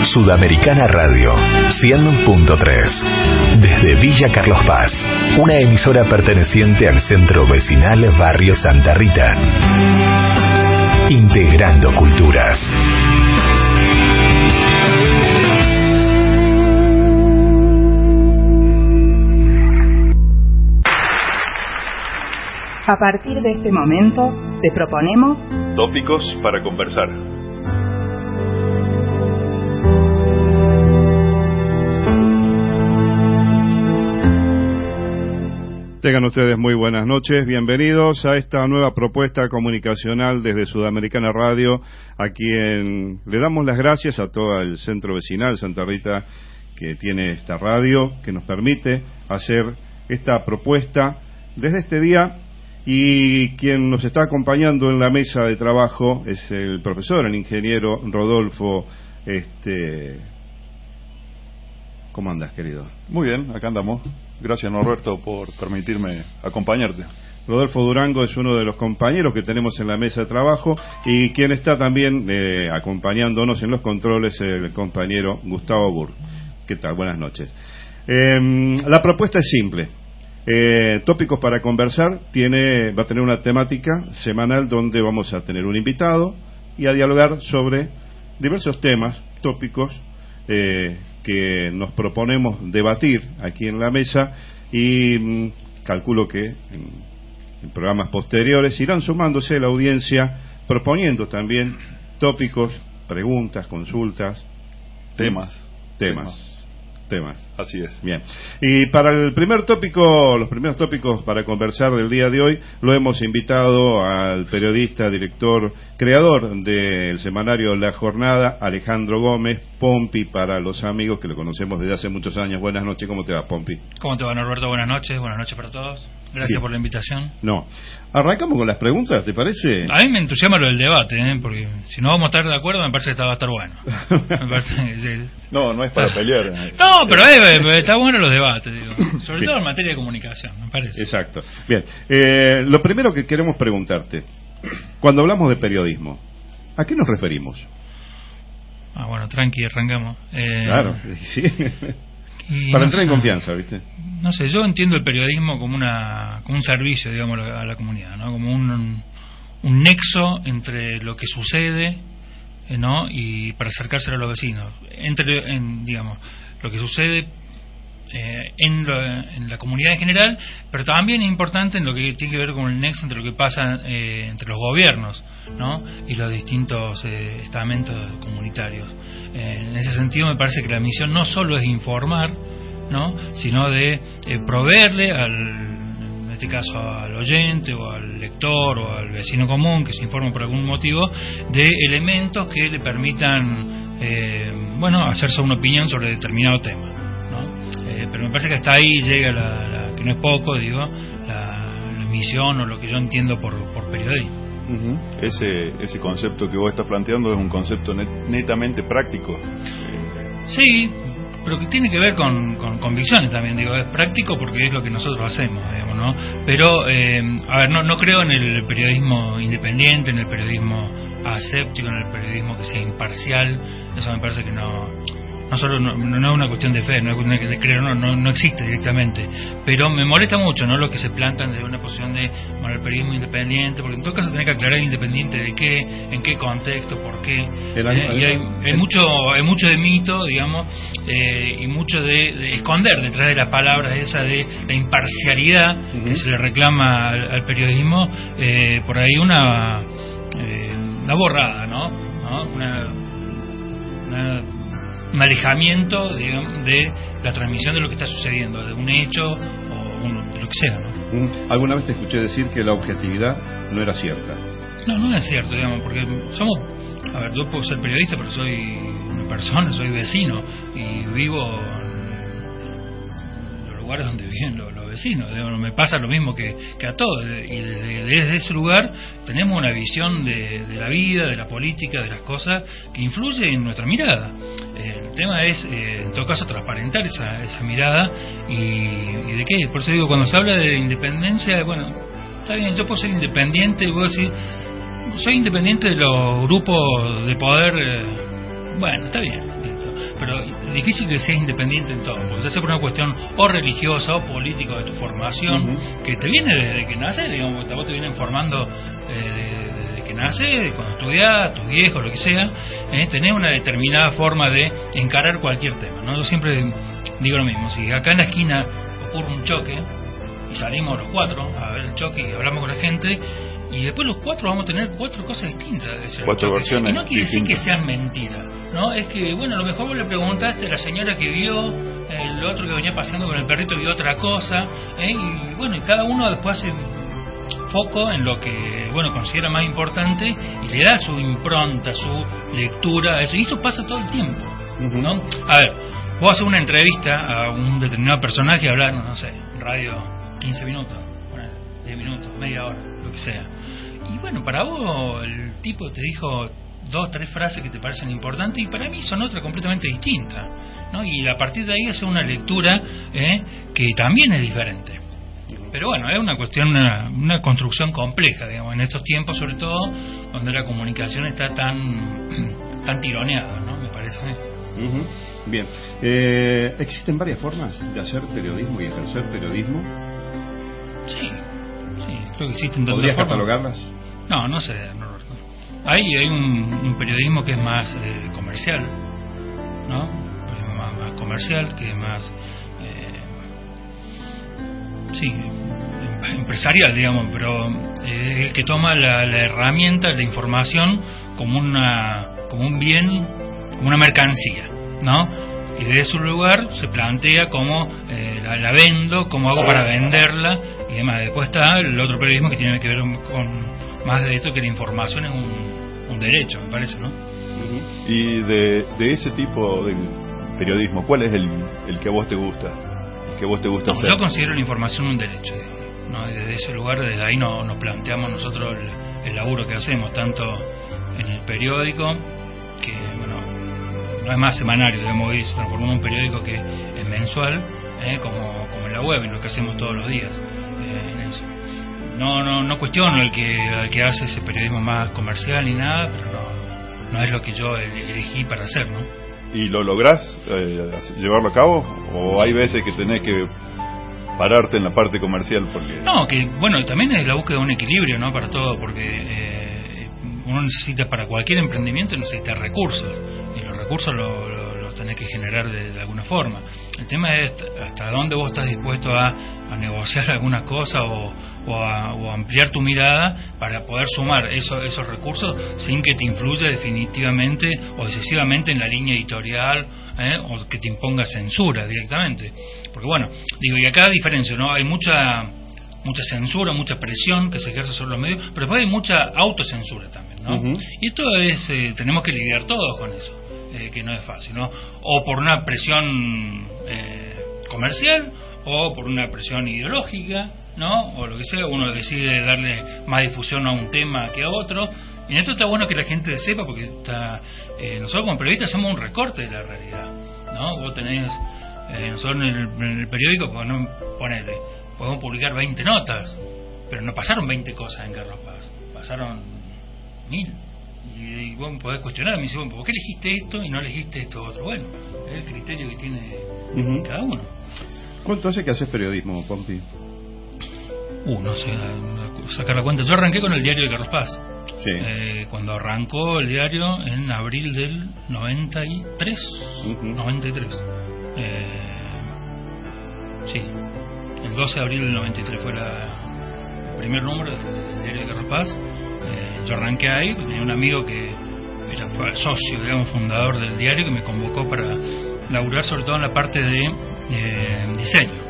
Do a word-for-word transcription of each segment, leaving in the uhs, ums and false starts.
Sudamericana Radio, cien punto tres. Desde Villa Carlos Paz, una emisora perteneciente al Centro Vecinal Barrio Santa Rita. Integrando culturas. A partir de este momento, te proponemos tópicos para conversar. Tengan ustedes muy buenas noches, bienvenidos a esta nueva propuesta comunicacional desde Sudamericana Radio, a quien le damos las gracias a todo el centro vecinal Santa Rita que tiene esta radio, que nos permite hacer esta propuesta desde este día. Y quien nos está acompañando en la mesa de trabajo es el profesor, el ingeniero Rodolfo. Este... ¿Cómo andas, querido? Muy bien, acá andamos. Gracias, Norberto, por permitirme acompañarte. Rodolfo Durango es uno de los compañeros que tenemos en la mesa de trabajo, y quien está también eh, acompañándonos en los controles, el compañero Gustavo Burr. ¿Qué tal? Buenas noches. Eh, la propuesta es simple. Eh, tópicos para conversar tiene va a tener una temática semanal donde vamos a tener un invitado y a dialogar sobre diversos temas, tópicos eh, que nos proponemos debatir aquí en la mesa, y mmm, calculo que en, en programas posteriores irán sumándose la audiencia proponiendo también tópicos, preguntas, consultas, temas, temas. temas. temas. Así es. Bien. Y para el primer tópico, los primeros tópicos para conversar del día de hoy, lo hemos invitado al periodista, director, creador del semanario La Jornada, Alejandro Gómez, Pompi para los amigos que lo conocemos desde hace muchos años. Buenas noches, ¿cómo te va, Pompi? ¿Cómo te va, Norberto? Buenas noches, buenas noches para todos. Gracias Bien. por la invitación. No. Arrancamos con las preguntas, ¿te parece? A mí me entusiasma lo del debate, ¿eh? Porque si no vamos a estar de acuerdo, me parece que va a estar bueno. Me parece que, sí. No, no es para pelear. No, pero eh, está bueno los debates, digo. Sobre Bien. todo en materia de comunicación, me parece. Exacto. Bien. Eh, lo primero que queremos preguntarte, cuando hablamos de periodismo, ¿a qué nos referimos? Ah, bueno, tranqui, arrancamos. Eh, claro, sí. Y para no entrar sé, en confianza, ¿viste? No sé, yo entiendo el periodismo como una como un servicio, digamos, a la, a la comunidad, ¿no? Como un, un nexo entre lo que sucede, eh, ¿no? Y para acercárselo a los vecinos. Entre, en, digamos, lo que sucede eh, en, lo, en la comunidad en general, pero también es importante en lo que tiene que ver con el nexo entre lo que pasa eh, entre los gobiernos, ¿no? Y los distintos eh, estamentos comunitarios. Eh, en ese sentido me parece que la misión no solo es informar, ¿no? Sino de eh, proveerle al, en este caso al oyente o al lector o al vecino común que se informa por algún motivo, de elementos que le permitan eh, bueno, hacerse una opinión sobre determinado tema, ¿no? Eh, pero me parece que hasta ahí llega la, la que no es poco, digo, la, la misión o lo que yo entiendo por, por periodismo. Uh-huh. Ese ese concepto que vos estás planteando es un concepto net, netamente práctico. Sí, pero que tiene que ver con, con convicciones también, digo, es práctico porque es lo que nosotros hacemos, digamos, ¿no? Pero, eh, a ver, no, no creo en el periodismo independiente, en el periodismo aséptico, en el periodismo que sea imparcial. Eso me parece que no... No solo no, no es una cuestión de fe, no es una cuestión de creer, no, no, no existe directamente, pero me molesta mucho, ¿no? Lo que se plantan desde una posición de, bueno, el periodismo independiente, porque en todo caso tenés que aclarar independiente de qué, en qué contexto, por qué, el, eh, y hay, hay mucho, hay mucho de mito, digamos, eh, y mucho de, de esconder detrás de las palabras esa de la imparcialidad uh-huh. que se le reclama al, al periodismo, eh, por ahí una, eh, una borrada, ¿no? ¿No? Una, una un alejamiento, digamos, de la transmisión de lo que está sucediendo, de un hecho o un, de lo que sea, ¿no? Alguna vez te escuché decir que la objetividad no era cierta. No, no es cierto, digamos, porque somos, a ver, yo puedo ser periodista, pero soy una persona, soy vecino y vivo en los lugares donde viven los, los vecinos, digamos, me pasa lo mismo que, que a todos, y desde, desde ese lugar tenemos una visión de, de la vida, de la política, de las cosas que influye en nuestra mirada. El tema es, eh, en todo caso, transparentar esa, esa mirada y, y de qué. Por eso digo, cuando se habla de independencia, bueno, está bien, yo puedo ser independiente y puedo decir, soy independiente de los grupos de poder, eh, bueno, está bien. pero difícil que seas independiente en todo, porque se hace por una cuestión o religiosa o política de tu formación, uh-huh. que te viene desde que naces, digamos, que vos te vienen formando eh, desde que naces, cuando estudiás, tus viejos, lo que sea, eh, tenés una determinada forma de encarar cualquier tema, ¿no? Yo siempre digo lo mismo, si acá en la esquina ocurre un choque y salimos los cuatro a ver el choque y hablamos con la gente, y después los cuatro vamos a tener cuatro cosas distintas de ese cuatro choque. versiones y no quiere decir distintas. que sean mentiras, ¿no? Es que, bueno, a lo mejor vos le preguntaste a la señora que vio, el otro que venía paseando con el perrito vio otra cosa, ¿eh? Y bueno, y cada uno después hace foco en lo que, bueno, considera más importante y le da su impronta, su lectura a eso, y eso pasa todo el tiempo, ¿no? A ver, vos haces una entrevista a un determinado personaje y hablar, no sé, radio quince minutos, bueno, diez minutos, media hora, lo que sea. Y bueno, para vos el tipo te dijo dos, tres frases que te parecen importantes y para mí son otras completamente distintas, ¿no? Y a partir de ahí hace una lectura eh, que también es diferente. Pero bueno, es una cuestión, una, una construcción compleja, digamos, en estos tiempos, sobre todo, donde la comunicación está tan, tan tironeada, ¿no? Me parece. Uh-huh. Bien. Eh, ¿Existen varias formas de hacer periodismo y ejercer periodismo? Sí, sí, creo que existen tantas ¿Podrías formas. catalogarlas? No, no sé, no, no. Hay, hay un, un periodismo que es más eh, comercial, ¿no? Un periodismo más, más comercial, que es más, eh, sí, empresarial, digamos, pero eh, es el que toma la, la herramienta, la información como una, como un bien, como una mercancía, ¿no? Y de ese lugar se plantea cómo eh, la, la vendo, cómo hago para venderla y demás. Después está el otro periodismo que tiene que ver con más de esto, que la información es un, un derecho, me parece, ¿no? Uh-huh. Y de, de ese tipo de periodismo, ¿cuál es el, el que a vos te gusta? El que a vos te gusta No, hacer. yo considero la información un derecho, digamos, ¿no? Desde ese lugar, desde ahí no, nos planteamos nosotros el, el laburo que hacemos, tanto en el periódico, que bueno, no es más semanario, digamos, hoy se transformó en un periódico que es mensual, eh, como, como en la web, en lo que hacemos todos los días, eh, en eso. No, no, no cuestiono el que, el que hace ese periodismo más comercial ni nada, pero no, no es lo que yo elegí para hacer, ¿no? ¿Y lo lográs eh, llevarlo a cabo? ¿O hay veces que tenés que pararte en la parte comercial? Porque No, que bueno, también es la búsqueda de un equilibrio, ¿no? Para todo, porque eh, uno necesita, para cualquier emprendimiento necesita recursos, y los recursos los lo, lo tenés que generar de, de alguna forma. El tema es hasta dónde vos estás dispuesto a, a negociar alguna cosa o, o, a, o a ampliar tu mirada para poder sumar eso, esos recursos sin que te influya definitivamente o decisivamente en la línea editorial, ¿eh? O que te imponga censura directamente. Porque bueno, digo, y acá diferencia, ¿no? Hay mucha mucha censura, mucha presión que se ejerce sobre los medios, pero después hay mucha autocensura también, ¿no? Uh-huh. Y esto es, eh, tenemos que lidiar todos con eso. Eh, que no es fácil, ¿no? O por una presión eh, comercial o por una presión ideológica, ¿no? O lo que sea, uno decide darle más difusión a un tema que a otro. Y en esto está bueno que la gente sepa, porque está eh, nosotros como periodistas hacemos un recorte de la realidad, ¿no? Vos tenés, eh, nosotros en el, en el periódico, pues no, ponele, podemos publicar veinte notas, pero no pasaron veinte cosas en Carlos Paz, pasaron mil. Y, y vos me podés cuestionar, me dice, bueno, ¿por qué elegiste esto y no elegiste esto otro? Bueno, es el criterio que tiene uh-huh. cada uno. ¿Cuánto hace que haces periodismo, Pompi? Uh, no sé, sacar la cuenta. Yo arranqué con el diario de Carlos Paz. Sí. Eh, cuando arrancó el diario en abril del noventa y tres. Uh-huh. noventa y tres. Eh, sí, el doce de abril del noventa y tres fue la, el primer número del diario de Carlos Paz. Eh, yo arranqué ahí, porque tenía un amigo que era fue el socio, digamos, fundador del diario, que me convocó para laburar sobre todo en la parte de eh, diseño.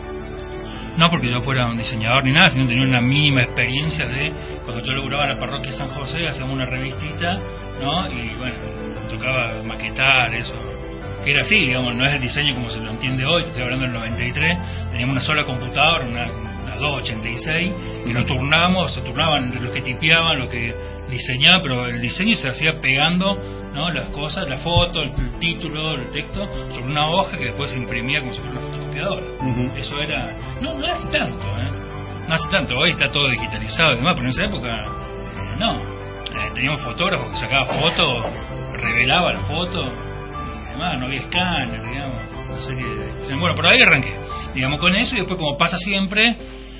No porque yo fuera un diseñador ni nada, sino tenía una mínima experiencia de cuando yo laburaba en la parroquia San José, hacíamos una revistita, ¿no? Y bueno, me tocaba maquetar eso, que era así, digamos, no es el diseño como se lo entiende hoy, estoy hablando del noventa y tres, teníamos una sola computadora, una, una dos ochenta y seis, y nos turnábamos, se turnaban entre los que tipeaban, los que diseñaban, pero el diseño se hacía pegando, ¿no? Las cosas, la foto, el, el título, el texto, sobre una hoja que después se imprimía como si fuera una fotocopiadora. Uh-huh. Eso era... No, no hace tanto, ¿eh? No hace tanto. Hoy está todo digitalizado y demás, pero en esa época, eh, no. Eh, teníamos fotógrafos que sacaban fotos, revelaba la foto, además no había escáner, digamos, no sé qué. Bueno, por ahí arranqué, digamos, con eso, y después, como pasa siempre,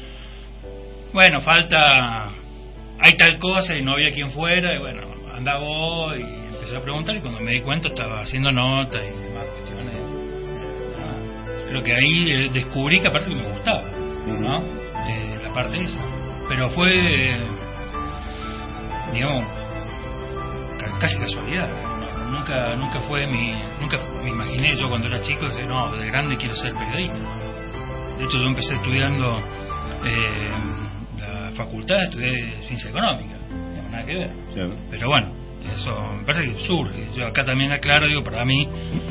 bueno, falta, hay tal cosa y no había quien fuera, y bueno, anda vos, y empecé a preguntar, y cuando me di cuenta estaba haciendo notas y demás cuestiones. Eh, creo que ahí eh, descubrí que aparte que me gustaba, ¿no? Eh, la parte esa. Pero fue, eh, digamos, ca- casi casualidad. No, nunca, nunca fue mi, nunca me imaginé yo cuando era chico que no, de grande quiero ser periodista. De hecho, yo empecé estudiando eh, la facultad, estudié ciencia económica, no tiene nada que ver. Sí. Pero bueno, eso me parece que surge. Yo acá también aclaro, digo, para mí,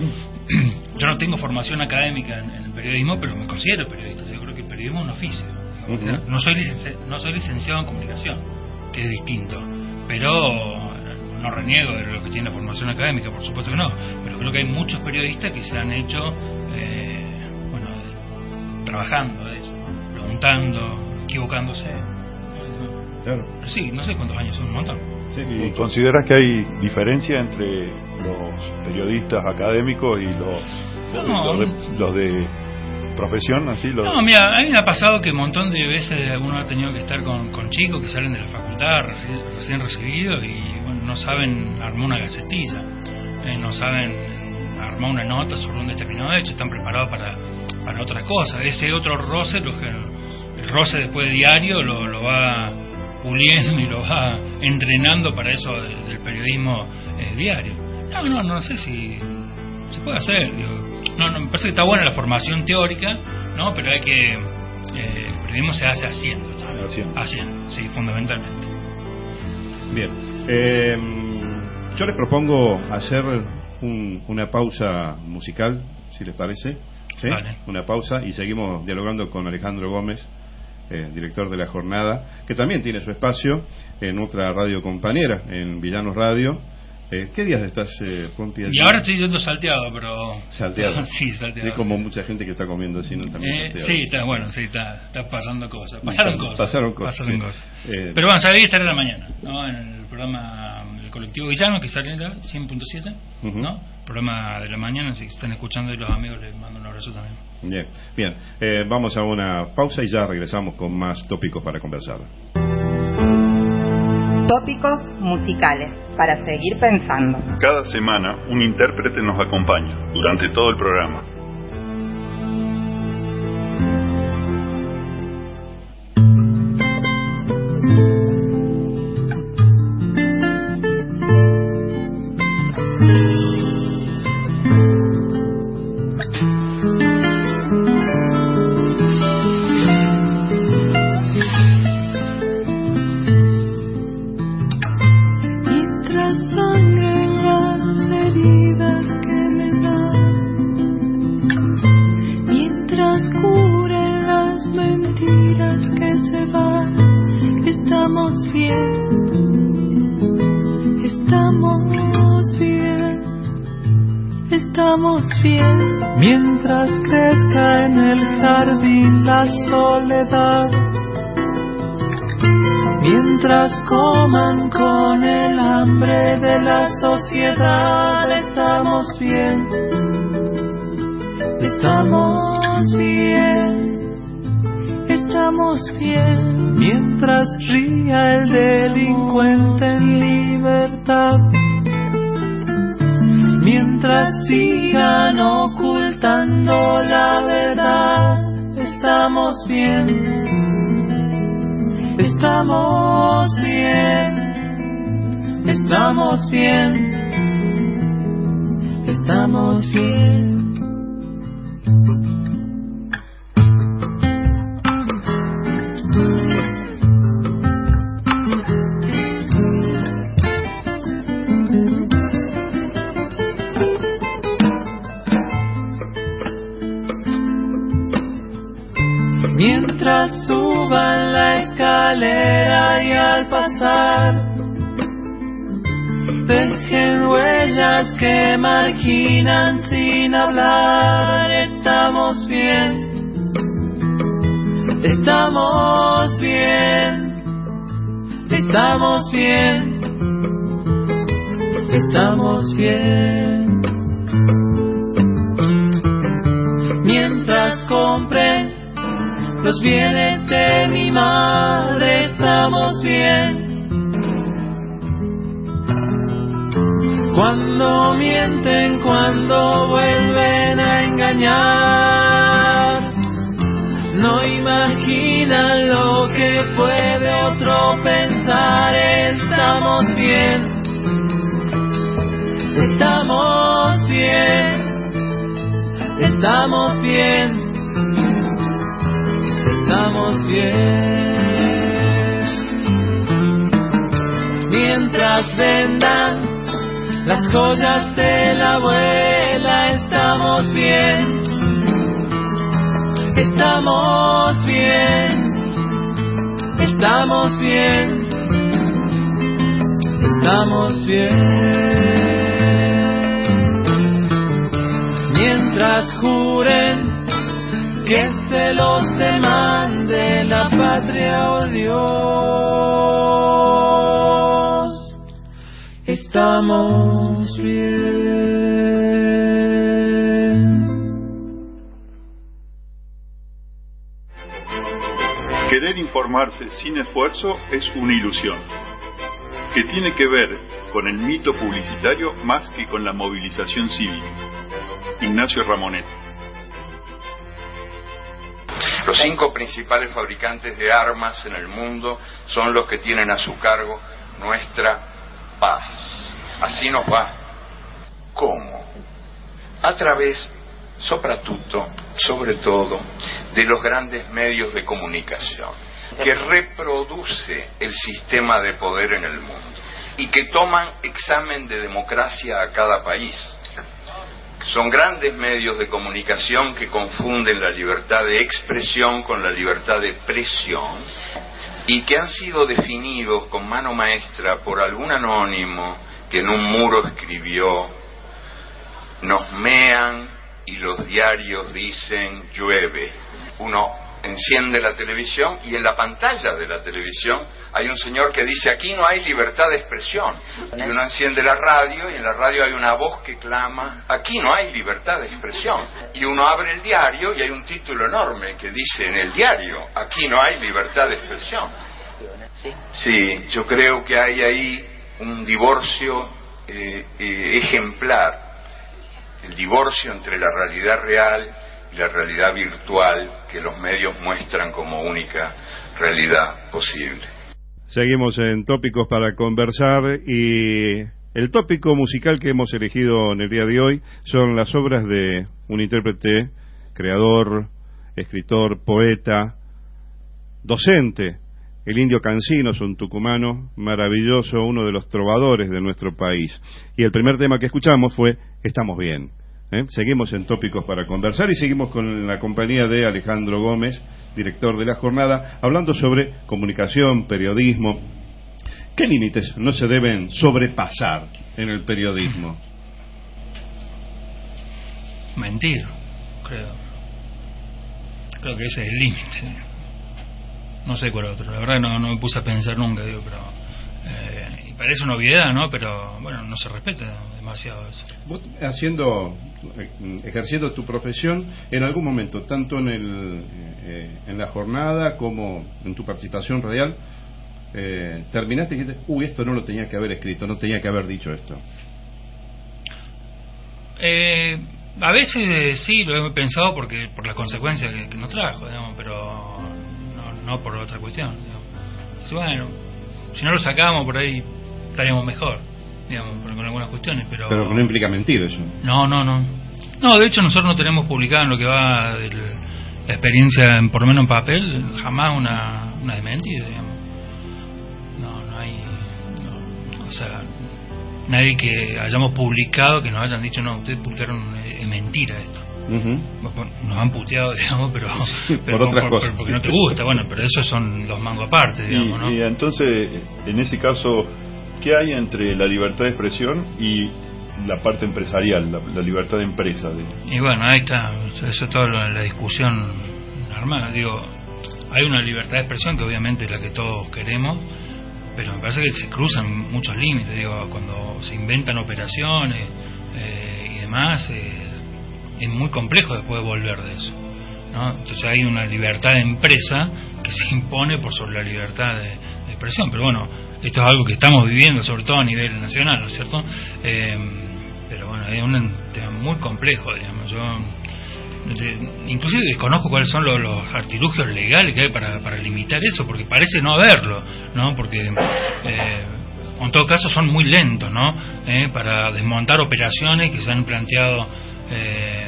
yo no tengo formación académica en, en el periodismo, pero me considero periodista. Yo creo que el periodismo es un oficio. Uh-huh. No soy licenci- no soy licenciado en comunicación, que es distinto, pero no reniego de lo que tiene la formación académica, por supuesto que no, pero creo que hay muchos periodistas que se han hecho eh, bueno, trabajando de eso, ¿no? Preguntando, equivocándose. Claro. Pero sí, no sé cuántos años son, un montón. Sí, ¿y consideras que hay diferencia entre los periodistas académicos y los, No, los, de, los de profesión, así? Los... No, mira, a mí me ha pasado que un montón de veces uno ha tenido que estar con, con chicos que salen de la facultad reci- recién recibidos y bueno, no saben armar una gacetilla, eh, no saben armar una nota sobre un determinado hecho, están preparados para, para otra cosa. Ese otro roce, lo que, el roce después de diario, lo, lo va puliendo y lo va entrenando para eso del, del periodismo eh, diario. No, no, no sé si se puede hacer, digo. No, no, me parece que está buena la formación teórica, ¿no? Pero hay que... Eh, el periodismo se hace haciendo. Haciendo. Haciendo, sí, fundamentalmente. Bien. Eh, yo les propongo hacer un, una pausa musical, si les parece. ¿Sí? Vale. Una pausa y seguimos dialogando con Alejandro Gómez, eh, director de La Jornada, que también tiene su espacio en otra radio compañera, en Villanos Radio. Eh, ¿Qué días estás, eh, Pompi? Y ahora estoy yendo salteado, pero... Salteado. Sí, salteado. Es como mucha gente que está comiendo así, ¿no? También Eh, salteado. sí, está bueno, sí, está, está pasando cosas. Pasaron Pas- cosas. Pasaron cosas. Pasaron sí. cosas. Eh, Pero bueno, sabía estar en la mañana, ¿no? En el programa del colectivo Villano, que sale en la cien punto siete, Uh-huh. ¿no? Programa de la mañana, si están escuchando y los amigos les mando un abrazo también. Bien, bien. Eh, vamos a una pausa y ya regresamos con más tópicos para conversar. Tópicos musicales para seguir pensando. Cada semana un intérprete nos acompaña durante todo el programa. Mientras crezca en el jardín la soledad, mientras coman con el hambre de la sociedad, estamos bien, estamos bien, estamos bien. Mientras ría el delincuente en libertad, mientras sigan ocultando la verdad, estamos bien, estamos bien, estamos bien, estamos bien. Mientras suban la escalera y al pasar dejen huellas que marginan sin hablar, estamos bien, estamos bien, estamos bien, estamos bien. los bienes de mi madre, estamos bien. Cuando mienten, cuando vuelven a engañar, no imaginan lo que fue de otro pensar. Estamos bien, estamos bien, estamos bien, estamos bien. Mientras vendan las joyas de la abuela, estamos bien, estamos bien, estamos bien, estamos bien. Mientras juren que se los demande la patria o Dios, estamos bien. Querer informarse sin esfuerzo es una ilusión, que tiene que ver con el mito publicitario más que con la movilización cívica. Ignacio Ramonet. Los cinco principales fabricantes de armas en el mundo son los que tienen a su cargo nuestra paz. Así nos va. ¿Cómo? A través, soprattutto, sobre todo, de los grandes medios de comunicación, que reproduce el sistema de poder en el mundo y que toman examen de democracia a cada país. Son grandes medios de comunicación que confunden la libertad de expresión con la libertad de presión y que han sido definidos con mano maestra por algún anónimo que en un muro escribió: nos mean y los diarios dicen llueve. Uno enciende la televisión y en la pantalla de la televisión hay un señor que dice: aquí no hay libertad de expresión. Y uno enciende la radio y en la radio hay una voz que clama: aquí no hay libertad de expresión. Y uno abre el diario y hay un título enorme que dice en el diario: aquí no hay libertad de expresión. Sí, yo creo que hay ahí un divorcio eh, eh, ejemplar, el divorcio entre la realidad real y la realidad virtual que los medios muestran como única realidad posible. Seguimos en tópicos para conversar y el tópico musical que hemos elegido en el día de hoy son las obras de un intérprete, creador, escritor, poeta, docente, el Indio Cancinos, un tucumano maravilloso, uno de los trovadores de nuestro país. Y el primer tema que escuchamos fue Estamos Bien. ¿Eh? Seguimos en tópicos para conversar y seguimos con la compañía de Alejandro Gómez, director de la jornada, hablando sobre comunicación, periodismo. ¿Qué límites no se deben sobrepasar en el periodismo? Mentir, creo. Creo que ese es el límite. No sé cuál otro. La verdad no, no me puse a pensar nunca, digo, pero eh, y parece una obviedad, ¿no? Pero bueno, no se respeta demasiado eso. Vos haciendo, ejerciendo tu profesión, en algún momento, tanto en el eh, en la jornada como en tu participación radial, eh, terminaste y dijiste: uy, esto no lo tenía que haber escrito, no tenía que haber dicho esto. Eh, a veces sí lo he pensado porque por las consecuencias que, que nos trajo, digamos, pero no, no por otra cuestión, digamos. Y bueno, si no lo sacábamos por ahí estaríamos mejor, digamos, con algunas cuestiones, pero pero no implica mentir eso. No, no, no. No, de hecho nosotros no tenemos publicado en lo que va de la experiencia, en, por lo menos en papel, jamás una una desmentida, digamos. No, no hay, no, o sea, nadie que hayamos publicado que nos hayan dicho: no, ustedes publicaron, es eh, mentira esto. Uh-huh. Nos han puteado, digamos, pero, pero por otras por, cosas, por, porque no te gusta, bueno, pero esos son los mangos aparte, digamos, y, ¿no? Y entonces, en ese caso, ¿qué hay entre la libertad de expresión y la parte empresarial, la, la libertad de empresa? De... Y bueno, ahí está, eso es toda la, la discusión armada. Digo, hay una libertad de expresión que obviamente es la que todos queremos, pero me parece que se cruzan muchos límites. Digo, cuando se inventan operaciones eh, y demás, eh, es muy complejo después de volver de eso. ¿no? Entonces hay una libertad de empresa que se impone por sobre la libertad de, de expresión. Pero bueno, esto es algo que estamos viviendo, sobre todo a nivel nacional, ¿no es cierto? Eh, pero bueno, es un tema muy complejo, digamos. Yo de, inclusive desconozco cuáles son los, los artilugios legales que hay para, para limitar eso, porque parece no haberlo, ¿no? Porque eh, en todo caso son muy lentos, ¿no? Eh, para desmontar operaciones que se han planteado eh,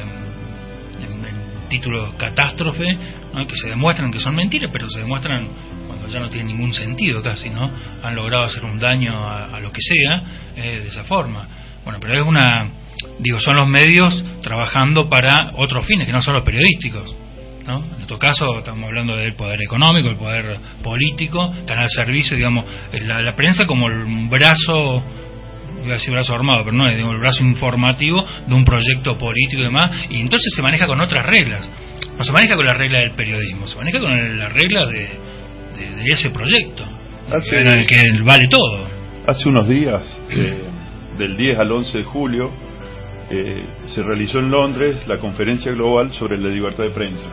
en, en títulos catástrofe, ¿no? Que se demuestran que son mentiras, pero se demuestran cuando ya no tiene ningún sentido casi, ¿no? Han logrado hacer un daño a, a lo que sea eh, de esa forma. Bueno, pero es una, digo, son los medios trabajando para otros fines que no son los periodísticos, ¿no? En nuestro caso estamos hablando del poder económico, el poder político, están al servicio, digamos, la, la prensa como el brazo, iba a decir brazo armado, pero no, es el brazo informativo de un proyecto político y demás, y entonces se maneja con otras reglas, no se maneja con la regla del periodismo, se maneja con la regla de, de, de ese proyecto, hace, en el que vale todo. Hace unos días, eh, del diez al once de julio, eh, se realizó en Londres la conferencia global sobre la libertad de prensa.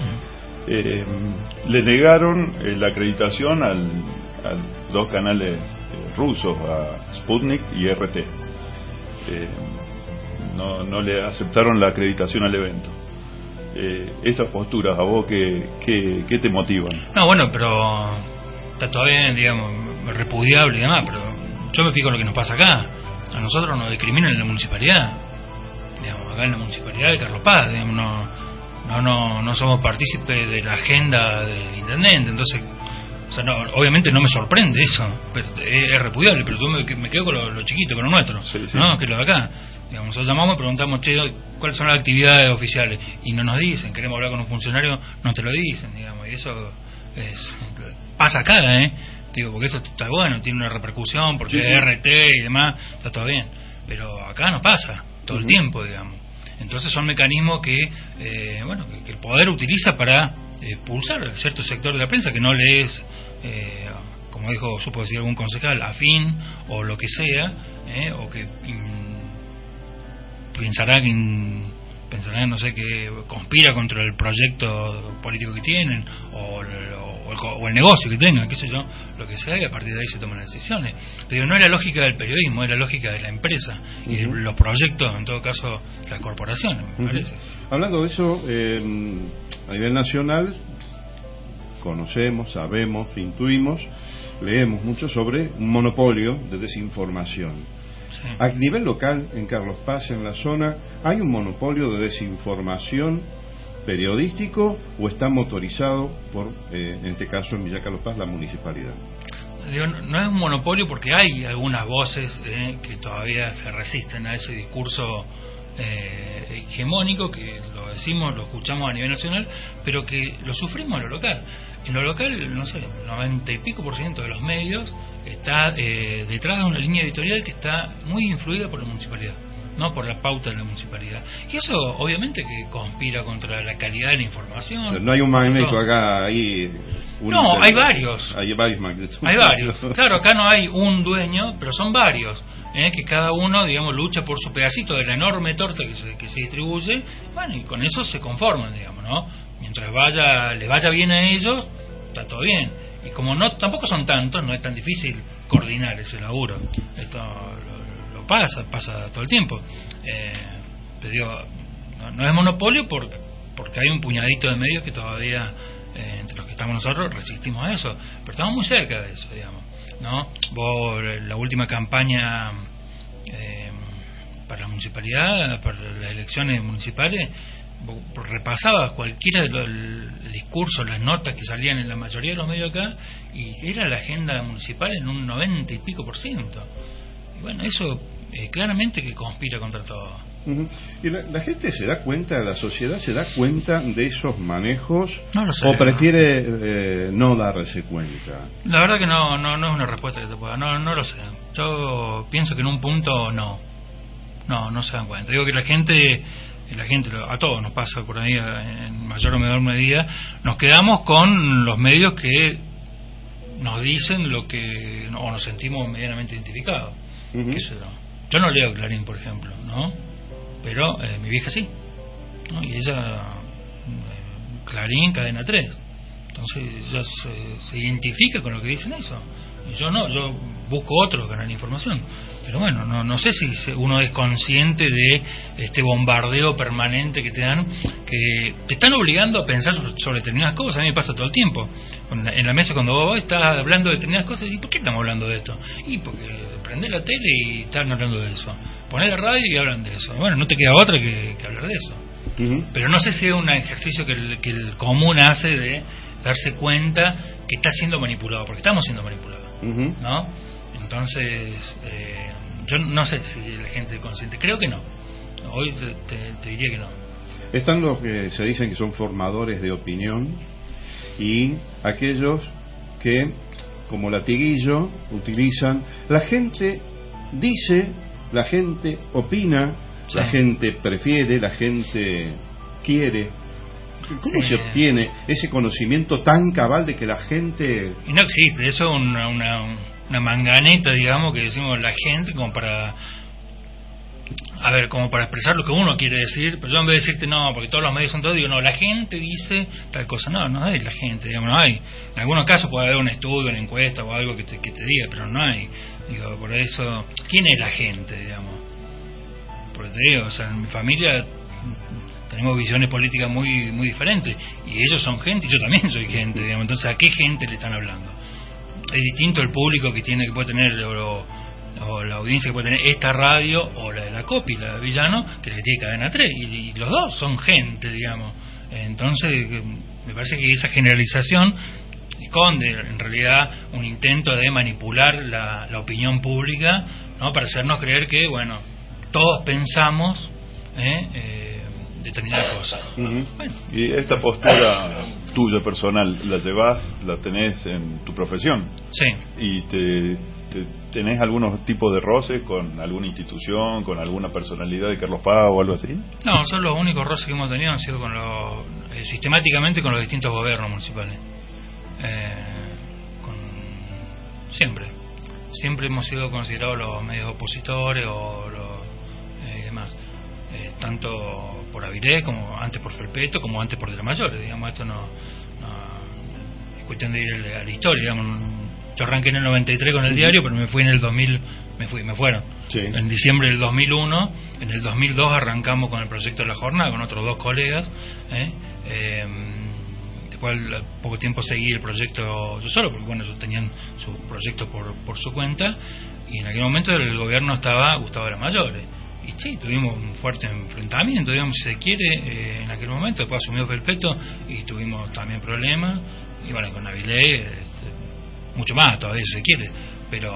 Eh, le negaron eh, la acreditación al, a dos canales eh, rusos, a Sputnik y R T. Eh, no, no le aceptaron la acreditación al evento. Eh, esas posturas, ¿a vos qué, qué, qué te motivan? No, bueno, pero está todo bien, digamos, repudiable y demás, pero yo me fijo en lo que nos pasa acá. A nosotros nos discriminan en la municipalidad, digamos, acá en la municipalidad de Carlos Paz, digamos, no no no no somos partícipes de la agenda del intendente, entonces, o sea, no, obviamente no me sorprende eso, pero es, es repudiable, pero yo me, me quedo con lo, lo chiquito, con lo nuestro, sí, sí. ¿No? Que lo de acá, digamos, nosotros llamamos y preguntamos, che, ¿cuáles son las actividades oficiales? Y no nos dicen, queremos hablar con un funcionario, no te lo dicen, digamos, y eso es, pasa acá, ¿eh? Digo, porque esto está bueno, tiene una repercusión, porque sí, sí. R T y demás, está todo bien, pero acá no pasa, todo uh-huh. el tiempo, digamos. Entonces son mecanismos que, eh, bueno, que, que el poder utiliza para eh, pulsar a cierto sector de la prensa que no le es, eh, como dijo, supo decir algún concejal, afín o lo que sea, eh, o que in, pensará que in, pensará no sé, que conspira contra el proyecto político que tienen o, o, el, o el negocio que tengan, qué sé yo, lo que sea, y a partir de ahí se toman las decisiones. Pero no es la lógica del periodismo, es la lógica de la empresa y uh-huh. de los proyectos, en todo caso las corporaciones, me uh-huh. parece. Hablando de eso, eh, a nivel nacional conocemos, sabemos, intuimos, leemos mucho sobre un monopolio de desinformación. Sí. A nivel local, en Carlos Paz, en la zona, ¿hay un monopolio de desinformación periodístico o está motorizado por, eh, en este caso en Villa Carlos Paz, la municipalidad? Digo, no es un monopolio porque hay algunas voces eh, que todavía se resisten a ese discurso eh, hegemónico, que lo decimos, lo escuchamos a nivel nacional, pero que lo sufrimos en lo local. En lo local, no sé, noventa y pico por ciento de los medios está eh, detrás de una línea editorial que está muy influida por la municipalidad, no por la pauta de la municipalidad, y eso obviamente que conspira contra la calidad de la información. No hay un magneto no. acá ahí. No, hay varios. Hay varios magnetos. Hay varios. Claro, acá no hay un dueño, pero son varios, ¿eh? Que cada uno, digamos, lucha por su pedacito de la enorme torta que se, que se distribuye. Bueno, y con eso se conforman, digamos, ¿no? Mientras vaya, les vaya bien a ellos, está todo bien. Y como no tampoco son tantos, no es tan difícil coordinar ese laburo. Esto lo, lo pasa, pasa todo el tiempo. Eh, pero digo, no, no es monopolio por, porque hay un puñadito de medios que todavía, eh, entre los que estamos nosotros, resistimos a eso. Pero estamos muy cerca de eso, digamos, ¿no? Vos, la última campaña eh, para la municipalidad, para las elecciones municipales, repasabas cualquiera de los el discurso, las notas que salían en la mayoría de los medios acá, y era la agenda municipal en un noventa y pico por ciento. Y bueno, eso eh, claramente que conspira contra todo. Uh-huh. ¿Y la, la gente se da cuenta, la sociedad se da cuenta de esos manejos? No lo sé, ¿O prefiere no, eh, no darse cuenta? La verdad que no, no, no es una respuesta que te pueda, no, no lo sé. Yo pienso que en un punto no, no, no se dan cuenta. Digo que la gente la gente, a todos nos pasa por ahí en mayor o menor medida, nos quedamos con los medios que nos dicen lo que, o nos sentimos medianamente identificados. Uh-huh. ¿Qué sé yo? Yo no leo Clarín, por ejemplo, ¿no? Pero eh, mi vieja sí, ¿no? Y ella eh, Clarín, Cadena tres. Entonces ya se, se identifica con lo que dicen eso. Y yo no, yo busco otro canal de información. Pero bueno, no no sé si uno es consciente de este bombardeo permanente que te dan, que te están obligando a pensar sobre, sobre determinadas cosas. A mí me pasa todo el tiempo. En la, en la mesa cuando vos estás hablando de determinadas cosas, ¿y por qué estamos hablando de esto? Y porque prendés la tele y están hablando de eso. Ponés la radio y hablan de eso. Bueno, no te queda otra que, que hablar de eso. Uh-huh. Pero no sé si es un ejercicio que el, que el común hace de darse cuenta que está siendo manipulado, porque estamos siendo manipulados, uh-huh. ¿no? Entonces, eh, yo no sé si la gente es consciente, creo que no. Hoy te, te, te diría que no. Están los que se dicen que son formadores de opinión y aquellos que, como latiguillo, utilizan. La gente dice, la gente opina, sí. La gente prefiere, la gente quiere. ¿Cómo sí. se obtiene ese conocimiento tan cabal de que la gente... Y no existe, eso es una, una, una manganeta, digamos, que decimos la gente como para... A ver, como para expresar lo que uno quiere decir, pero yo en vez de decirte no, porque todos los medios son todos, digo, no, la gente dice tal cosa, no, no hay la gente, digamos, no hay. En algunos casos puede haber un estudio, una encuesta o algo que te, que te diga, pero no hay. Digo, por eso, ¿quién es la gente, digamos? Porque te digo, o sea, en mi familia tenemos visiones políticas muy muy diferentes, y ellos son gente, y yo también soy gente, digamos, entonces ¿a qué gente le están hablando? Es distinto el público que tiene que puede tener... O, o la audiencia que puede tener esta radio o la de la Copi, la de Villano, que le tiene Cadena tres, y, y los dos son gente, digamos. Entonces me parece que esa generalización esconde en realidad un intento de manipular la, la opinión pública, ¿no? Para hacernos creer que, bueno, todos pensamos ¿eh? Eh, determinadas cosas. Uh-huh. Bueno. Y esta postura tuya personal, ¿la llevas, la tenés en tu profesión? Sí. Y te... ¿Tenés algunos tipos de roces con alguna institución, con alguna personalidad de Carlos Paz o algo así? No, son los únicos roces que hemos tenido han sido con los, eh, sistemáticamente con los distintos gobiernos municipales. Eh, con, siempre. Siempre hemos sido considerados los medios opositores o los eh, demás. Eh, tanto por Avilés, como antes por Felpeto, como antes por De la Mayores. Digamos, esto no, no es cuestión de ir a la historia, digamos. Yo arranqué en el noventa y tres con el diario, pero me fui en el dos mil, me fui, me fueron. Sí. En diciembre del dos mil uno, en el dos mil dos arrancamos con el proyecto de la jornada con otros dos colegas. ¿eh? Eh, después, al poco tiempo seguí el proyecto yo solo, porque bueno, ellos tenían su proyecto por, por su cuenta, y en aquel momento el gobierno estaba Gustavo de la Mayores. Y sí, tuvimos un fuerte enfrentamiento, digamos, si se quiere, eh, en aquel momento. Después asumió Felpeto y tuvimos también problemas. Y bueno, con Avilés... Eh, mucho más todavía si se quiere, pero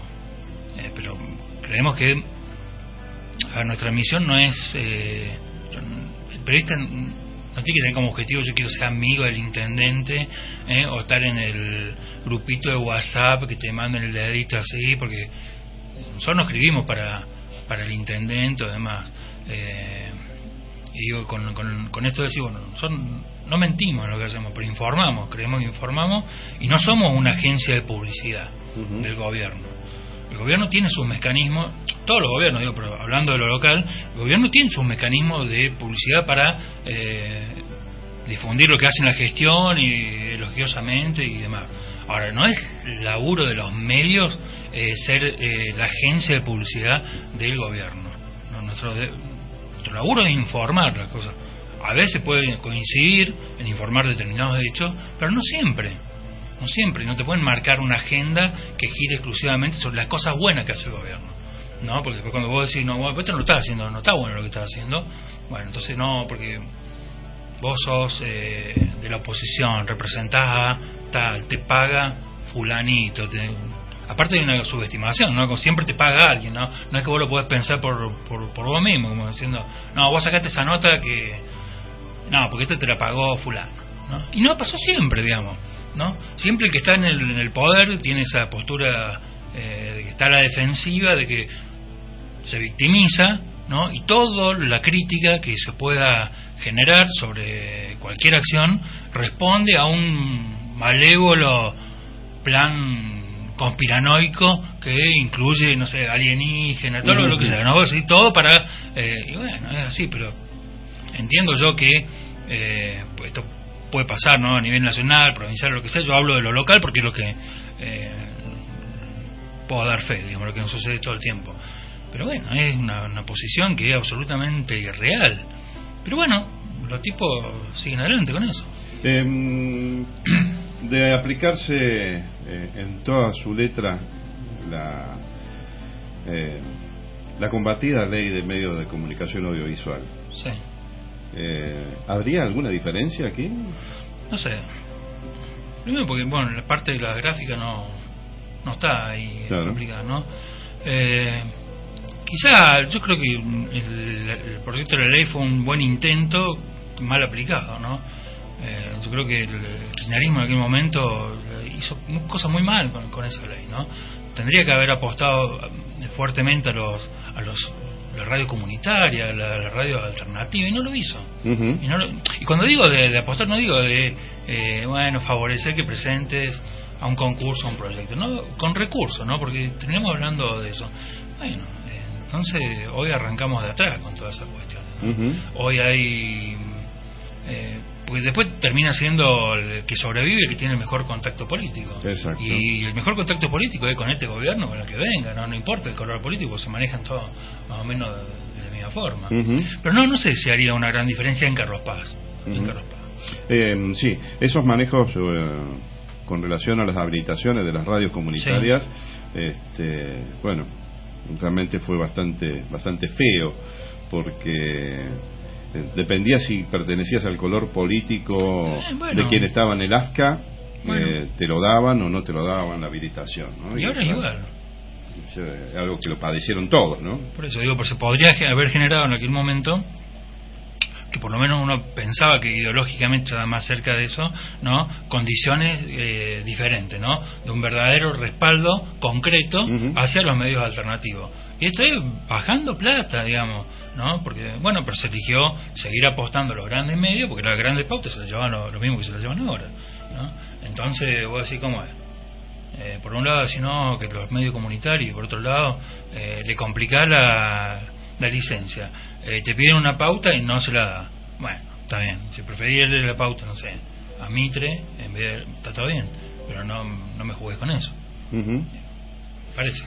eh, pero creemos que a ver, nuestra misión no es eh, el periodista no tiene que tener como objetivo yo quiero ser amigo del intendente eh, o estar en el grupito de WhatsApp que te manden el dedito así, porque nosotros no escribimos para para el intendente o demás. eh, y digo, con, con, con esto decir, bueno, son, no mentimos en lo que hacemos, pero informamos, creemos que informamos, y no somos una agencia de publicidad uh-huh. del gobierno. El gobierno tiene sus mecanismos, todos los gobiernos, digo, pero hablando de lo local, el gobierno tiene sus mecanismos de publicidad para eh, difundir lo que hace en la gestión y elogiosamente y demás. Ahora, no es laburo de los medios eh, ser eh, la agencia de publicidad del gobierno. No, nuestro de, Nuestro laburo es informar las cosas. A veces puede coincidir en informar determinados hechos, pero no siempre. No siempre. No te pueden marcar una agenda que gire exclusivamente sobre las cosas buenas que hace el gobierno. No, porque después cuando vos decís, no, bueno, esto no lo estás haciendo, no está bueno lo que estás haciendo. Bueno, entonces no, porque vos sos eh, de la oposición, representás a tal, te paga fulanito, te... Aparte hay una subestimación, ¿no? Siempre te paga alguien, ¿no? No es que vos lo podés pensar por, por, por vos mismo, como diciendo, no, vos sacaste esa nota que... No, porque esto te la pagó fulano, ¿no? Y no pasó siempre, digamos, ¿no? Siempre el que está en el, en el poder tiene esa postura eh, de que está a la defensiva, de que se victimiza, ¿no? Y toda la crítica que se pueda generar sobre cualquier acción responde a un malévolo plan conspiranoico que incluye, no sé, alienígena, todo uh-huh. lo que sea, ¿no? Así, todo para... Eh, y bueno, es así, pero entiendo yo que eh, pues esto puede pasar, ¿no? A nivel nacional, provincial, lo que sea. Yo hablo de lo local porque es lo que eh, puedo dar fe, digamos, lo que nos sucede todo el tiempo. Pero bueno, es una, una posición que es absolutamente irreal. Pero bueno, los tipos siguen adelante con eso. Eh, de aplicarse eh, en toda su letra la eh, la combatida ley de medios de comunicación audiovisual. Sí. Eh, ¿Habría alguna diferencia aquí? No sé. Primero porque, bueno, la parte de la gráfica no no está ahí claro. complicada, ¿no? Eh, quizá, yo creo que el, el proyecto de la ley fue un buen intento mal aplicado, ¿no? Eh, yo creo que el, el kirchnerismo en aquel momento hizo cosas muy mal con, con esa ley, ¿no? Tendría que haber apostado fuertemente a los a los la radio comunitaria, la, la radio alternativa, y no lo hizo. Uh-huh. Y, no lo, y cuando digo de, de apostar, no digo de, eh, bueno, favorecer que presentes a un concurso, a un proyecto, no, con recursos, ¿no? Porque teníamos hablando de eso. Bueno, eh, entonces hoy arrancamos de atrás con todas esas cuestiones, ¿no? Uh-huh. Hoy hay... Eh, porque después termina siendo el que sobrevive el que tiene el mejor contacto político. Exacto. Y el mejor contacto político es con este gobierno, con el que venga, no no importa el color político, se manejan todos más o menos de, de la misma forma. Uh-huh. Pero no no sé si haría una gran diferencia en Carlos Paz. Uh-huh. En Carlos Paz. Eh, sí, esos manejos eh, con relación a las habilitaciones de las radios comunitarias, sí. este, bueno, realmente fue bastante bastante feo, porque dependía si pertenecías al color político eh, bueno. de quien estaba en el ASCA, bueno. eh, te lo daban o no te lo daban la habilitación, ¿no? Y, y ahora es igual. Es algo que lo padecieron todos, ¿no? Por eso digo, pues se podría haber generado en aquel momento, que por lo menos uno pensaba que ideológicamente estaba más cerca de eso, ¿no? Condiciones eh, diferentes, ¿no? De un verdadero respaldo concreto uh-huh. hacia los medios alternativos. Y esto es bajando plata, digamos, ¿no? Porque, bueno, pero se eligió seguir apostando a los grandes medios, porque las grandes pautas se las llevan lo, lo mismo que se las llevan ahora, ¿no? Entonces, voy a decir cómo es. Eh, por un lado, si no, que los medios comunitarios, y por otro lado, eh, le complica la, la licencia. Eh, te piden una pauta y no se la da. Bueno, está bien. Si preferís darle la pauta, no sé, a Mitre, en vez de, está todo bien, pero no, no me jugues con eso. Uh-huh. Parece.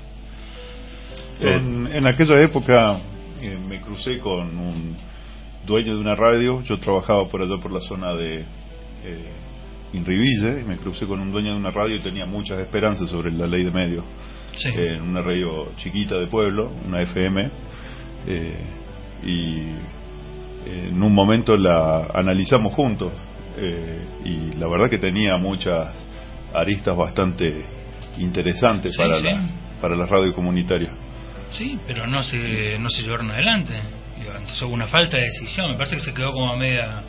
En, en aquella época eh, me crucé con un dueño de una radio. Yo trabajaba por allá por la zona de eh, Inriville, y me crucé con un dueño de una radio y tenía muchas esperanzas sobre la ley de medios. Sí. Eh, en una radio chiquita de pueblo, una F M, eh, y eh, en un momento la analizamos juntos, eh, y la verdad que tenía muchas aristas bastante interesantes sí, para sí. la para la radio comunitaria. Sí, pero no se no se llevaron adelante. Entonces hubo una falta de decisión. Me parece que se quedó como a media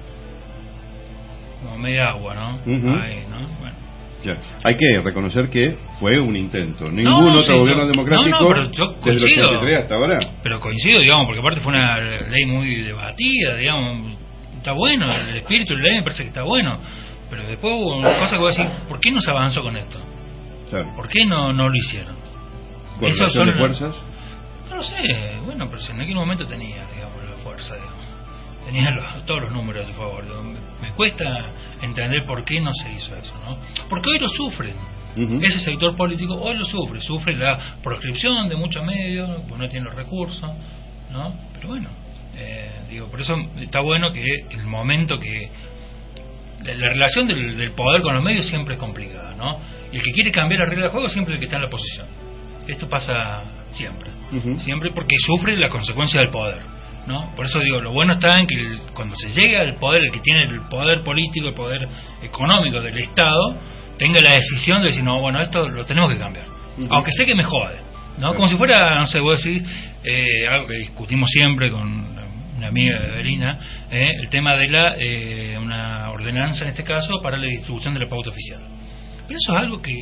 como a media agua, ¿no? Uh-huh. Ahí, ¿no? Bueno. Ya. Hay que reconocer que fue un intento. Ningún no, no, otro sí, gobierno no, democrático no, no, pero yo coincido, desde el ochenta y tres hasta ahora. Pero coincido, digamos, porque aparte fue una ley muy debatida, digamos. Está bueno, el espíritu de la ley me parece que está bueno. Pero después hubo una cosa que voy a decir, ¿por qué no se avanzó con esto? Claro. ¿Por qué no, no lo hicieron? ¿Esos son de fuerzas? No lo sé, bueno, pero en aquel momento tenía, digamos, la fuerza, digamos. Tenía los, todos los números a su favor. Me cuesta entender por qué no se hizo eso, ¿no? Porque hoy lo sufren. Uh-huh. Ese sector político hoy lo sufre. Sufre la proscripción de muchos medios, pues no tiene los recursos, ¿no? Pero bueno, eh, digo, por eso está bueno que el momento que... La, la relación del, del poder con los medios siempre es complicada, ¿no? Y el que quiere cambiar la regla del juego siempre es el que está en la posición. Esto pasa siempre. Uh-huh. Siempre porque sufre la consecuencia del poder, ¿no? Por eso digo, lo bueno está en que el, cuando se llega al poder, el que tiene el poder político, el poder económico del Estado, tenga la decisión de decir, no, bueno, esto lo tenemos que cambiar, uh-huh. aunque sé que me jode, ¿no? Sí. Como si fuera, no sé, voy a decir eh, algo que discutimos siempre con una amiga de Evelina, eh, el tema de la eh, una ordenanza en este caso para la distribución de la pauta oficial. Pero eso es algo que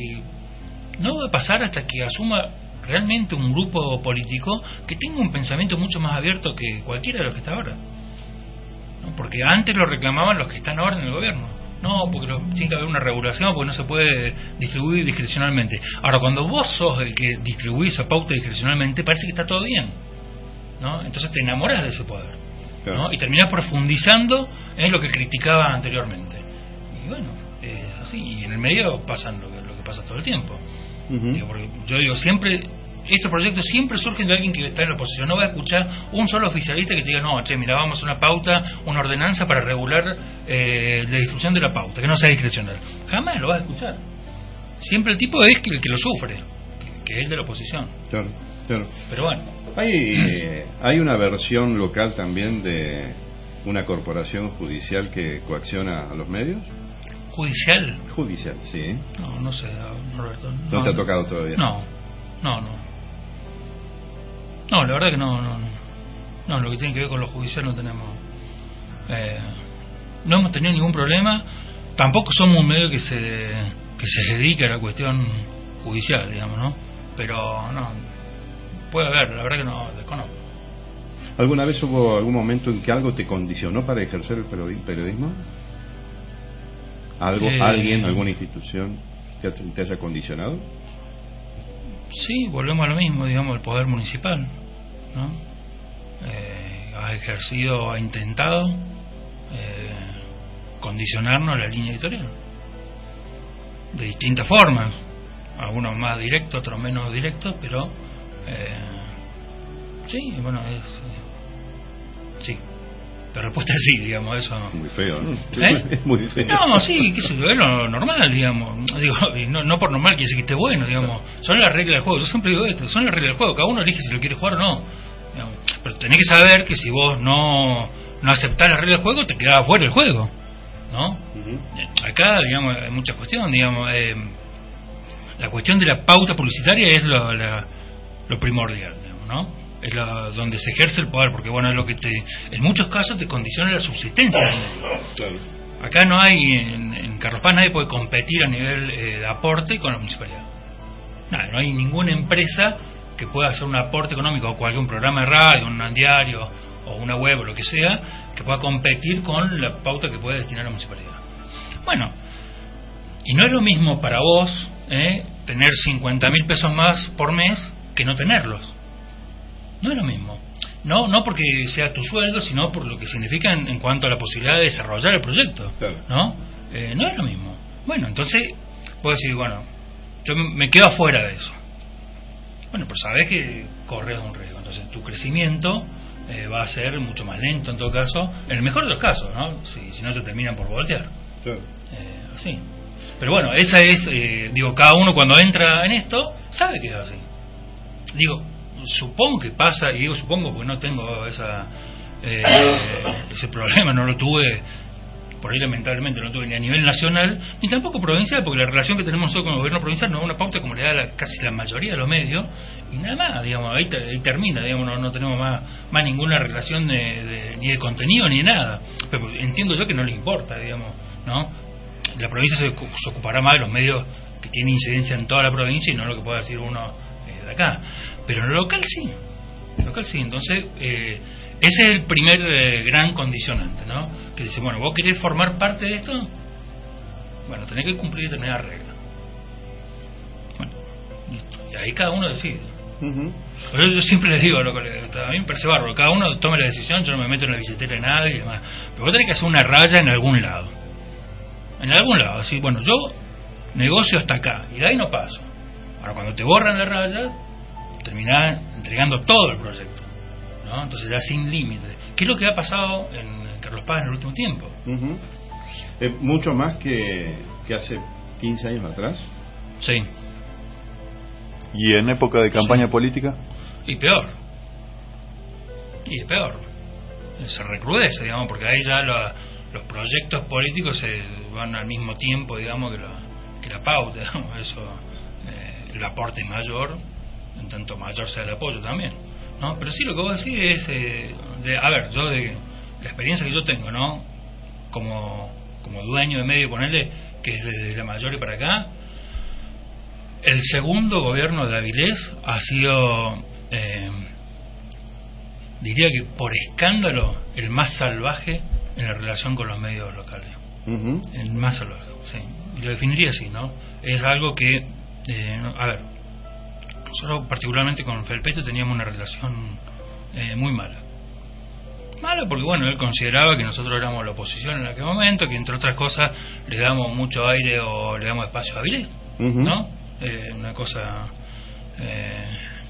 no va a pasar hasta que asuma realmente un grupo político que tenga un pensamiento mucho más abierto que cualquiera de los que está ahora, ¿no? Porque antes lo reclamaban los que están ahora en el gobierno, no, porque lo, tiene que haber una regulación, porque no se puede distribuir discrecionalmente. Ahora, cuando vos sos el que distribuís esa pauta discrecionalmente, parece que está todo bien, ¿no? Entonces te enamorás de ese poder, claro. ¿no? Y terminás profundizando en lo que criticaba anteriormente. bueno, eh, así, y en el medio pasan lo que, lo que pasa todo el tiempo. Uh-huh. Digo, porque yo digo, siempre, estos proyectos siempre surgen de alguien que está en la oposición. No va a escuchar un solo oficialista que te diga, no, che, mira, vamos a hacer una pauta, una ordenanza para regular eh, la distribución de la pauta, que no sea discrecional. Jamás lo vas a escuchar. Siempre el tipo es el que lo sufre, que, que es el de la oposición. Claro, claro. Pero bueno. Hay, eh, hay una versión local también de una corporación judicial que coacciona a los medios. ¿Judicial? Judicial, sí. No, no sé, Roberto. ¿No, ¿No te ha tocado todavía? No, no, no. No, la verdad que no, no, no. No, lo que tiene que ver con lo judicial no tenemos... Eh, no hemos tenido ningún problema. Tampoco somos un medio que se que se dedique a la cuestión judicial, digamos, ¿no? Pero no... Puede haber, la verdad que no desconozco. ¿Alguna vez hubo algún momento en que algo te condicionó para ejercer el periodismo? ¿Algo, eh, alguien, alguna institución que te haya condicionado? Sí, volvemos a lo mismo, digamos, el poder municipal, ¿no? Eh, ha ejercido, ha intentado eh, condicionarnos la línea editorial de distintas formas, algunos más directos, otros menos directos, pero eh, sí, bueno, es eh, sí. La respuesta es sí, digamos, eso. Muy feo, ¿no? ¿Eh? Es muy feo. No, sí, qué sé yo, es lo normal, digamos. Digo, y no, no por normal quiere decir que esté bueno, digamos. Son las reglas del juego. Yo siempre digo esto, son las reglas del juego. Cada uno elige si lo quiere jugar o no. Digamos. Pero tenés que saber que si vos no no aceptás las reglas del juego, te quedás fuera del juego, ¿no? Uh-huh. Acá, digamos, hay mucha cuestión, digamos. Eh, la cuestión de la pauta publicitaria es lo, la, lo primordial, digamos, ¿no? Es la, donde se ejerce el poder, porque bueno, es lo que te, en muchos casos te condiciona la subsistencia del medio. Claro. Acá no hay, en, en Carlos Paz nadie puede competir a nivel eh, de aporte con la municipalidad. Nada, no hay ninguna empresa que pueda hacer un aporte económico o cualquier programa de radio, un diario o una web o lo que sea, que pueda competir con la pauta que puede destinar la municipalidad. Bueno, y no es lo mismo para vos eh, tener cincuenta mil pesos más por mes que no tenerlos. No es lo mismo. No no porque sea tu sueldo, sino por lo que significa en, en cuanto a la posibilidad de desarrollar el proyecto. Claro. ¿No? Eh, no es lo mismo. Bueno, entonces, puedo decir, bueno, yo me quedo afuera de eso. Bueno, pero sabes que corres un riesgo. Entonces, tu crecimiento eh, va a ser mucho más lento en todo caso. En el mejor de los casos, ¿no? Si, si no te terminan por voltear. Claro. Eh, así. Pero bueno, esa es, eh, digo, cada uno cuando entra en esto, sabe que es así. Digo, supongo que pasa, y digo supongo porque no tengo esa eh, ese problema, no lo tuve por ahí, lamentablemente no lo tuve ni a nivel nacional ni tampoco provincial, porque la relación que tenemos nosotros con el gobierno provincial no es una pauta como le da la, casi la mayoría de los medios, y nada más, digamos, ahí, te, ahí termina, digamos, no, no tenemos más, más ninguna relación de, de, ni de contenido ni de nada, pero entiendo yo que no le importa, digamos, ¿no? La provincia se, se ocupará más de los medios que tienen incidencia en toda la provincia y no lo que pueda decir uno acá, pero en lo local sí, en lo local sí. Entonces eh, ese es el primer eh, gran condicionante, ¿no? Que dice, bueno, vos querés formar parte de esto, bueno, tenés que cumplir determinadas reglas. Bueno, listo. Y ahí cada uno decide. Uh-huh. Yo, yo siempre les digo, lo que a mí me parece bárbaro, cada uno tome la decisión, yo no me meto en la billetera de nadie y demás, pero vos tenés que hacer una raya en algún lado, en algún lado, así, bueno, yo negocio hasta acá y de ahí no paso. Ahora, cuando te borran la raya, terminás entregando todo el proyecto, ¿no? Entonces ya sin límite. ¿Qué es lo que ha pasado en Carlos Paz en el último tiempo? Uh-huh. eh, mucho más que, que hace quince años atrás. Sí. ¿Y en época de campaña sí. política? Y peor. Y peor. Se recrudece, digamos, porque ahí ya lo, los proyectos políticos se van al mismo tiempo, digamos, que, lo, que la pauta, digamos, eso... el aporte mayor, en tanto mayor sea el apoyo también, ¿no? Pero sí, lo que vos decís es eh, de, a ver, yo de la experiencia que yo tengo, ¿no? Como como dueño de medio, ponerle que es desde la mayor y para acá, el segundo gobierno de Avilés ha sido eh, diría que por escándalo el más salvaje en la relación con los medios locales. Uh-huh. El más salvaje, sí. Y lo definiría así, ¿no? Es algo que Eh, no, a ver, nosotros particularmente con Felpeto teníamos una relación eh, muy mala, Malo porque, bueno, él consideraba que nosotros éramos la oposición en aquel momento, que entre otras cosas le damos mucho aire o le damos espacio a Avilés, uh-huh. ¿no? Eh, una cosa... Eh,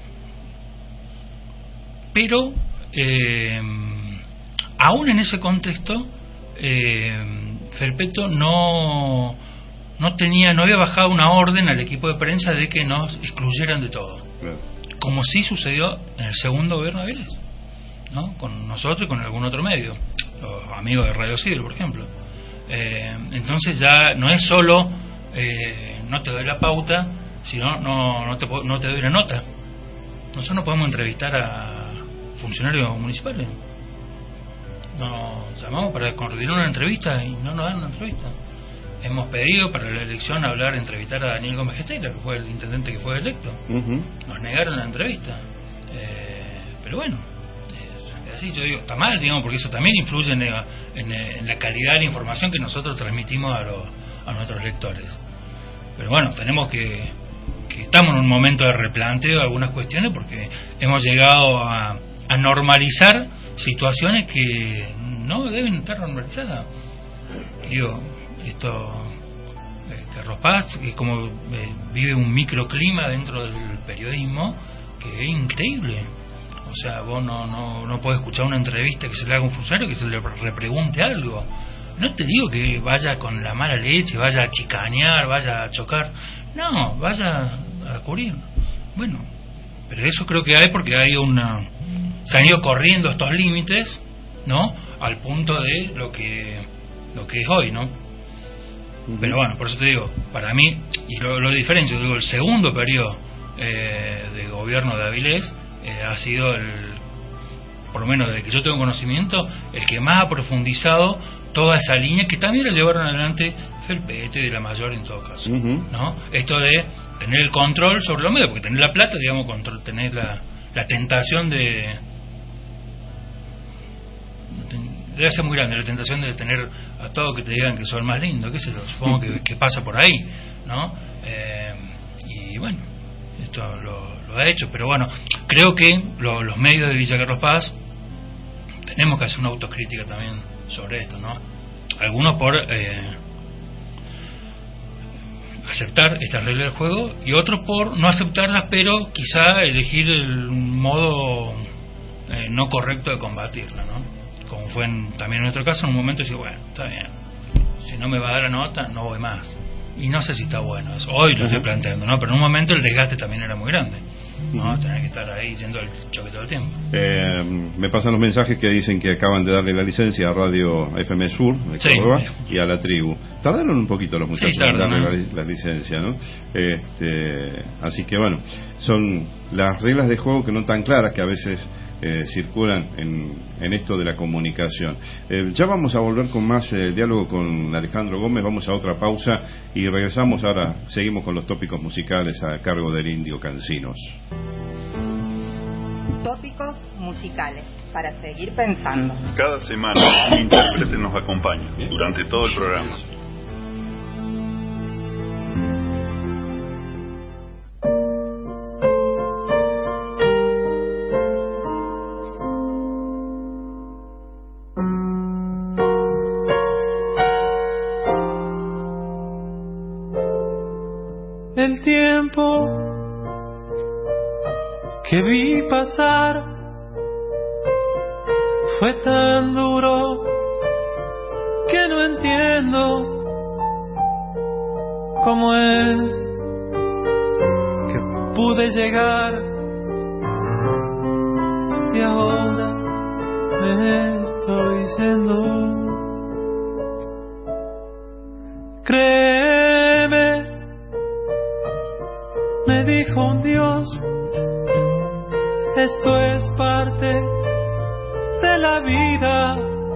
pero, eh, aún en ese contexto, eh, Felpeto no, no tenía, no había bajado una orden al equipo de prensa de que nos excluyeran de todo. Claro. Como sí sucedió en el segundo gobierno de Avilés, ¿no? Con nosotros y con algún otro medio, los amigos de Radio Siglo, por ejemplo. Eh, entonces ya no es solo eh, no te doy la pauta, sino no, no, te, no te doy la nota. Nosotros no podemos entrevistar a funcionarios municipales. Nos llamamos para coordinar una entrevista y no nos dan una entrevista. Hemos pedido para la elección hablar, entrevistar a Daniel Gómez Gesteiler, que fue el intendente que fue electo. Uh-huh. Nos negaron la entrevista. Eh, pero bueno, es, es así, yo digo, está mal, digamos, porque eso también influye en, en, en la calidad de la información que nosotros transmitimos a, los, a nuestros lectores. Pero bueno, tenemos que, que estamos en un momento de replanteo de algunas cuestiones porque hemos llegado a, a normalizar situaciones que no deben estar normalizadas. Digo, esto eh, Carlos Paz, que como eh, vive un microclima dentro del periodismo que es increíble. O sea, vos no, no, no podés escuchar una entrevista que se le haga a un funcionario que se le repregunte algo. No te digo que vaya con la mala leche, vaya a chicanear, vaya a chocar. No, vaya a cubrir. Bueno, pero eso creo que hay porque hay una... Se han ido corriendo estos límites, ¿no? Al punto de lo que lo que es hoy, ¿no? Uh-huh. Pero bueno, por eso te digo, para mí, y lo, lo diferencio, digo, el segundo periodo eh, de gobierno de Avilés eh, ha sido el, por lo menos desde que yo tengo conocimiento, el que más ha profundizado toda esa línea que también la llevaron adelante Felpeto y de la Mayor en todo caso, uh-huh. ¿no? Esto de tener el control sobre los medios, porque tener la plata, digamos, control, tener la, la tentación de... debe ser muy grande la tentación de tener a todos que te digan que soy el más lindo, qué sé yo, supongo que, que pasa por ahí, ¿no? Eh, y bueno, esto lo, lo ha hecho, pero bueno, creo que lo, los medios de Villa Carlos Paz tenemos que hacer una autocrítica también sobre esto, ¿no? Algunos por eh, aceptar estas reglas del juego y otros por no aceptarlas, pero quizá elegir el modo eh, no correcto de combatirla, ¿no? Como fue en, también en nuestro caso, en un momento decía, bueno, está bien, si no me va a dar la nota, no voy más. Y no sé si está bueno eso, hoy lo uh-huh. estoy planteando, ¿no? Pero en un momento el desgaste también era muy grande, ¿no? Uh-huh. Tener que estar ahí yendo el choque todo el tiempo. Eh, me pasan los mensajes que dicen que acaban de darle la licencia a Radio F M Sur de Córdoba sí. y a la Tribu. Tardaron un poquito los muchachos sí, en darle ¿no? la, la licencia, ¿no? Este, así que bueno, son las reglas de juego que no tan claras que a veces eh, circulan en, en esto de la comunicación. Eh, ya vamos a volver con más eh, diálogo con Alejandro Gómez, vamos a otra pausa y regresamos. Ahora seguimos con los tópicos musicales a cargo del Indio Cancinos. Tópicos musicales para seguir pensando. Cada semana un intérprete nos acompaña durante todo el programa. El tiempo que vi pasar fue tan duro que no entiendo cómo es que pude llegar y ahora me estoy yendo. Créeme, me dijo un Dios, esto es parte de la vida.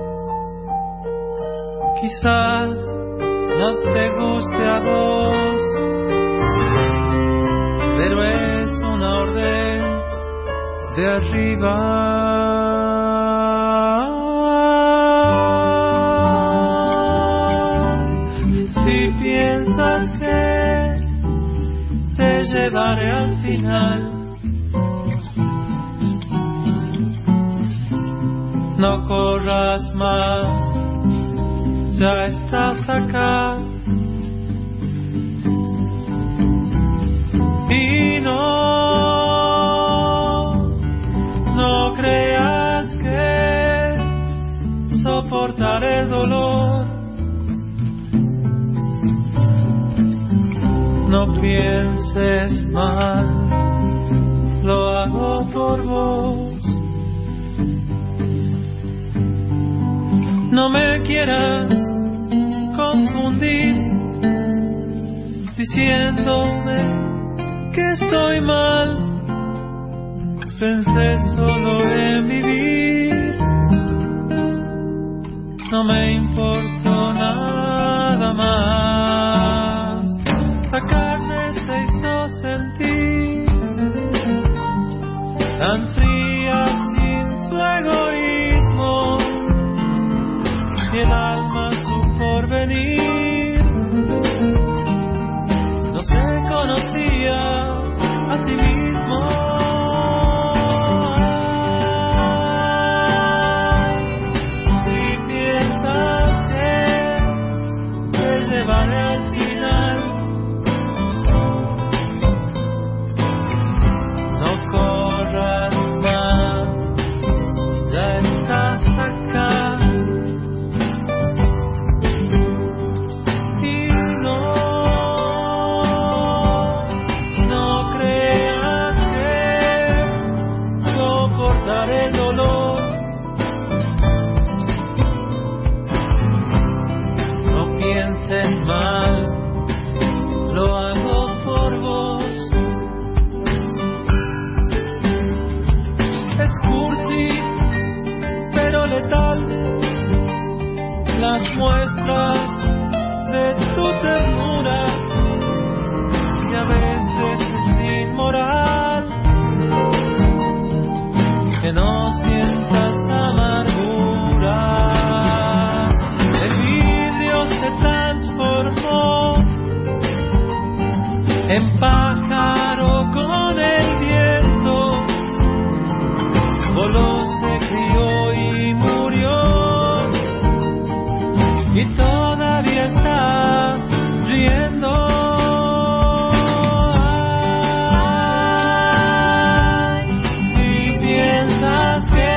Quizás no te guste a vos, pero es una orden de arriba. Si piensas que te llevaré al final, no no corras más, ya estás acá. Y no, no creas que soportaré el dolor. No pienses mal, lo hago por vos. No me quieras confundir diciéndome que estoy mal. Pensé solo en vivir, no me importó nada más. La carne se hizo sentir tan fría sin su egoísmo, y el alma su porvenir no se conocía a sí mismo. Ay, si piensas que te llevaré al final, no corras más, ya estás acá. Y no, no creas que soportaré el dolor. No pienses mal, lo hago por vos. Es cursi, pero letal, las muestras de tu ternura, y a veces es inmoral que no sientas amargura. El vidrio se transformó en pájaro con el viento, voló, se crió y murió, y todavía está riendo. Ay, si piensas que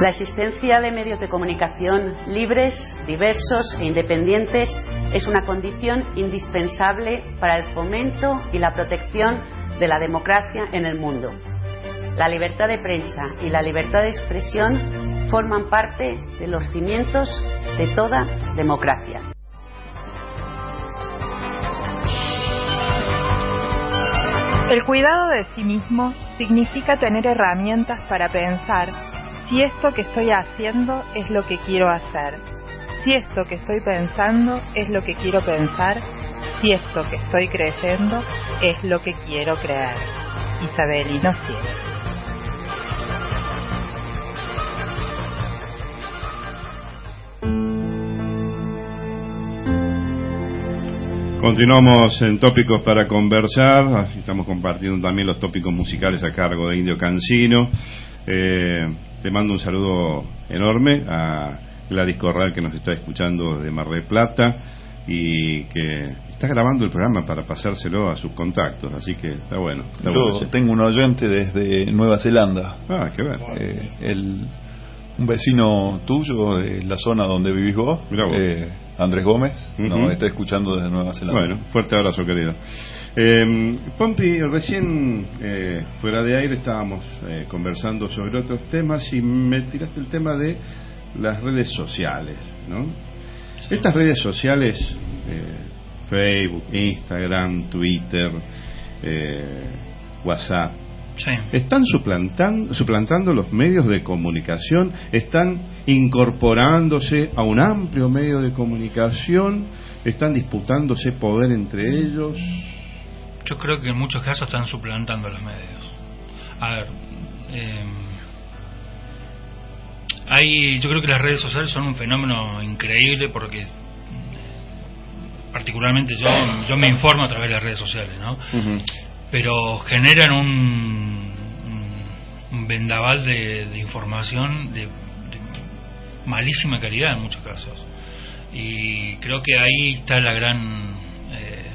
La existencia de medios de comunicación libres, diversos e independientes es una condición indispensable para el fomento y la protección de la democracia en el mundo. La libertad de prensa y la libertad de expresión forman parte de los cimientos de toda democracia. El cuidado de sí mismo significa tener herramientas para pensar si esto que estoy haciendo es lo que quiero hacer, si esto que estoy pensando es lo que quiero pensar, si esto que estoy creyendo es lo que quiero creer. Isabelino Siero. Continuamos en tópicos para conversar. Estamos compartiendo también los tópicos musicales a cargo de Indio Cancino. Eh, te mando un saludo enorme a Gladys Corral, que nos está escuchando de Mar del Plata y que está grabando el programa para pasárselo a sus contactos, así que está bueno. Está Yo bueno. tengo un oyente desde Nueva Zelanda. Ah, qué bueno. Eh, el, un vecino tuyo de la zona donde vivís vos, Mirá vos. Eh, Andrés Gómez, Uh-huh. nos está escuchando desde Nueva Zelanda. Bueno, fuerte abrazo, querido. Eh, Pompi, recién eh, fuera de aire estábamos eh, conversando sobre otros temas y me tiraste el tema de las redes sociales, ¿no? Sí. Estas redes sociales, eh, Facebook, Instagram, Twitter, eh, WhatsApp, sí, ¿están suplantando, suplantando los medios de comunicación? ¿Están incorporándose a un amplio medio de comunicación? ¿Están disputándose poder entre ellos? Yo creo que en muchos casos están suplantando los medios. A ver, eh, hay, yo creo que las redes sociales son un fenómeno increíble porque eh, particularmente yo yo me informo a través de las redes sociales, ¿no? Uh-huh. Pero generan un, un vendaval de, de información de, de malísima calidad en muchos casos, y creo que ahí está la gran eh,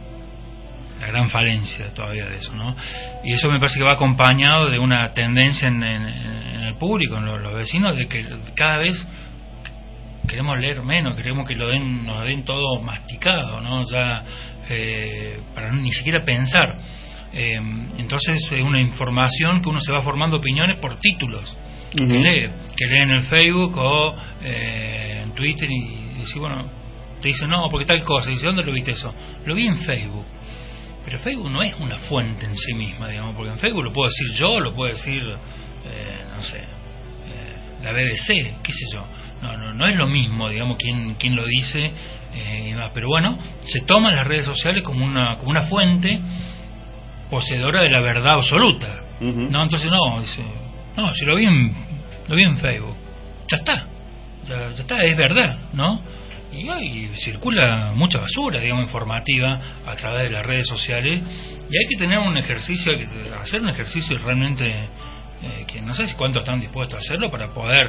la gran falencia todavía de eso, ¿no? Y eso me parece que va acompañado de una tendencia en, en, en el público, en los, los vecinos, de que cada vez queremos leer menos, queremos que lo den, nos den todo masticado, ¿no? Ya eh, para ni siquiera pensar. Eh, entonces es una información que uno se va formando opiniones por títulos uh-huh. que lee, que lee en el Facebook o eh, en Twitter, y, y dice, bueno, te dice no, porque tal cosa, y dice, ¿dónde lo viste eso? Lo vi en Facebook. Pero Facebook no es una fuente en sí misma, digamos, porque en Facebook lo puedo decir yo, lo puedo decir eh, no sé, eh, la B B C, qué sé yo. No, no, no es lo mismo, digamos, quién, quién lo dice eh, y demás. Pero bueno, se toman las redes sociales como una, como una fuente poseedora de la verdad absoluta. Uh-huh. No, entonces no, dice, no, si lo vi en, lo vi en Facebook, ya está, ya, ya está, es verdad, ¿no? Y hoy circula mucha basura, digamos, informativa a través de las redes sociales, y hay que tener un ejercicio, hay que hacer un ejercicio realmente eh, que no sé si cuántos están dispuestos a hacerlo para poder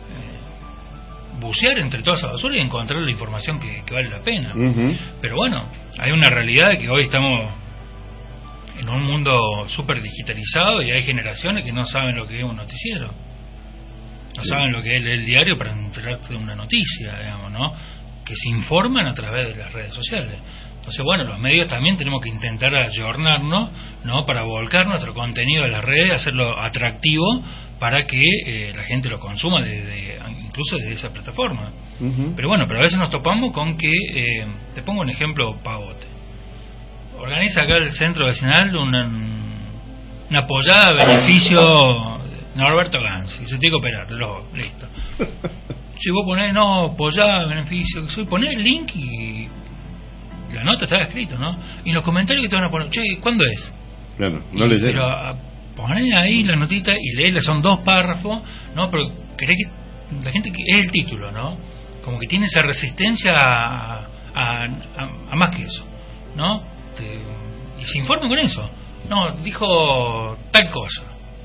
eh, bucear entre toda esa basura y encontrar la información que, que vale la pena. Uh-huh. Pero bueno, hay una realidad de que hoy estamos en un mundo súper digitalizado y hay generaciones que no saben lo que es un noticiero, no sí. saben lo que es el diario para enterarte de una noticia, digamos, ¿no? Que se informan a través de las redes sociales. Entonces, bueno, los medios también tenemos que intentar ayornarnos, ¿no? Para volcar nuestro contenido a las redes, hacerlo atractivo para que eh, la gente lo consuma desde, incluso desde esa plataforma. Uh-huh. Pero bueno, pero a veces nos topamos con que, eh, te pongo un ejemplo pavote. Organiza acá el centro vecinal una, una apoyada a beneficio de Norberto Gans y se tiene que operar, lo, listo. Si vos ponés, no, apoyada, beneficio, soy, ponés el link y la nota estaba escrito, ¿no? Y en los comentarios que te van a poner, che, ¿cuándo es? Claro, no le Pero a, ponés ahí la notita y leesla, son dos párrafos, ¿no? Pero querés que la gente, es el título, ¿no? Como que tiene esa resistencia a, a, a, a más que eso, ¿no? Te, y se informa con eso. No, dijo tal cosa.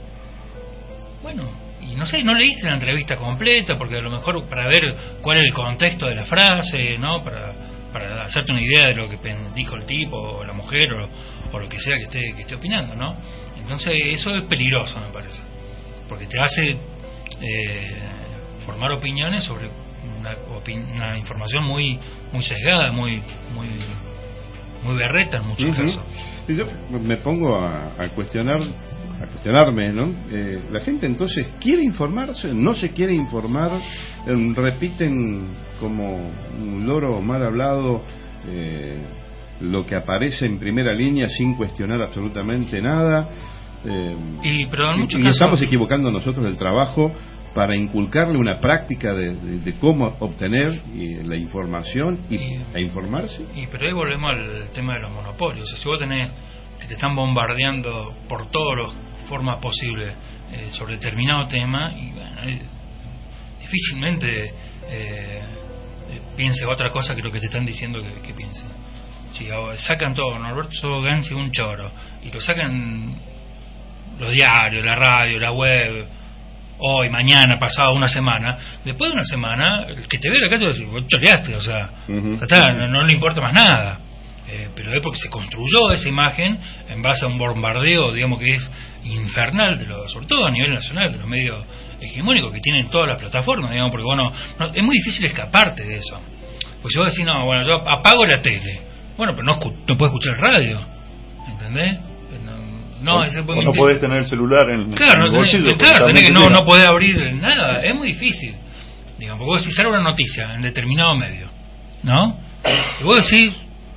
Bueno, y no sé, no leíste la entrevista completa, porque a lo mejor para ver cuál es el contexto de la frase, ¿no? Para, para hacerte una idea de lo que dijo el tipo o la mujer o, o lo que sea que esté, que esté opinando, ¿no? Entonces eso es peligroso, me parece, porque te hace eh, formar opiniones sobre una, opin una información muy muy sesgada, muy muy muy berreta en muchos uh-huh. casos. Y yo me pongo a, a cuestionar a cuestionarme, ¿no? Eh, la gente entonces quiere informarse, no se quiere informar, eh, repiten como un loro mal hablado eh, lo que aparece en primera línea sin cuestionar absolutamente nada. Eh, y pero en y, muchos y casos estamos equivocando nosotros el trabajo para inculcarle una práctica de, de, de cómo obtener y, la información y, y a informarse. Y pero ahí volvemos al tema de los monopolios. O sea, si vos tenés que te están bombardeando por todas las formas posibles eh, sobre determinado tema, y bueno, eh, difícilmente eh, piense otra cosa que lo que te están diciendo que, que piense. Si sacan todo, Norberto Ganzi un choro, y lo sacan los diarios, la radio, la web, hoy, mañana, pasado, una semana, después de una semana, el que te ve acá te va a decir, vos choreaste, o sea, uh-huh. está, no, no le importa más nada. Eh, pero es porque se construyó esa imagen en base a un bombardeo, digamos, que es infernal, de lo, sobre todo a nivel nacional, de los medios hegemónicos que tienen todas las plataformas, digamos, porque bueno, no, es muy difícil escaparte de eso. Pues si vos decís, no, bueno, yo apago la tele, bueno, pero no, no puedes escuchar radio, ¿entendés? No, o, ese o no podés tener el celular en, claro, en el bolsillo. Tenés, claro, tenés que no, no podés abrir nada, es muy difícil. Digamos, porque vos decís, sale una noticia en determinado medio, ¿no? Y vos decís,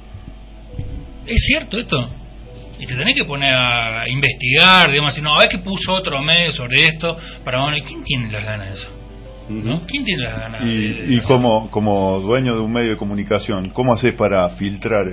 ¿es cierto esto? Y te tenés que poner a investigar, digamos así, no, a ver qué puso otro medio sobre esto, para bueno, ¿quién tiene las ganas de eso? ¿No? ¿Quién tiene las ganas y, de, de y como, como dueño de un medio de comunicación, ¿cómo haces para filtrar?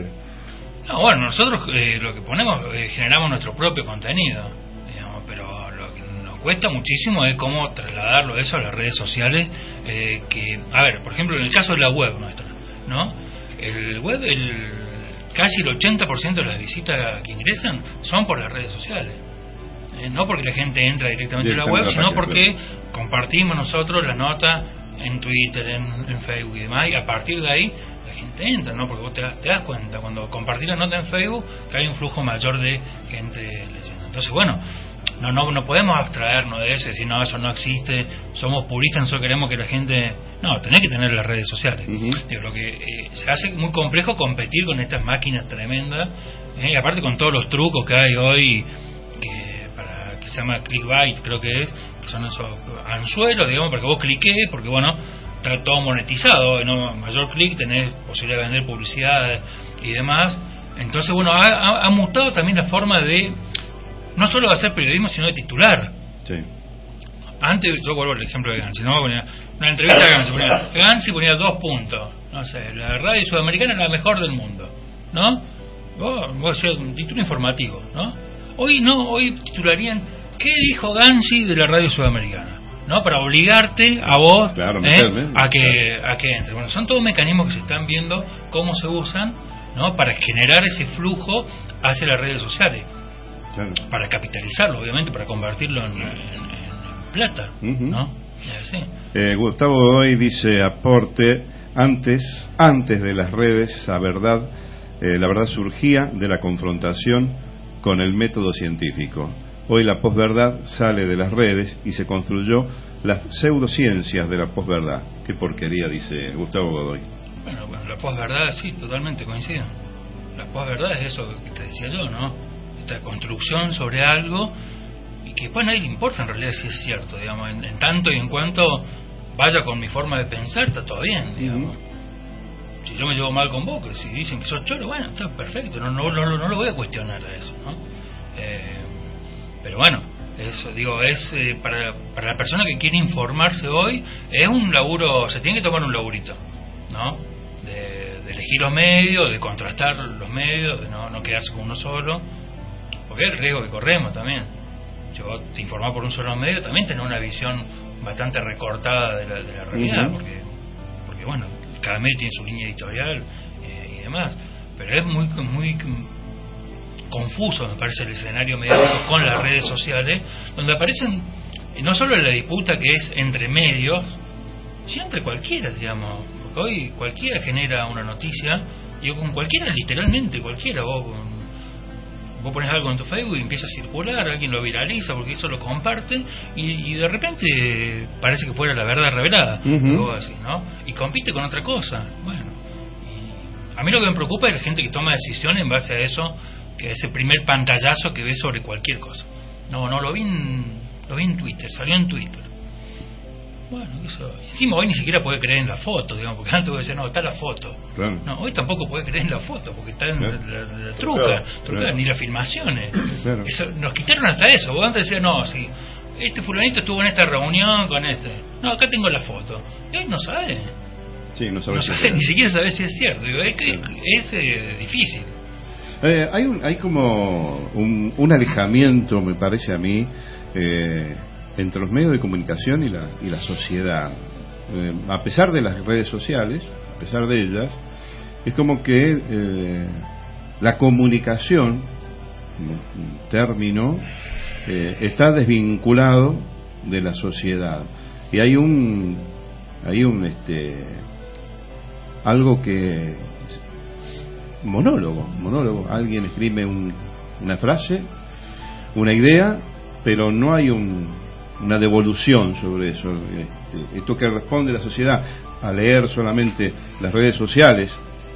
No, bueno, nosotros eh, lo que ponemos, eh, generamos nuestro propio contenido, digamos, pero lo que nos cuesta muchísimo es cómo trasladarlo eso a las redes sociales, eh, que, a ver, por ejemplo, en el caso de la web nuestra, ¿no? El web, el casi el ochenta por ciento de las visitas que ingresan son por las redes sociales. Eh, no porque la gente entra directamente a la web, sino porque compartimos nosotros la nota en Twitter, en, en Facebook y demás, y a partir de ahí la gente entra, ¿no? Porque vos te, te das cuenta cuando compartís la nota en Facebook que hay un flujo mayor de gente leyendo. Entonces, bueno, no no no podemos abstraernos de eso, decir, no, eso no existe, somos puristas, nosotros queremos que la gente... No, tenés que tener las redes sociales. Uh-huh. Digo, lo que eh, se hace muy complejo competir con estas máquinas tremendas, eh, y aparte con todos los trucos que hay hoy, que para que se llama clickbait, creo que es, que son esos anzuelos, digamos, para que vos cliques, porque bueno, está todo monetizado, ¿no? Mayor clic tenés posibilidad de vender publicidad y demás. Entonces, bueno, ha, ha, ha mutado también la forma de no solo de hacer periodismo, sino de titular. Sí. Antes, yo vuelvo al ejemplo de Ganzi, ¿no? Ponía una entrevista a Ganzi, ponía, Ganzi ponía dos puntos, no sé, la radio sudamericana es la mejor del mundo, ¿no? Vos, vos hacías un título informativo, ¿no? Hoy no, hoy titularían, ¿qué dijo Ganzi de la radio sudamericana? ¿No? Para obligarte a vos, claro, ¿eh? a que a que entre. Bueno, son todos mecanismos que se están viendo cómo se usan, ¿no? Para generar ese flujo hacia las redes sociales, claro. Para capitalizarlo, obviamente, para convertirlo en, en, en plata, uh-huh. ¿no? Sí. Eh, Gustavo Godoy dice, aporte, antes antes de las redes, la verdad, eh, la verdad surgía de la confrontación con el método científico. Hoy la posverdad sale de las redes y se construyó las pseudociencias de la posverdad. Qué porquería, dice Gustavo Godoy. Bueno, bueno, la posverdad sí, totalmente coincido. La posverdad es eso que te decía yo, ¿no? Esta construcción sobre algo y que después a nadie le importa en realidad si es cierto, digamos, en, en tanto y en cuanto vaya con mi forma de pensar, está todo bien, digamos. Uh-huh. Si yo me llevo mal con vos, que si dicen que sos choro, bueno, está perfecto, no, no, no, no lo voy a cuestionar a eso, ¿no? Eh, pero bueno, eso digo, es eh, para, para la persona que quiere informarse hoy, es un laburo, se tiene que tomar un laburito, ¿no? De, de elegir los medios, de contrastar los medios, de no, no quedarse con uno solo, porque es el riesgo que corremos también. Si vos te informás por un solo medio, también tenés una visión bastante recortada de la, de la realidad, uh-huh. porque, porque bueno, cada medio tiene su línea editorial eh, y demás, pero es muy muy confuso, me parece, el escenario mediático con las redes sociales, donde aparecen no solo la disputa que es entre medios, sino entre cualquiera, digamos, porque hoy cualquiera genera una noticia, y con cualquiera, literalmente cualquiera, vos con, Vos pones algo en tu Facebook y empieza a circular, alguien lo viraliza porque eso lo comparten y, y de repente parece que fuera la verdad revelada, uh-huh. así, ¿no? Y compite con otra cosa. Bueno, y a mí lo que me preocupa es la gente que toma decisiones en base a eso, que ese primer pantallazo que ve sobre cualquier cosa. No, no, lo vi en, lo vi en Twitter, salió en Twitter. Bueno, eso. Encima hoy ni siquiera puede creer en la foto, digamos, porque antes decía, no, está la foto. Claro. No, hoy tampoco puede creer en la foto, porque está en claro. la, la, la truca, claro. truca claro. ni las filmaciones. Claro. Eso, nos quitaron hasta eso. Vos antes decías, no, si este fulanito estuvo en esta reunión con este. No, acá tengo la foto. Y hoy no sabe. Sí, no sabe. No si sabe, ni siquiera sabe si es cierto. Digo, es que claro. es eh, difícil. Eh, hay un, hay como un, un alejamiento, me parece a mí, eh, entre los medios de comunicación y la, y la sociedad. Eh, a pesar de las redes sociales, a pesar de ellas, es como que eh, la comunicación, un término, eh, está desvinculado de la sociedad. Y hay un, hay un, este, algo que, monólogo, monólogo. Alguien escribe un, una frase, una idea, pero no hay un una devolución sobre eso. Este, esto que responde la sociedad a leer solamente las redes sociales,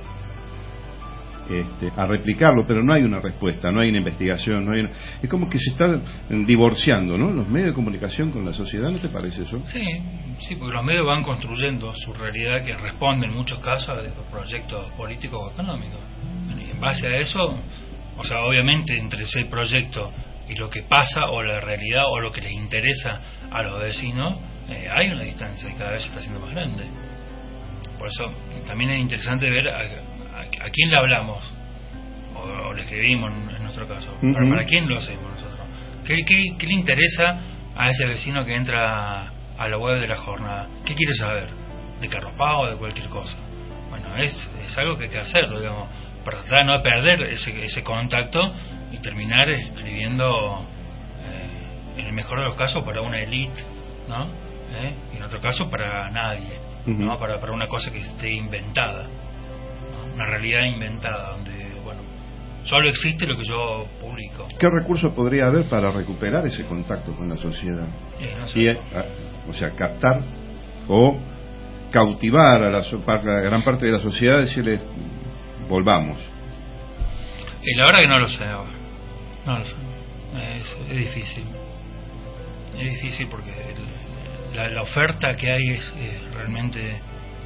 este, a replicarlo, pero no hay una respuesta, no hay una investigación, no hay una... es como que se está divorciando, ¿no? Los medios de comunicación con la sociedad, ¿no te parece eso? Sí, sí, porque los medios van construyendo su realidad que responde en muchos casos a los proyectos políticos o económicos. Y en base a eso, o sea, obviamente entre ese proyecto y lo que pasa o la realidad o lo que les interesa a los vecinos, eh, hay una distancia y cada vez se está haciendo más grande. Por eso también es interesante ver a, a, a quién le hablamos o, o le escribimos en, en nuestro caso. Uh-huh. ¿Para, ¿Para quién lo hacemos nosotros? ¿Qué, qué, ¿Qué le interesa a ese vecino que entra a la web de la jornada? ¿Qué quiere saber? ¿De Carlos Paz o de cualquier cosa? Bueno, es, es algo que hay que hacerlo, digamos, para tratar de no perder ese, ese contacto y terminar escribiendo, eh, en el mejor de los casos, para una élite, ¿no? ¿Eh? Y en otro caso para nadie, uh-huh. ¿no? Para, para una cosa que esté inventada, ¿no? Una realidad inventada donde, bueno, solo existe lo que yo publico. ¿Qué recursos podría haber para recuperar ese contacto con la sociedad? Eh, no sé. Y, a, o sea, captar o cautivar a la, a la gran parte de la sociedad, decirle, volvamos. Y la verdad que no lo sé ahora. No lo sé. Es, es difícil. Es difícil porque el, la, la oferta que hay es, es realmente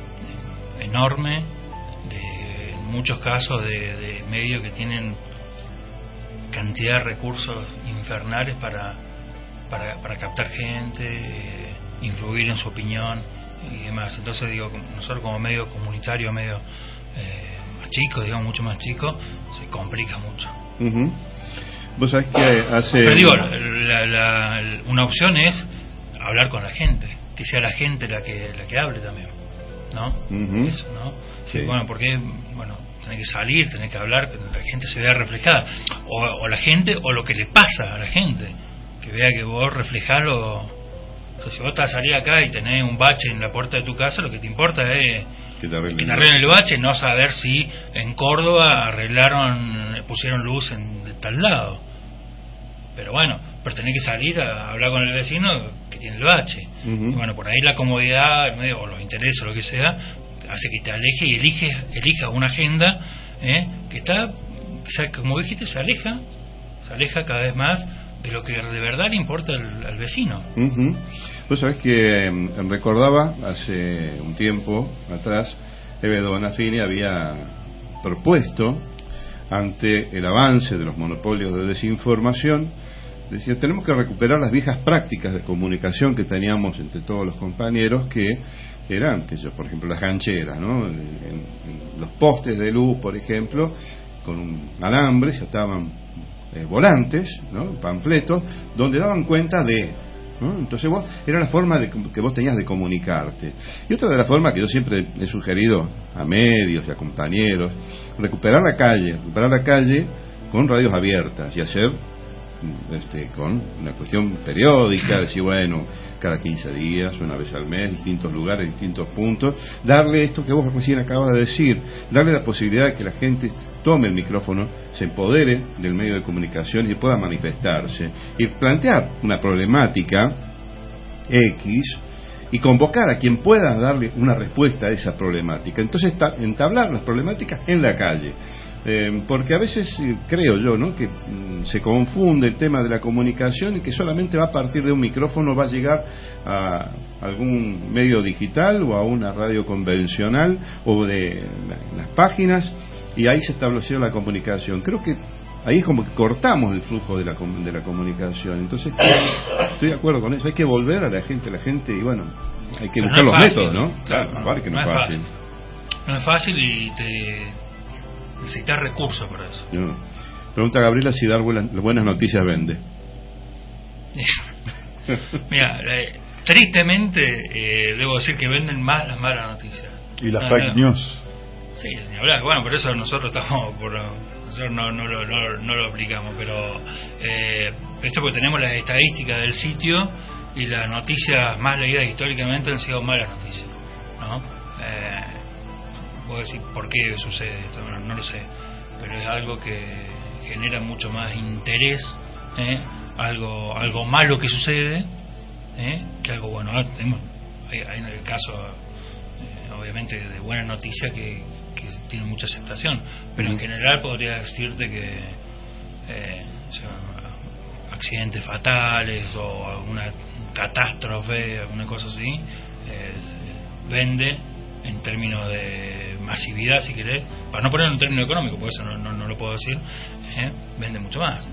enorme. De, en muchos casos de, de medios que tienen cantidad de recursos infernales para, para, para captar gente, eh, influir en su opinión y demás. Entonces digo, nosotros como medio comunitario, medio eh, más chico, digamos, mucho más chico, se complica mucho. Uh-huh. Vos sabés que hace... Pero digo, la, la, una opción es hablar con la gente, que sea la gente la que la que hable también, ¿no? Uh-huh. Eso, ¿no? Sí, sí. Bueno, porque, bueno, tenés que salir, tenés que hablar, que la gente se vea reflejada, o, o la gente, o lo que le pasa a la gente, que vea que vos reflejás lo... O sea, si vos estás a salir acá y tenés un bache en la puerta de tu casa, lo que te importa es que te arreglen, que te arreglen el bache, no saber si en Córdoba arreglaron, pusieron luz en de tal lado. Pero bueno, pero tenés que salir a hablar con el vecino que tiene el bache. Uh-huh. Y bueno, por ahí la comodidad, o los intereses o lo que sea, hace que te aleje y eliges, elijas una agenda ¿eh? que está, o sea, como dijiste, se aleja, se aleja cada vez más de lo que de verdad le importa al, al vecino. Uh-huh. Vos sabés que eh, recordaba hace un tiempo atrás, Eve Donafini había propuesto, ante el avance de los monopolios de desinformación, decía, tenemos que recuperar las viejas prácticas de comunicación que teníamos entre todos los compañeros, que eran, que yo, por ejemplo, las gancheras, ¿no? En, en los postes de luz, por ejemplo, con un alambre se estaban eh, volantes, ¿no? Panfletos, donde daban cuenta de, ¿no? Entonces vos, era la forma de, que vos tenías de comunicarte. Y otra de las formas que yo siempre he sugerido a medios y a compañeros, recuperar la calle, recuperar la calle con radios abiertas y hacer este, con una cuestión periódica, decir, bueno, cada quince días, una vez al mes, distintos lugares, distintos puntos, darle esto que vos recién acabas de decir, darle la posibilidad de que la gente tome el micrófono, se empodere del medio de comunicación y pueda manifestarse y plantear una problemática X y convocar a quien pueda darle una respuesta a esa problemática. Entonces entablar las problemáticas en la calle. Eh, porque a veces eh, creo yo, ¿no?, que mm, se confunde el tema de la comunicación y que solamente va a partir de un micrófono, va a llegar a algún medio digital o a una radio convencional o de la, las páginas, y ahí se estableció la comunicación. Creo que ahí es como que cortamos el flujo de la, de la comunicación. Entonces estoy de acuerdo con eso, hay que volver a la gente, a la gente, y bueno, hay que Pero buscar no los es fácil, métodos, ¿no? Claro, claro, claro que no, no es es fácil. fácil. No es fácil y te necesitas recursos para eso. No. Pregunta Gabriela si dar buenas, buenas noticias vende. Mira, eh, tristemente eh, debo decir que venden más las malas noticias. Y las no, fake no. news. Sí, ni hablar. Bueno, por eso nosotros estamos por... Nosotros no, no, lo, no, no lo aplicamos, pero eh, esto porque tenemos las estadísticas del sitio y las noticias más leídas históricamente han sido malas noticias, ¿no? Eh, puedo decir por qué sucede esto, no, no lo sé, pero es algo que genera mucho más interés, ¿eh? algo algo malo que sucede, ¿eh? que algo bueno. Ah, tenemos, hay, hay el caso, eh, obviamente, de buenas noticias que, que tienen mucha aceptación, pero en general podría decirte que eh, o sea, accidentes fatales o alguna catástrofe, alguna cosa así, eh, vende en términos de masividad, si querés, para no ponerlo en términos económicos, porque eso no, no, no lo puedo decir, ¿eh? vende mucho más.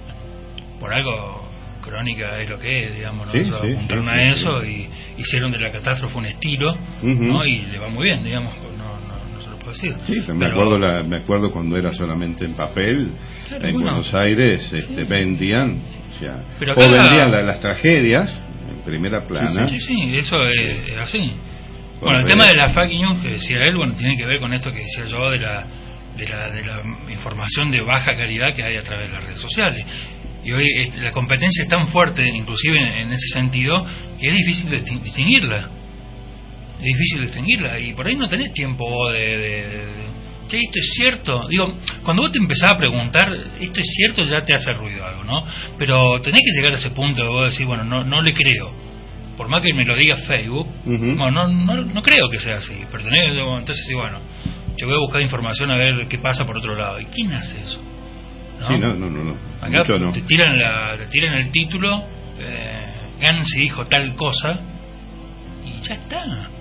Por algo, Crónica es lo que es, digamos, ¿no? Sí, Eso, sí, apuntaron sí, a sí, eso sí. y hicieron de la catástrofe un estilo, Uh-huh. ¿no? Y le va muy bien, digamos, no, no, no se lo puedo decir. Sí, me Pero, acuerdo la, me acuerdo cuando era solamente en papel, Claro, en bueno, Buenos Aires, este, sí. vendían, o sea, Pero o acá vendían la- la- las tragedias en primera plana. Sí, sí, eso es, es así. Por Bueno, el ver. tema de la fake news que decía él, bueno, tiene que ver con esto que decía yo de la, de la de la información de baja calidad que hay a través de las redes sociales. Y hoy este, la competencia es tan fuerte, inclusive en, en ese sentido, que es difícil distin- distinguirla. Es difícil distinguirla y por ahí no tenés tiempo vos de, de, de, de che, esto es cierto. Digo, cuando vos te empezás a preguntar, esto es cierto, ya te hace ruido algo, ¿no? Pero tenés que llegar a ese punto de vos decir, bueno, no, no le creo. Por más que me lo diga Facebook, Uh-huh. bueno, no, no, no creo que sea así. Pero tenés que, entonces, sí, bueno, yo voy a buscar información a ver qué pasa por otro lado. ¿Y quién hace eso? ¿No? Sí, no, no, no, no. Acá Mucho no. te tiran la, te tiran el título, eh, Gantz dijo tal cosa y ya está.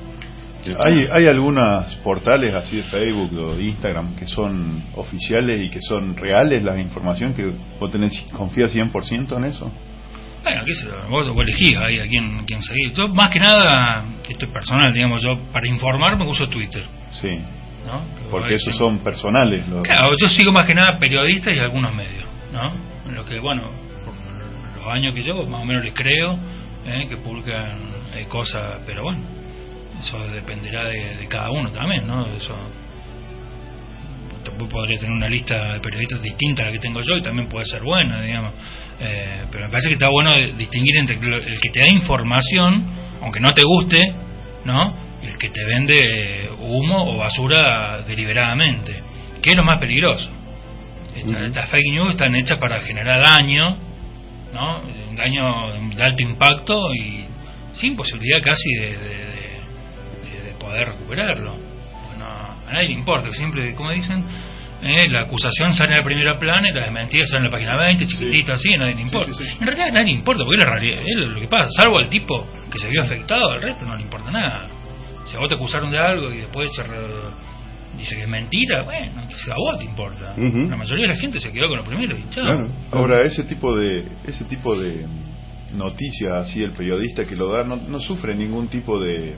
Hay, hay algunos portales así de Facebook o de Instagram que son oficiales y que son reales la información, que vos tenés, confías cien por ciento en eso. Bueno, qué sé yo, vos, vos elegís ahí a quién, quién seguir. Yo, más que nada, esto es personal, digamos, yo para informarme uso Twitter, Sí, ¿no? Que porque ahí esos tengo- son personales. Los... Claro, yo sigo más que nada periodistas y algunos medios, ¿no? En lo que, bueno, por los años que llevo, más o menos les creo, ¿eh? que publican eh, cosas, pero bueno, eso dependerá de, de cada uno también, ¿no? Eso tampoco podría tener una lista de periodistas distinta a la que tengo yo y también puede ser buena, digamos. Eh, pero me parece que está bueno distinguir entre el que te da información, aunque no te guste, ¿no? Y el que te vende humo o basura deliberadamente, que es lo más peligroso. Estas, Uh-huh. estas fake news están hechas para generar daño, ¿no? Un daño de alto impacto y sin posibilidad casi de, de, de, de- de poder recuperarlo. Bueno, a nadie le importa, siempre, como dicen, eh, la acusación sale en la primera plana y las mentiras salen en la página veinte, chiquitita, así, a nadie le importa. Sí, sí, sí. En realidad a nadie le importa, porque es la realidad, es lo que pasa, salvo al tipo que se vio afectado, al resto no le importa nada. Si a vos te acusaron de algo y después se re- dice que es mentira, bueno, que a vos te importa. Uh-huh. La mayoría de la gente se quedó con lo primero y chao. Claro. Ahora, ese tipo de ese tipo de noticias, así el periodista que lo da no, no sufre ningún tipo de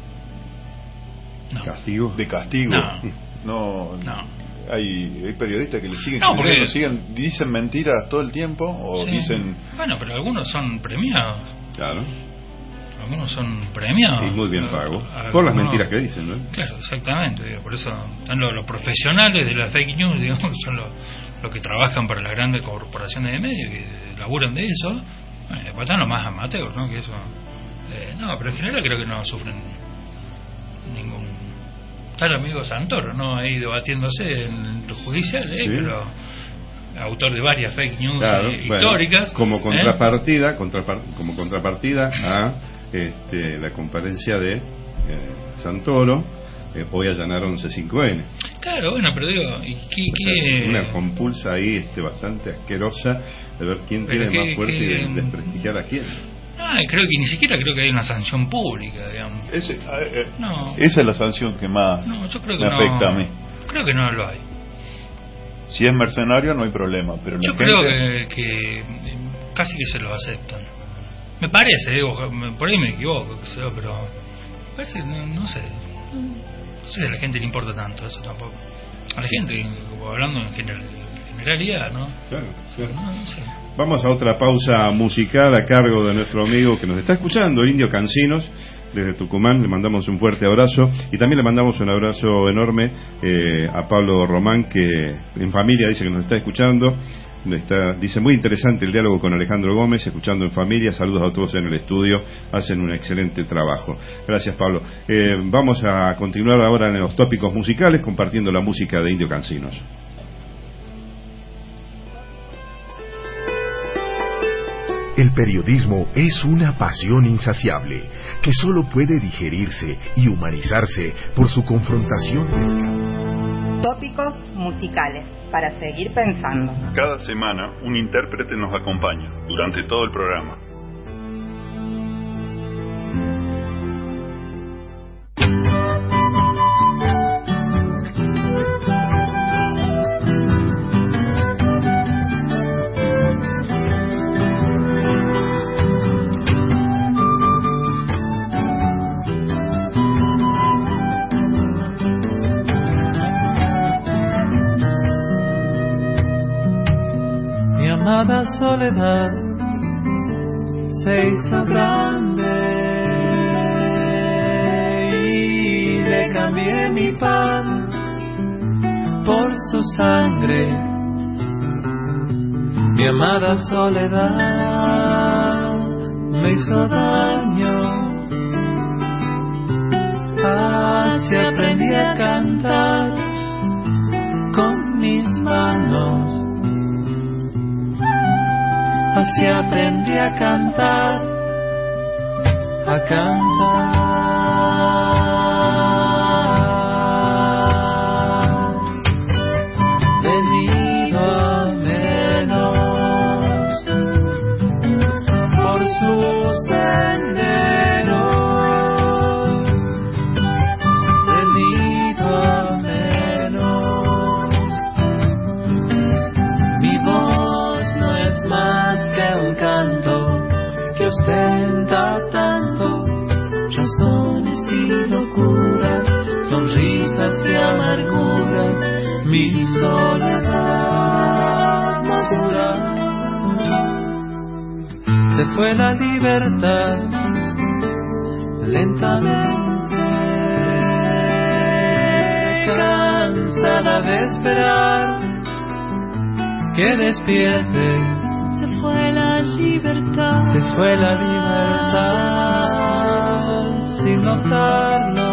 No. Castigo. de castigo. No. No, No. hay, hay periodistas que le siguen, No, porque- escribiendo, siguen dicen mentiras todo el tiempo o Sí. dicen Bueno, pero algunos son premiados. Claro. Algunos son premiados. Y muy bien Eh, pagos. algunos- Por las mentiras que dicen, ¿no? Claro, exactamente. Digo, por eso están los, los profesionales de la fake news, digamos, son los, los que trabajan para las grandes corporaciones de medios, que laburan de eso, bueno, después están los más amateurs, ¿no? Que eso, eh, no, pero en general creo que no sufren ningún. Está el amigo Santoro, ¿no? Ahí debatiéndose en los judiciales, ¿eh? Sí. Pero autor de varias fake news, claro, eh, bueno, históricas. Como contrapartida, ¿eh? contrapart, como contrapartida a este, la comparecencia de eh, Santoro, eh, hoy allanaron C cinco N. Claro, bueno, pero digo, ¿y qué, o sea, qué... una compulsa ahí este, bastante asquerosa de ver quién pero tiene qué, más fuerza qué... y de desprestigiar a quién. Ah, creo que ni siquiera creo que hay una sanción pública, digamos. Ese, eh, no. Esa es la sanción que más no, yo creo que me no, afecta a mí. Creo que no lo hay. Si es mercenario no hay problema, pero la yo gente... creo que, que casi que se lo aceptan. Me parece, digo, por ahí me equivoco, qué sé yo, pero parece, no, no sé, no sé si a la gente le importa tanto eso tampoco. A la gente, como hablando en general, generalidad, ¿no? Claro, claro. No, no sé. Vamos a otra pausa musical a cargo de nuestro amigo que nos está escuchando, Indio Cancinos, desde Tucumán. Le mandamos un fuerte abrazo y también le mandamos un abrazo enorme eh, a Pablo Román, que en familia dice que nos está escuchando. Está, dice, muy interesante el diálogo con Alejandro Gómez, escuchando en familia. Saludos a todos en el estudio, hacen un excelente trabajo. Gracias, Pablo. Eh, vamos a continuar ahora en los tópicos musicales, compartiendo la música de Indio Cancinos. El periodismo es una pasión insaciable que solo puede digerirse y humanizarse por su confrontación. Tópicos musicales para seguir pensando. Cada semana un intérprete nos acompaña durante todo el programa. La soledad se hizo grande y le cambié mi pan por su sangre. Mi amada soledad me hizo daño, así aprendí a cantar con mis manos. Así aprendí a cantar, a cantar. Venido a menos por sus senderos. Venido a menos. Mi voz no es más que un canto que ostenta tanto, razones y locuras, sonrisas y amarguras, mi soledad madura. Se fue la libertad lentamente, cansada de esperar que despierte. Se fue la libertad, se fue la libertad sin notarlo,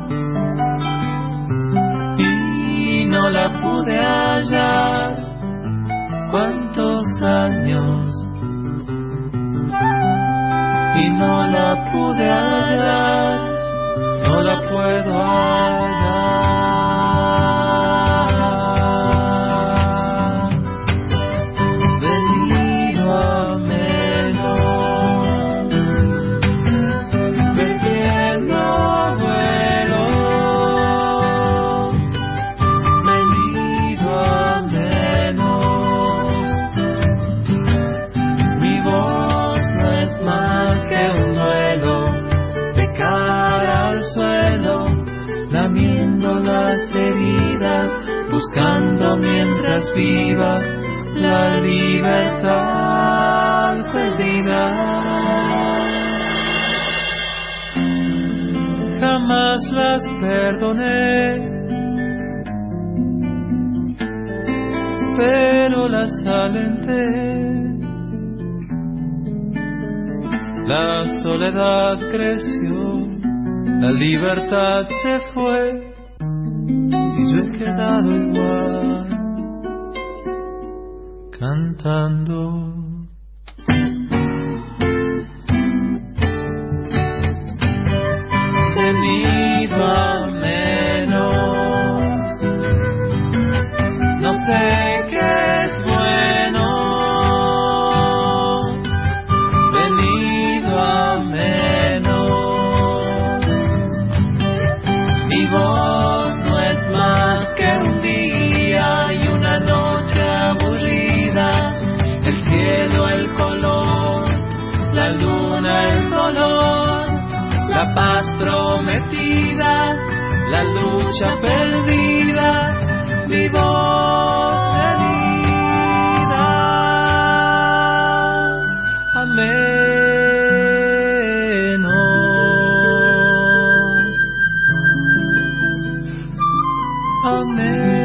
y no la pude hallar. Cuántos años, y no la pude hallar, no la puedo hallar. Buscando mientras viva la libertad perdida. Jamás las perdoné, pero olas alenté. La soledad creció, la libertad se fue y yo he quedado igual, cantando. Venido a menos, no sé qué es bueno. Venido a menos, mi voz no es más que un día y una noche aburrida. El cielo, el color, la luna, el color, la paz prometida, la lucha perdida, mi voz herida. A menos, a menos.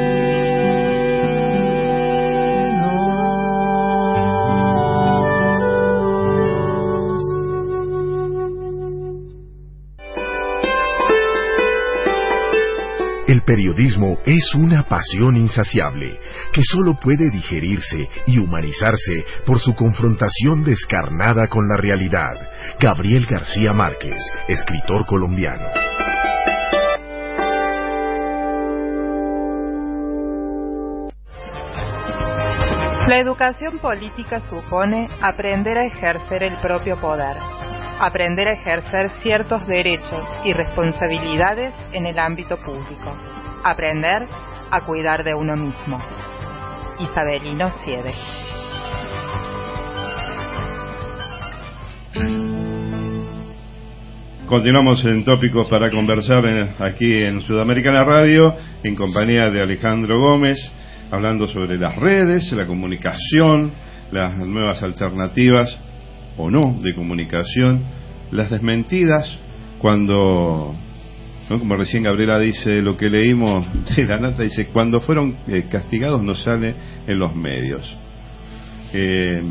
El periodismo es una pasión insaciable que solo puede digerirse y humanizarse por su confrontación descarnada con la realidad. Gabriel García Márquez, escritor colombiano. La educación política supone aprender a ejercer el propio poder, aprender a ejercer ciertos derechos y responsabilidades en el ámbito público, aprender a cuidar de uno mismo. Isabelino Siede. Continuamos en Tópicos para conversar en, aquí en Sudamericana Radio, en compañía de Alejandro Gómez, hablando sobre las redes, la comunicación, las nuevas alternativas o no de comunicación, las desmentidas cuando, ¿no? Como recién Gabriela dice, lo que leímos de la nota, dice, cuando fueron eh, castigados no sale en los medios. Eh,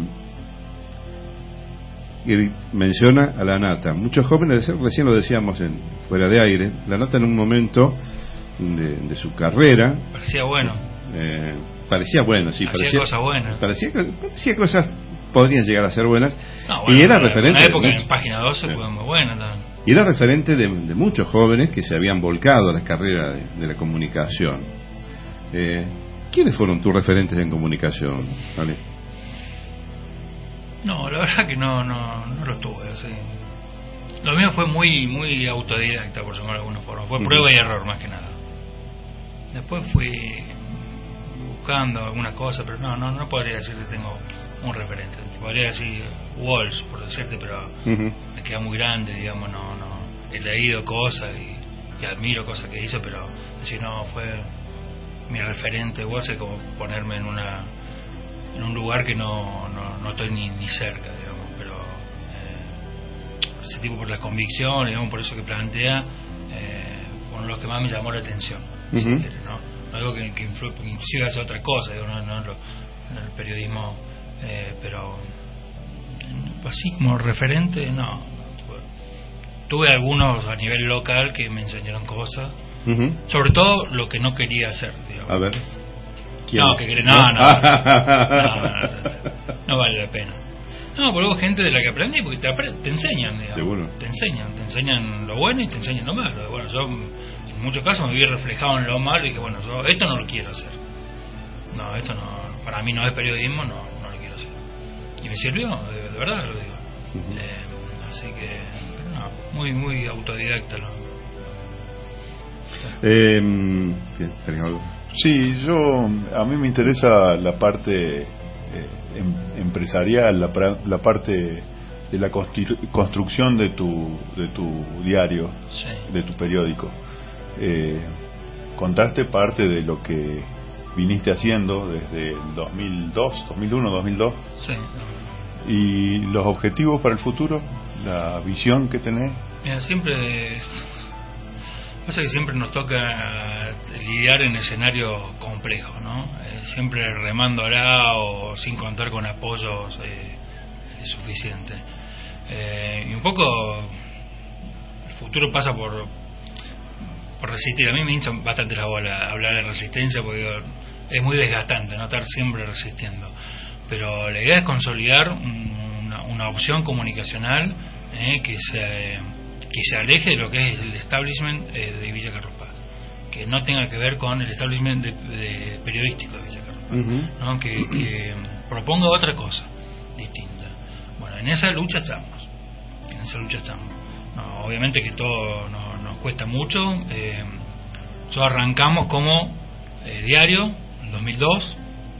y menciona a la Nata. Muchos jóvenes, recién lo decíamos en fuera de aire, la Nata en un momento de, de su carrera parecía bueno. Eh, parecía bueno, sí, hacía parecía cosas buenas. Parecía, parecía cosas podrían llegar a ser buenas. No, bueno, y era en referente. una época de, en Página doce sí. fue muy buena también. Y era referente de, de muchos jóvenes que se habían volcado a las carreras de, de la comunicación. Eh, ¿Quiénes fueron tus referentes en comunicación, Ale? No, la verdad que no, no, no lo tuve así. Lo mío fue muy, muy autodidacta, por llamarlo de alguna forma. Fue prueba uh-huh. y error más que nada. Después fui buscando algunas cosas, pero no, no, no podría decir que tengo un referente. Podría decir Walsh, por decirte, pero uh-huh. me queda muy grande, digamos, no, no. He leído cosas y, y admiro cosas que hizo, pero si no fue mi referente. Walsh es como ponerme en una en un lugar que no, no, no estoy ni, ni cerca, digamos, pero eh, ese tipo por la convicción, digamos, por eso que plantea, eh, uno de los que más me llamó la atención, uh-huh. si quiere, ¿no? No digo que, que, influ, que inclusive hace otra cosa, digo, no, no, no, en el periodismo, eh, pero así como referente, no. Tuve algunos a nivel local que me enseñaron cosas, uh-huh. sobre todo lo que no quería hacer, digamos. A ver. No, que no, no, no, no, no, no vale la pena. No, pero hubo gente de la que aprendí, porque te, apre- te enseñan, digamos. Seguro. Te enseñan, te enseñan lo bueno y te enseñan lo malo. Bueno, yo en muchos casos me vi reflejado en lo malo y dije, bueno, yo esto no lo quiero hacer. No, esto no, para mí no es periodismo, no, no lo quiero hacer. Y me sirvió, de, de verdad lo digo. Uh-huh. Eh, así que, no, muy, muy autodidacta. ¿No? Eh, ¿Tenés algo? Sí, yo a mí me interesa la parte eh, em, empresarial, la, la parte de la constru- construcción de tu de tu diario, sí. de tu periódico. Eh, contaste parte de lo que viniste haciendo desde el dos mil dos, dos mil uno, dos mil dos. Sí. Y los objetivos para el futuro, la visión que tenés. Mira, siempre es, Pasa que siempre nos toca lidiar en escenarios complejos, ¿no? Eh, siempre remándola o sin contar con apoyos eh, suficientes. Eh, y un poco el futuro pasa por, por resistir. A mí me hincha bastante la bola hablar de resistencia porque digo, es muy desgastante, ¿no? Estar siempre resistiendo. Pero la idea es consolidar una, una opción comunicacional eh, que se... que se aleje de lo que es el establishment eh, de Villa Carlos Paz, que no tenga que ver con el establishment de, de periodístico de Villa Carlos Paz, uh-huh. ¿no? que, que proponga otra cosa distinta. Bueno, en esa lucha estamos, en esa lucha estamos. No, obviamente que todo nos, nos cuesta mucho. Eh, nosotros arrancamos como eh, diario en dos mil dos.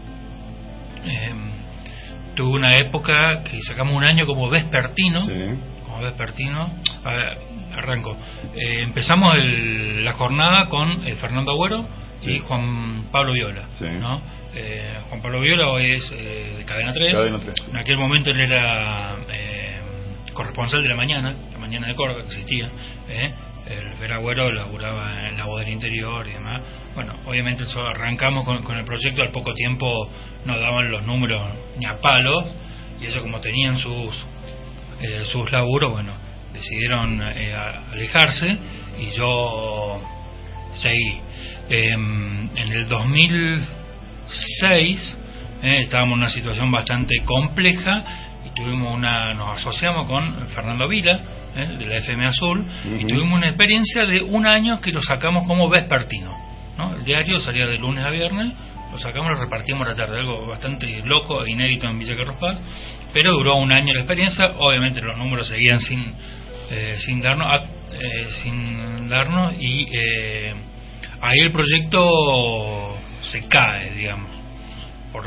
Eh, tuve una época que sacamos un año como vespertino. Sí. Vespertino, a ver, arranco. Eh, empezamos el, la jornada con eh, Fernando Agüero sí. y Juan Pablo Viola, sí. ¿no? Eh, Juan Pablo Viola hoy es eh, de Cadena tres. Cadena tres. En aquel momento él era eh, corresponsal de La Mañana, La Mañana de Córdoba, que existía. Eh. El Fer Agüero laburaba en La Voz del Interior y demás. Bueno, obviamente eso arrancamos con, con el proyecto, al poco tiempo nos daban los números ni a palos, y ellos como tenían sus Eh, sus laburos, bueno, decidieron eh, alejarse y yo seguí. Eh, en el dos mil seis eh, estábamos en una situación bastante compleja y tuvimos una, nos asociamos con Fernando Vila eh, de la F M Azul uh-huh. y tuvimos una experiencia de un año que lo sacamos como vespertino, ¿no? El diario salía de lunes a viernes, lo sacamos, lo repartimos a la tarde, algo bastante loco e inédito en Villa Carlos Paz, pero duró un año la experiencia. Obviamente los números seguían sin eh, sin darnos eh, sin darnos y eh, ahí el proyecto se cae, digamos, por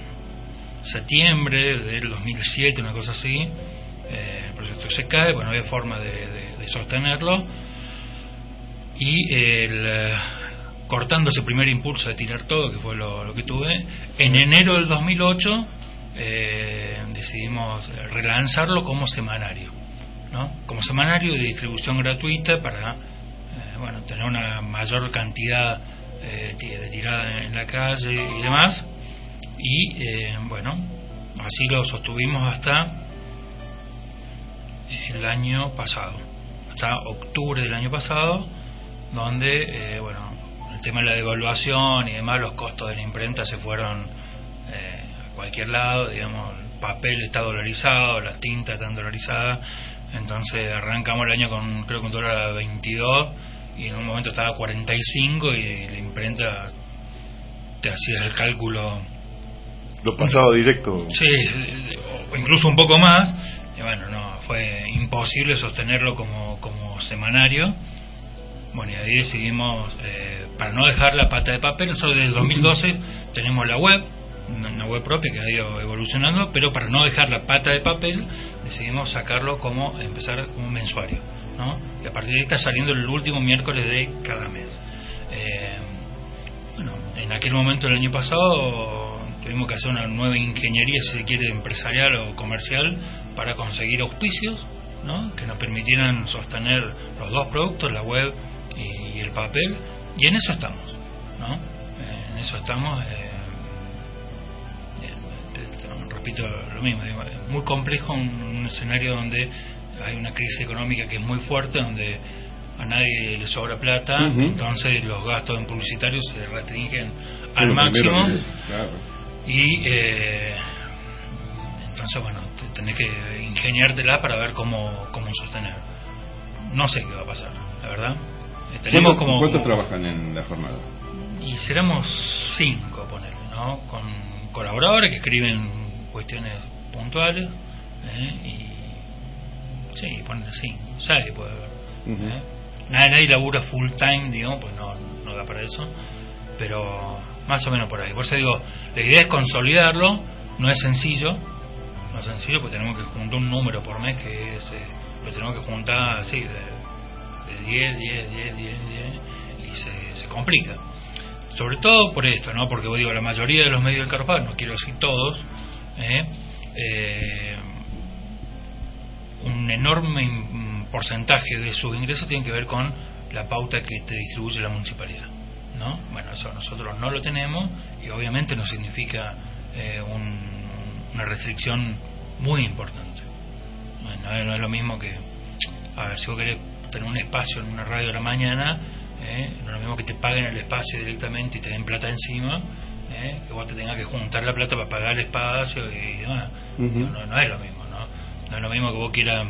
septiembre del dos mil siete, una cosa así. Eh, el proyecto se cae, bueno, no había forma de, de, de sostenerlo y el cortando ese primer impulso de tirar todo, que fue lo, lo que tuve, en enero del dos mil ocho eh, decidimos relanzarlo como semanario, ¿no? Como semanario de distribución gratuita para eh, bueno, tener una mayor cantidad eh, de tirada en la calle y demás. Y eh, bueno, así lo sostuvimos hasta el año pasado, hasta octubre del año pasado, donde eh, bueno, el tema de la devaluación y demás, los costos de la imprenta se fueron eh, a cualquier lado, digamos, el papel está dolarizado, las tintas están dolarizadas, entonces arrancamos el año con, creo que un dólar a veintidós y en un momento estaba a cuarenta y cinco y la imprenta te hacías el cálculo, lo pasaba directo, sí, o incluso un poco más, y bueno, no, fue imposible sostenerlo como, como semanario. Bueno, y ahí decidimos, eh, para no dejar la pata de papel, nosotros desde el dos mil doce tenemos la web, una web propia que ha ido evolucionando, pero para no dejar la pata de papel, decidimos sacarlo como, empezar como un mensuario, ¿no? Y a partir de ahí está saliendo el último miércoles de cada mes. Eh, bueno, en aquel momento del año pasado tuvimos que hacer una nueva ingeniería, si se quiere, empresarial o comercial, para conseguir auspicios, ¿no? Que nos permitieran sostener los dos productos, la web y, y el papel, y en eso estamos, ¿no? Eh, en eso estamos. Eh, te, te, repito lo mismo, digo, es muy complejo un, un escenario donde hay una crisis económica que es muy fuerte, donde a nadie le sobra plata, uh-huh. Entonces los gastos en publicitarios se restringen al sí, máximo, claro. Y eh, entonces bueno, tenés que ingeniártela para ver cómo, cómo sostener. No sé qué va a pasar, la verdad. Tenemos como, ¿Cuántos como, trabajan en la jornada? Y seremos cinco, ponerle, ¿no? Con colaboradores que escriben cuestiones puntuales, ¿eh? Y sí, ponerle cinco, seis puede haber, uh-huh. ¿eh? Nadie, nadie labura full time, digamos, pues no, no da para eso, pero más o menos por ahí. Por eso digo, la idea es consolidarlo, no es sencillo, no es sencillo porque tenemos que juntar un número por mes que es, eh, lo tenemos que juntar así, de, de diez, diez, diez, diez, diez, y se, se complica. Sobre todo por esto, ¿no? Porque digo, la mayoría de los medios del Carlos Paz, no quiero decir todos, ¿eh? Eh, un enorme porcentaje de sus ingresos tienen que ver con la pauta que te distribuye la municipalidad, ¿no? Bueno, eso nosotros no lo tenemos y obviamente nos significa eh, un, una restricción muy importante. Bueno, no, es, no es lo mismo que, a ver, si vos querés tener un espacio en una radio de la mañana, eh, no es lo mismo que te paguen el espacio directamente y te den plata encima, eh, que vos te tengas que juntar la plata para pagar el espacio y demás. Uh-huh. no, no es lo mismo, ¿no? No es lo mismo que vos quieras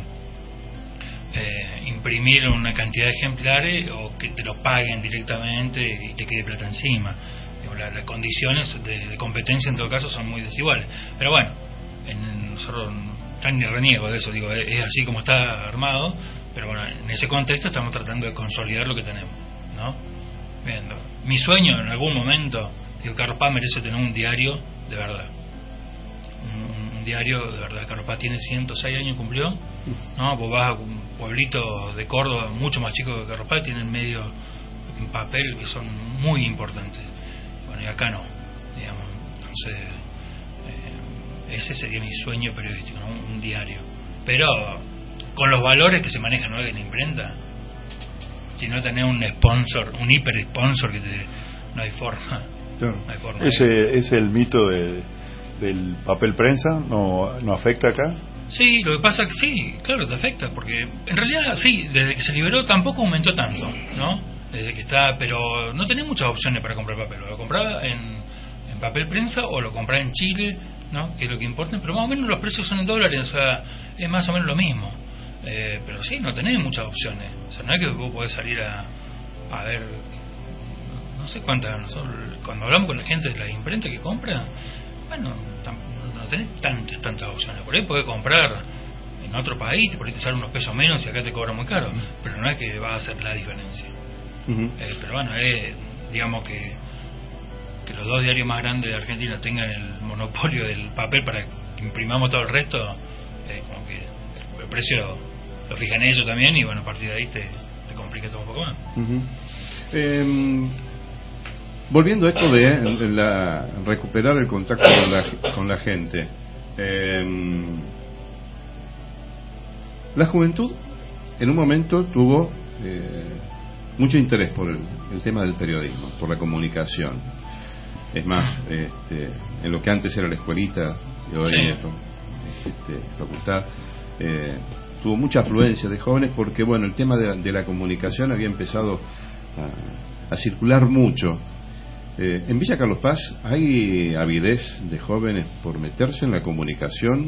eh, imprimir una cantidad de ejemplares o que te lo paguen directamente y te quede plata encima. Digo, la, las condiciones de, de competencia en todo caso son muy desiguales. Pero bueno, en, nosotros tan ni reniego de eso, digo, es, es así como está armado, pero bueno, en ese contexto estamos tratando de consolidar lo que tenemos, ¿no? Viendo. Mi sueño en algún momento, digo, Carlos Paz merece tener un diario de verdad. Un, un diario de verdad. Carlos Paz tiene ciento seis años, cumplió, ¿no? Vos vas a un pueblito de Córdoba mucho más chico que Carlos Paz, tienen medio en papel que son muy importantes. Bueno, y acá no, digamos. Entonces, eh, ese sería mi sueño periodístico, ¿no? Un diario. Pero con los valores que se manejan hoy en la imprenta, si no tenés un sponsor, un hiper sponsor, que te, no hay forma. Claro. No hay forma. Ese es el mito de, del papel prensa, ¿no, no afecta acá? Sí, lo que pasa es que sí, claro, te afecta, porque en realidad sí, desde que se liberó tampoco aumentó tanto, ¿no? Desde que está, pero no tenés muchas opciones para comprar papel, lo compraba en, en papel prensa o lo compraba en Chile, ¿no? Que es lo que importa, pero más o menos los precios son en dólares, o sea, es más o menos lo mismo. Eh, pero sí, no tenés muchas opciones, o sea, no es que vos podés salir a, a ver, no sé cuántas, nosotros cuando hablamos con la gente de la imprenta que compra, bueno, tam, no tenés tantas, tantas opciones, por ahí podés comprar en otro país, por ahí te sale unos pesos menos y acá te cobran muy caro, uh-huh. Pero no es que va a hacer la diferencia. Uh-huh. Eh, pero bueno, eh, digamos que que los dos diarios más grandes de Argentina tengan el monopolio del papel para que imprimamos todo el resto, eh, como que el precio lo fijan ellos también y bueno, a partir de ahí te, te complica todo un poco más. Uh-huh. eh, volviendo a esto de la, recuperar el contacto con la, con la gente, eh, la juventud en un momento tuvo eh, mucho interés por el, el tema del periodismo, por la comunicación. Es más, este, en lo que antes era la escuelita y hoy sí. es este, facultad, eh, tuvo mucha afluencia de jóvenes porque bueno, el tema de, de la comunicación había empezado a, a circular mucho. Eh, en Villa Carlos Paz hay avidez de jóvenes por meterse en la comunicación.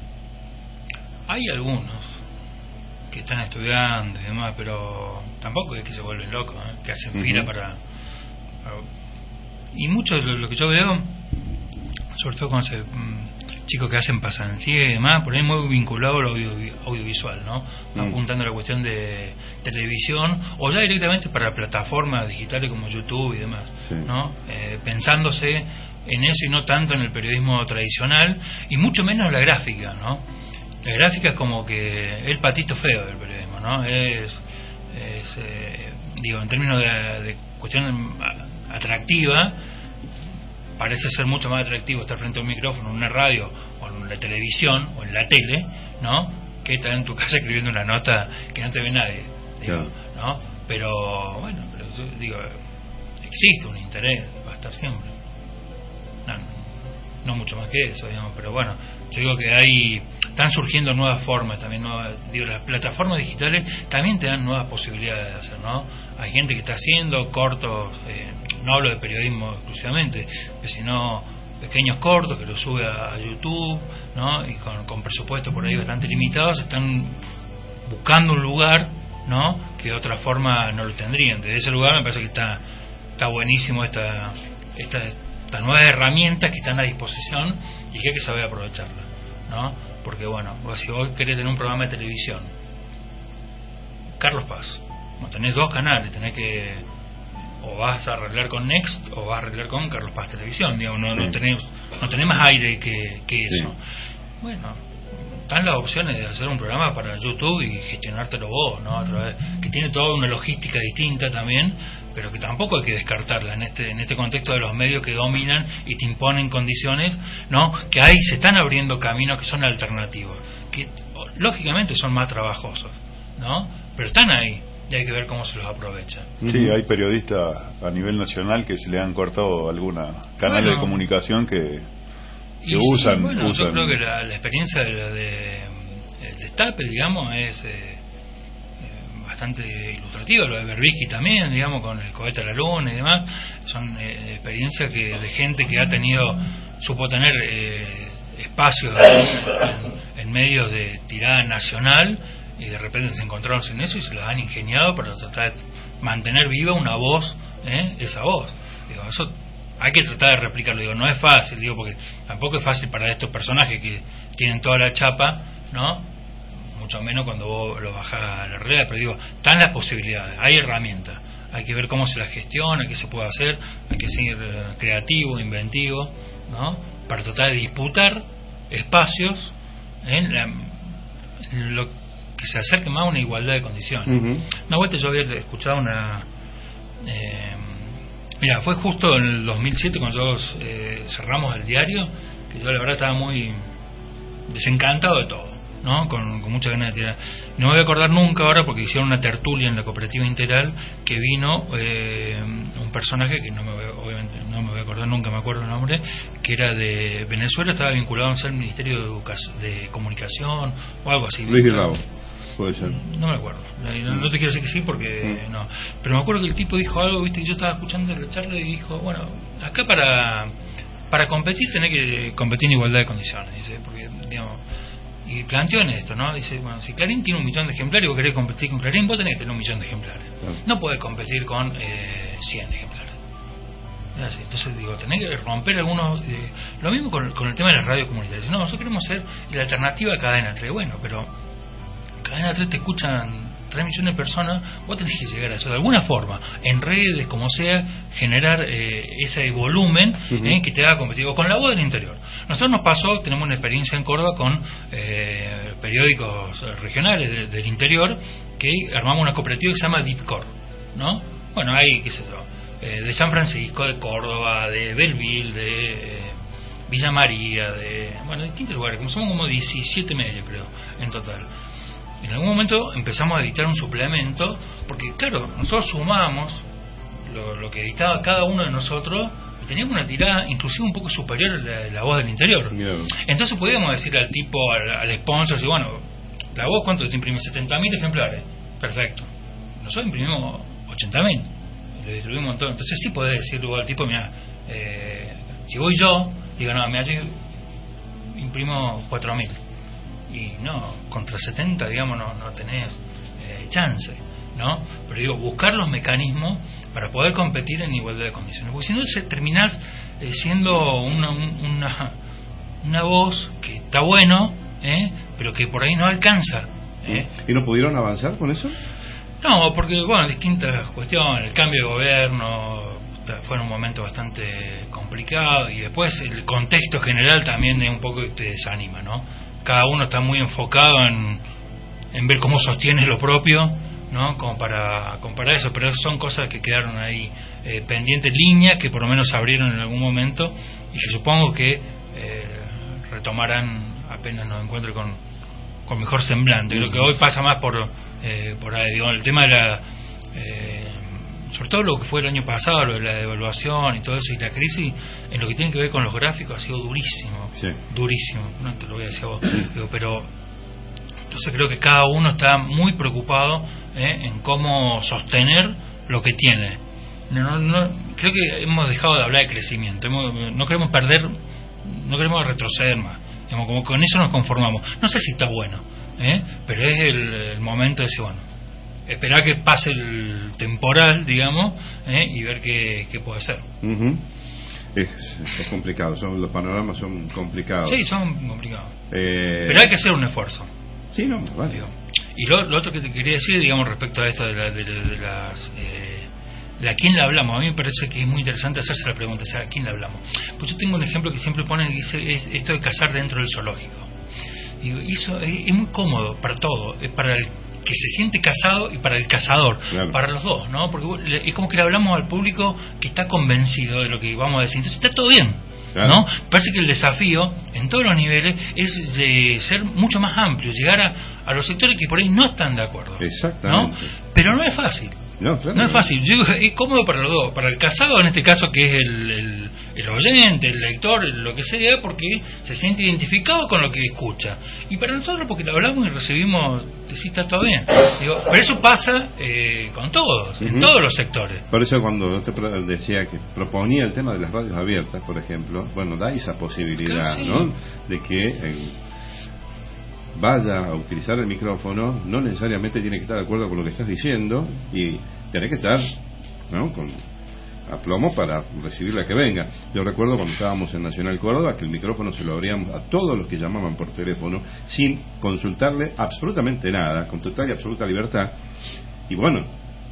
Hay algunos que están estudiando y demás, pero tampoco es que se vuelven locos, ¿eh? Que hacen uh-huh. fila para, para y mucho de lo que yo veo, sobre todo con ese mmm, chicos que hacen pasantía y demás, por ahí muy vinculado al audio, audiovisual, ¿no? Mm. Apuntando a la cuestión de televisión o ya directamente para plataformas digitales como YouTube y demás, sí. ¿no? Eh, pensándose en eso y no tanto en el periodismo tradicional y mucho menos en la gráfica, ¿no? La gráfica es como que el patito feo del periodismo, ¿no? Es, es eh, digo, en términos de, de cuestión atractiva, parece ser mucho más atractivo estar frente a un micrófono, en una radio o en la televisión o en la tele, ¿no? Que estar en tu casa escribiendo una nota que no te ve nadie, digo, claro. ¿no? Pero bueno, pero digo, existe un interés, va a estar siempre. No, no mucho más que eso, digamos, pero bueno, yo digo que hay, están surgiendo nuevas formas también, nuevas, digo, las plataformas digitales también te dan nuevas posibilidades de hacer, ¿no? Hay gente que está haciendo cortos, eh, no hablo de periodismo exclusivamente, sino pequeños cortos que los sube a YouTube, ¿no? Y con, con presupuestos por ahí bastante limitados, están buscando un lugar, ¿no? Que de otra forma no lo tendrían. Desde ese lugar me parece que está está buenísimo esta esta estas nuevas herramientas que están a disposición y que hay que saber aprovecharlas, ¿no? Porque bueno, si vos querés tener un programa de televisión, Carlos Paz, no tenés dos canales, tenés que o vas a arreglar con Next o vas a arreglar con Carlos Paz Televisión, digamos, no, sí. no tenés no tenés más aire que, que eso. Sí. Bueno, están las opciones de hacer un programa para YouTube y gestionártelo vos, ¿no? A través, que tiene toda una logística distinta también, pero que tampoco hay que descartarla en este en este contexto de los medios que dominan y te imponen condiciones, ¿no? Que ahí se están abriendo caminos que son alternativos, que lógicamente son más trabajosos, ¿no? Pero están ahí, y hay que ver cómo se los aprovecha. Sí, hay periodistas a nivel nacional que se le han cortado alguna canales bueno, de comunicación que, que usan, sí, bueno, usan. Yo creo que la, la experiencia de, de el destape, digamos, es eh, bastante ilustrativa. Lo de Berbisky también, digamos, con el cohete a la luna y demás, son eh, experiencias que de gente que ha tenido, supo tener eh, espacios en, en medios de tirada nacional, y de repente se encontraron sin eso y se las han ingeniado para tratar de mantener viva una voz, ¿eh? esa voz. Digo, eso hay que tratar de replicarlo. Digo, no es fácil, digo, porque tampoco es fácil para estos personajes que tienen toda la chapa, ¿no? Mucho menos cuando vos lo bajás a la realidad, pero digo, están las posibilidades, hay herramientas, hay que ver cómo se las gestiona, qué se puede hacer, hay que ser creativo, inventivo, ¿no? Para tratar de disputar espacios en, la, en lo que se acerque más a una igualdad de condiciones. Uh-huh. Una vuelta yo había escuchado una... Eh, mira, fue justo en el dos mil siete cuando yo, eh, cerramos el diario, que yo la verdad estaba muy desencantado de todo, ¿no? Con, con mucha ganas de tirar. No me voy a acordar nunca ahora porque hicieron una tertulia en la Cooperativa Integral que vino eh, un personaje que no me voy, obviamente no me voy a acordar nunca, me acuerdo el nombre, que era de Venezuela, estaba vinculado al Ministerio de Educación, de Comunicación o algo así. Luis Guirao, puede ser. No me acuerdo, no, no te quiero decir que sí porque mm. no, pero me acuerdo que el tipo dijo algo, viste, que yo estaba escuchando la charla y dijo, bueno, acá para para competir tenés que competir en igualdad de condiciones, dice, porque digamos, y planteó en esto, ¿no? Dice, bueno, si Clarín tiene un millón de ejemplares y vos querés competir con Clarín, vos tenés que tener un millón de ejemplares. Claro. No podés competir con eh, cien ejemplares. Es así. Entonces, digo, tenés que romper algunos... Eh, lo mismo con, con el tema de las radios comunitarias. No, nosotros queremos ser la alternativa a Cadena tres. Bueno, pero Cadena tres te escuchan tres millones de personas, vos tenés que llegar a eso de alguna forma, en redes, como sea, generar eh, ese volumen uh-huh. eh, que te haga competitivo con la voz del interior. Nosotros nos pasó, tenemos una experiencia en Córdoba con eh, periódicos regionales de, del interior, que armamos una cooperativa que se llama Dipcor, ¿no? Bueno, hay, qué sé yo, eh, de San Francisco, de Córdoba, de Belleville, de eh, Villa María, de, bueno, de distintos lugares, como somos como diecisiete medios, creo, en total. En algún momento empezamos a editar un suplemento, porque claro, nosotros sumamos lo, lo que editaba cada uno de nosotros y teníamos una tirada inclusive un poco superior a la, la voz del interior. Yeah. Entonces podíamos decir al tipo, al, al sponsor, si, bueno, la voz, ¿cuánto te imprime? setenta mil ejemplares. Perfecto. Nosotros imprimimos ochenta mil, lo distribuimos todo. Entonces sí podés decirle al tipo, mira, eh, si voy yo, digo, no, mira, yo imprimo cuatro mil. Y no, contra setenta, digamos, no, no tenés eh, chance, ¿no? Pero digo, buscar los mecanismos para poder competir en igualdad de condiciones, porque si no se terminás eh, siendo una, una una voz que está bueno, ¿eh? Pero que por ahí no alcanza, ¿eh? ¿Y no pudieron avanzar con eso? No, porque, bueno, distintas cuestiones, el cambio de gobierno fue en un momento bastante complicado y después el contexto general también es un poco que te desanima, ¿no? Cada uno está muy enfocado en, en ver cómo sostiene lo propio, ¿no? Como para comparar eso, pero son cosas que quedaron ahí eh, pendientes, líneas que por lo menos se abrieron en algún momento y que supongo que eh, retomarán apenas nos encuentre con, con mejor semblante. Creo que hoy pasa más por eh, por ahí, digo, el tema de la eh, sobre todo lo que fue el año pasado, lo de la devaluación y todo eso, y la crisis, en lo que tiene que ver con los gráficos, ha sido durísimo, sí. durísimo, no te lo voy a decir a vos, digo, pero entonces creo que cada uno está muy preocupado eh, en cómo sostener lo que tiene. No, no, creo que hemos dejado de hablar de crecimiento, hemos, no queremos perder, no queremos retroceder más, digamos, como con eso nos conformamos. No sé si está bueno, eh, pero es el, el momento de decir, bueno, esperar que pase el temporal, digamos, ¿eh? Y ver qué, qué puede ser. Uh-huh. es, es complicado, son, los panoramas son complicados. Sí, son complicados. Eh... Pero hay que hacer un esfuerzo. Sí, no, vale. Y lo, lo otro que te quería decir, digamos, respecto a esto de, la, de, de, de las... Eh, de a quién le hablamos, a mí me parece que es muy interesante hacerse la pregunta, o sea, ¿a quién le hablamos? Pues yo tengo un ejemplo que siempre ponen, que dice, es esto de cazar dentro del zoológico. Y eso es, es muy cómodo para todo, es para el que se siente cazado y para el cazador, claro. Para los dos, ¿no? Porque es como que le hablamos al público que está convencido de lo que vamos a decir, entonces está todo bien, Claro. ¿No? Parece que el desafío en todos los niveles es de ser mucho más amplio, llegar a, a los sectores que por ahí no están de acuerdo. Exactamente. ¿No? Pero no es fácil. No, claro, no es fácil. Yo digo, es cómodo para los dos. Para el casado, en este caso, que es el, el, el oyente, el lector, lo que sea, porque se siente identificado con lo que escucha. Y para nosotros, porque lo hablamos y recibimos, te sí, está todo bien. Digo, pero eso pasa eh, con todos, uh-huh. en todos los sectores. Por eso cuando usted decía que proponía el tema de las radios abiertas, por ejemplo, bueno, da esa posibilidad, claro, sí. ¿no? De que... Eh, vaya a utilizar el micrófono, no necesariamente tiene que estar de acuerdo con lo que estás diciendo y tiene que estar, ¿no?, con aplomo para recibir la que venga. Yo recuerdo cuando estábamos en Nacional Córdoba que el micrófono se lo abríamos a todos los que llamaban por teléfono sin consultarle absolutamente nada, con total y absoluta libertad. Y bueno,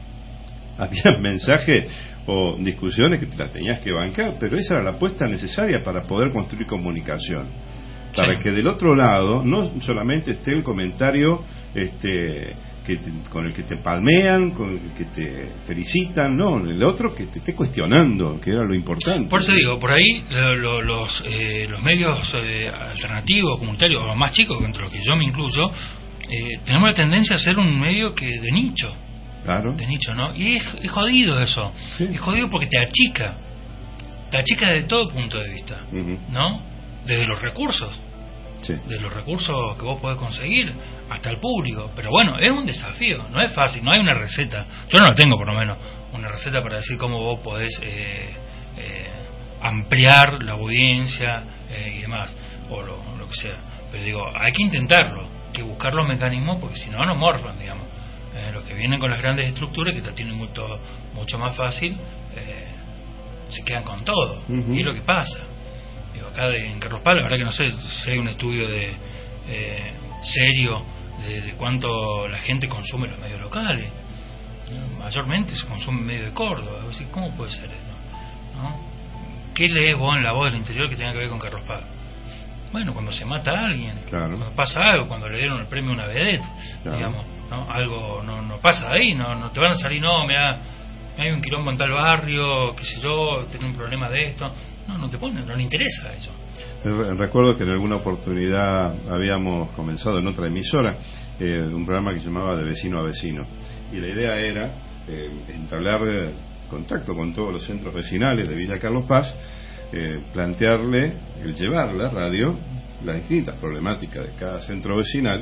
había mensajes o discusiones que te las tenías que bancar, pero esa era la apuesta necesaria para poder construir comunicación. Para sí. que del otro lado no solamente esté el comentario este, que te, con el que te palmean, con el que te felicitan, no, el otro que te esté cuestionando, que era lo importante. Por eso digo, por ahí lo, lo, los, eh, los medios eh, alternativos, comunitarios, o los más chicos, entre los que yo me incluyo, eh, tenemos la tendencia a ser un medio que de nicho. Claro. De nicho, ¿no? Y es, es jodido eso. Sí. Es jodido porque te achica. Te achica desde todo punto de vista, uh-huh. ¿no? Desde los recursos, sí. de los recursos que vos podés conseguir hasta el público. Pero bueno, es un desafío, no es fácil, no hay una receta. Yo no la tengo, por lo menos, una receta para decir cómo vos podés eh, eh, ampliar la audiencia eh, y demás, o lo, lo que sea. Pero digo, hay que intentarlo, hay que buscar los mecanismos, porque si no, no morfan, digamos. Eh, los que vienen con las grandes estructuras, que la tienen mucho, mucho más fácil, eh, se quedan con todo. Uh-huh. Y es lo que pasa. Acá de, en Carlos Paz, la verdad que no sé si hay un estudio de eh, serio de, de cuánto la gente consume los medios locales. ¿No? Mayormente se consume en medio de Córdoba. Decir, ¿cómo puede ser eso? ¿No? ¿Qué lees vos en La Voz del Interior que tenga que ver con Carlos Paz? Bueno, cuando se mata a alguien, claro. cuando pasa algo, cuando le dieron el premio a una vedette, claro. digamos, ¿no? Algo no, no pasa ahí, no, no te van a salir, no, mira, hay un quilombo en tal barrio, qué sé yo, tiene un problema de esto. No, no te ponen, no le interesa eso. Recuerdo que en alguna oportunidad habíamos comenzado en otra emisora eh, un programa que se llamaba De Vecino a Vecino, y la idea era eh, entablar eh, contacto con todos los centros vecinales de Villa Carlos Paz, eh, plantearle el llevar la radio las distintas problemáticas de cada centro vecinal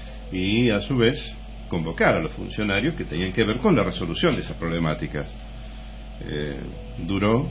y a su vez convocar a los funcionarios que tenían que ver con la resolución de esas problemáticas. Eh, duró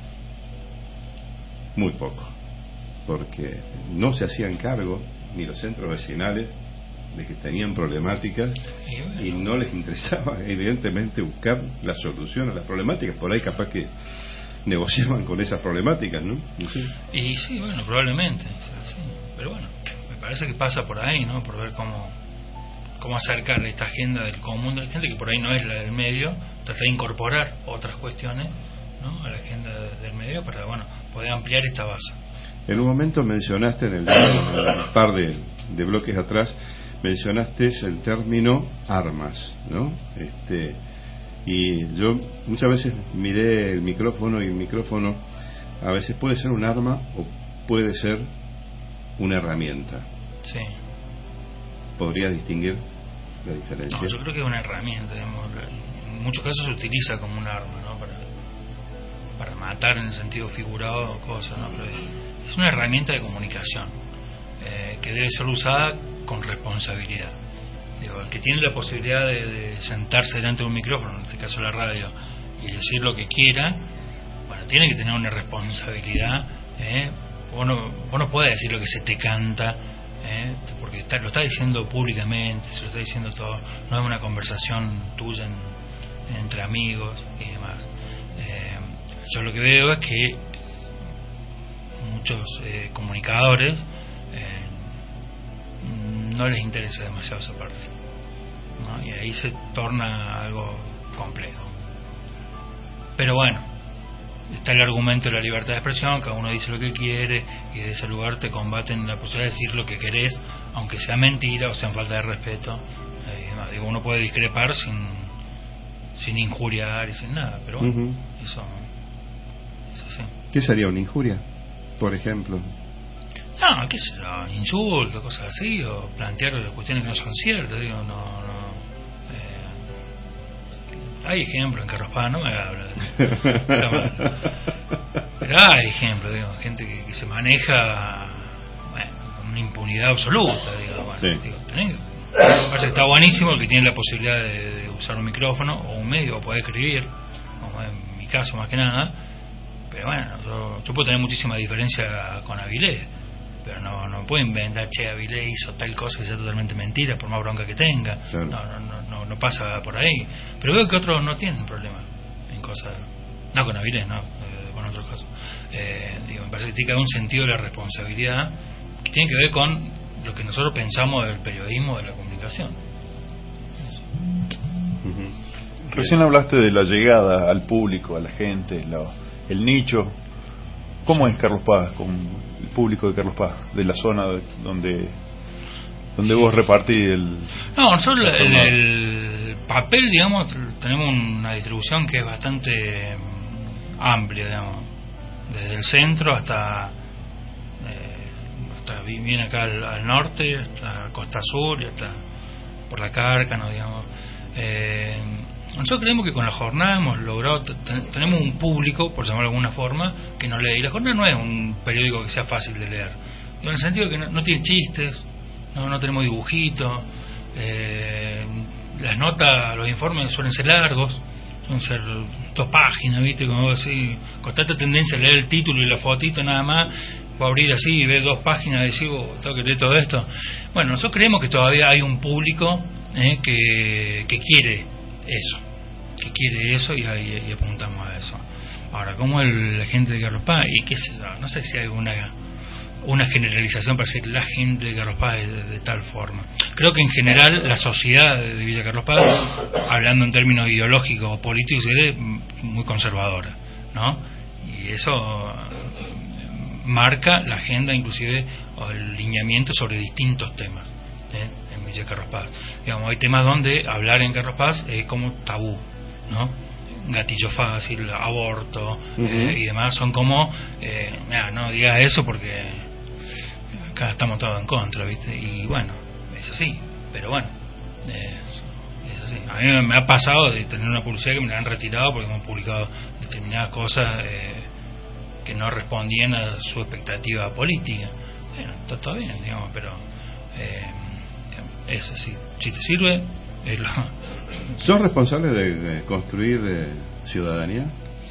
muy poco, porque no se hacían cargo ni los centros vecinales de que tenían problemáticas y, bueno, y no les interesaba evidentemente buscar la solución a las problemáticas. Por ahí capaz que negociaban con esas problemáticas, ¿no? Sí. Y sí, bueno, probablemente sí, pero bueno, me parece que pasa por ahí, ¿no? Por ver cómo cómo acercar esta agenda del común de la gente, que por ahí no es la del medio, tratar de incorporar otras cuestiones, ¿no?, a la agenda del medio para, bueno, poder ampliar esta base. En un momento mencionaste, en el un par de, de bloques atrás, mencionaste el término armas, ¿no? Este, y yo muchas veces miré el micrófono, y el micrófono a veces puede ser un arma o puede ser una herramienta. Sí. ¿Podría distinguir la diferencia? No, yo creo que es una herramienta, digamos. En muchos casos se utiliza como un arma, ¿no?, para para matar en el sentido figurado o cosas, ¿no? Pero es una herramienta de comunicación eh, que debe ser usada con responsabilidad. Digo, el que tiene la posibilidad de, de sentarse delante de un micrófono, en este caso la radio, y decir lo que quiera, bueno, tiene que tener una responsabilidad. ¿eh? Vos no, vos no podés decir lo que se te canta, ¿eh? porque está, lo está diciendo públicamente, se lo está diciendo todo, no es una conversación tuya en, entre amigos y demás. Eh, yo lo que veo es que muchos eh, comunicadores eh, no les interesa demasiado esa parte, ¿no? Y ahí se torna algo complejo. Pero bueno, está el argumento de la libertad de expresión, cada uno dice lo que quiere y de ese lugar te combaten la posibilidad de decir lo que querés, aunque sea mentira o sea en falta de respeto. Eh, no, digo, uno puede discrepar sin sin injuriar y sin nada, pero bueno, uh-huh. eso es así. ¿Qué sería una injuria? por ejemplo? No, qué sé yo, insultos, cosas así, o plantear cuestiones que no son ciertas, digo, no, no. Eh, hay ejemplos en Carlos Paz, no me habla de eso. Pero hay ejemplos, digo, gente que, que se maneja, bueno, con una impunidad absoluta, digo, bueno, sí. digo, tenés, me parece que está buenísimo el que tiene la posibilidad de, de usar un micrófono o un medio o poder escribir, como en mi caso más que nada, pero bueno, yo, yo puedo tener muchísima diferencia con Avilés, pero no no puedo inventar, che, Avilés hizo tal cosa que sea totalmente mentira, por más bronca que tenga. Claro. no, no, no, no, no pasa por ahí, pero veo que otros no tienen problema en cosas, no con Avilés, no, eh, con otros casos. Eh, digo, me parece que tiene que haber un sentido de la responsabilidad que tiene que ver con lo que nosotros pensamos del periodismo, de la comunicación. Uh-huh. Recién hablaste de la llegada al público, a la gente, lo, el nicho. ¿Cómo sí. es Carlos Paz, con el público de Carlos Paz, de la zona de, donde donde sí. vos repartís el... No, nosotros el, el papel, digamos, tenemos una distribución que es bastante amplia, digamos, desde el centro hasta... viene acá al, al norte, hasta Costa Sur y hasta por la Cárcano, digamos. Eh, nosotros creemos que con la jornada hemos logrado, t- tenemos un público, por llamarlo de alguna forma, que nos lee. Y la jornada no es un periódico que sea fácil de leer, en el sentido de que no, no tiene chistes, no, no tenemos dibujitos, eh, las notas, los informes suelen ser largos, suelen ser dos páginas, ¿viste? Como así, con tanta tendencia a leer el título y la fotito nada más, o abrir así y ver dos páginas y decir, oh, tengo que leer todo esto. Bueno, nosotros creemos que todavía hay un público eh, que, que quiere eso, que quiere eso y, y, y apuntamos a eso. Ahora, ¿cómo el, la gente de Carlos Paz? Y qué sé yo, no sé si hay una una generalización para decir la gente de Carlos Paz de, de, de tal forma. Creo que en general la sociedad de Villa Carlos Paz, hablando en términos ideológicos o políticos, es muy conservadora, ¿no? Y eso marca la agenda, inclusive, o el lineamiento sobre distintos temas, ¿eh? En Villa Carlos Paz. Digamos, hay temas donde hablar en Carlos Paz es como tabú, ¿no? Gatillo fácil, aborto, uh-huh. eh, y demás son como, eh, mira, no digas eso porque acá estamos todos en contra, ¿viste? Y bueno, es así, pero bueno, es, es así. A mí me ha pasado de tener una publicidad que me la han retirado porque hemos publicado determinadas cosas eh, que no respondían a su expectativa política. Bueno, está todo bien, digamos, pero eh, es así. Si te sirve, es lo... ¿Sos responsable de, de construir eh, ciudadanía?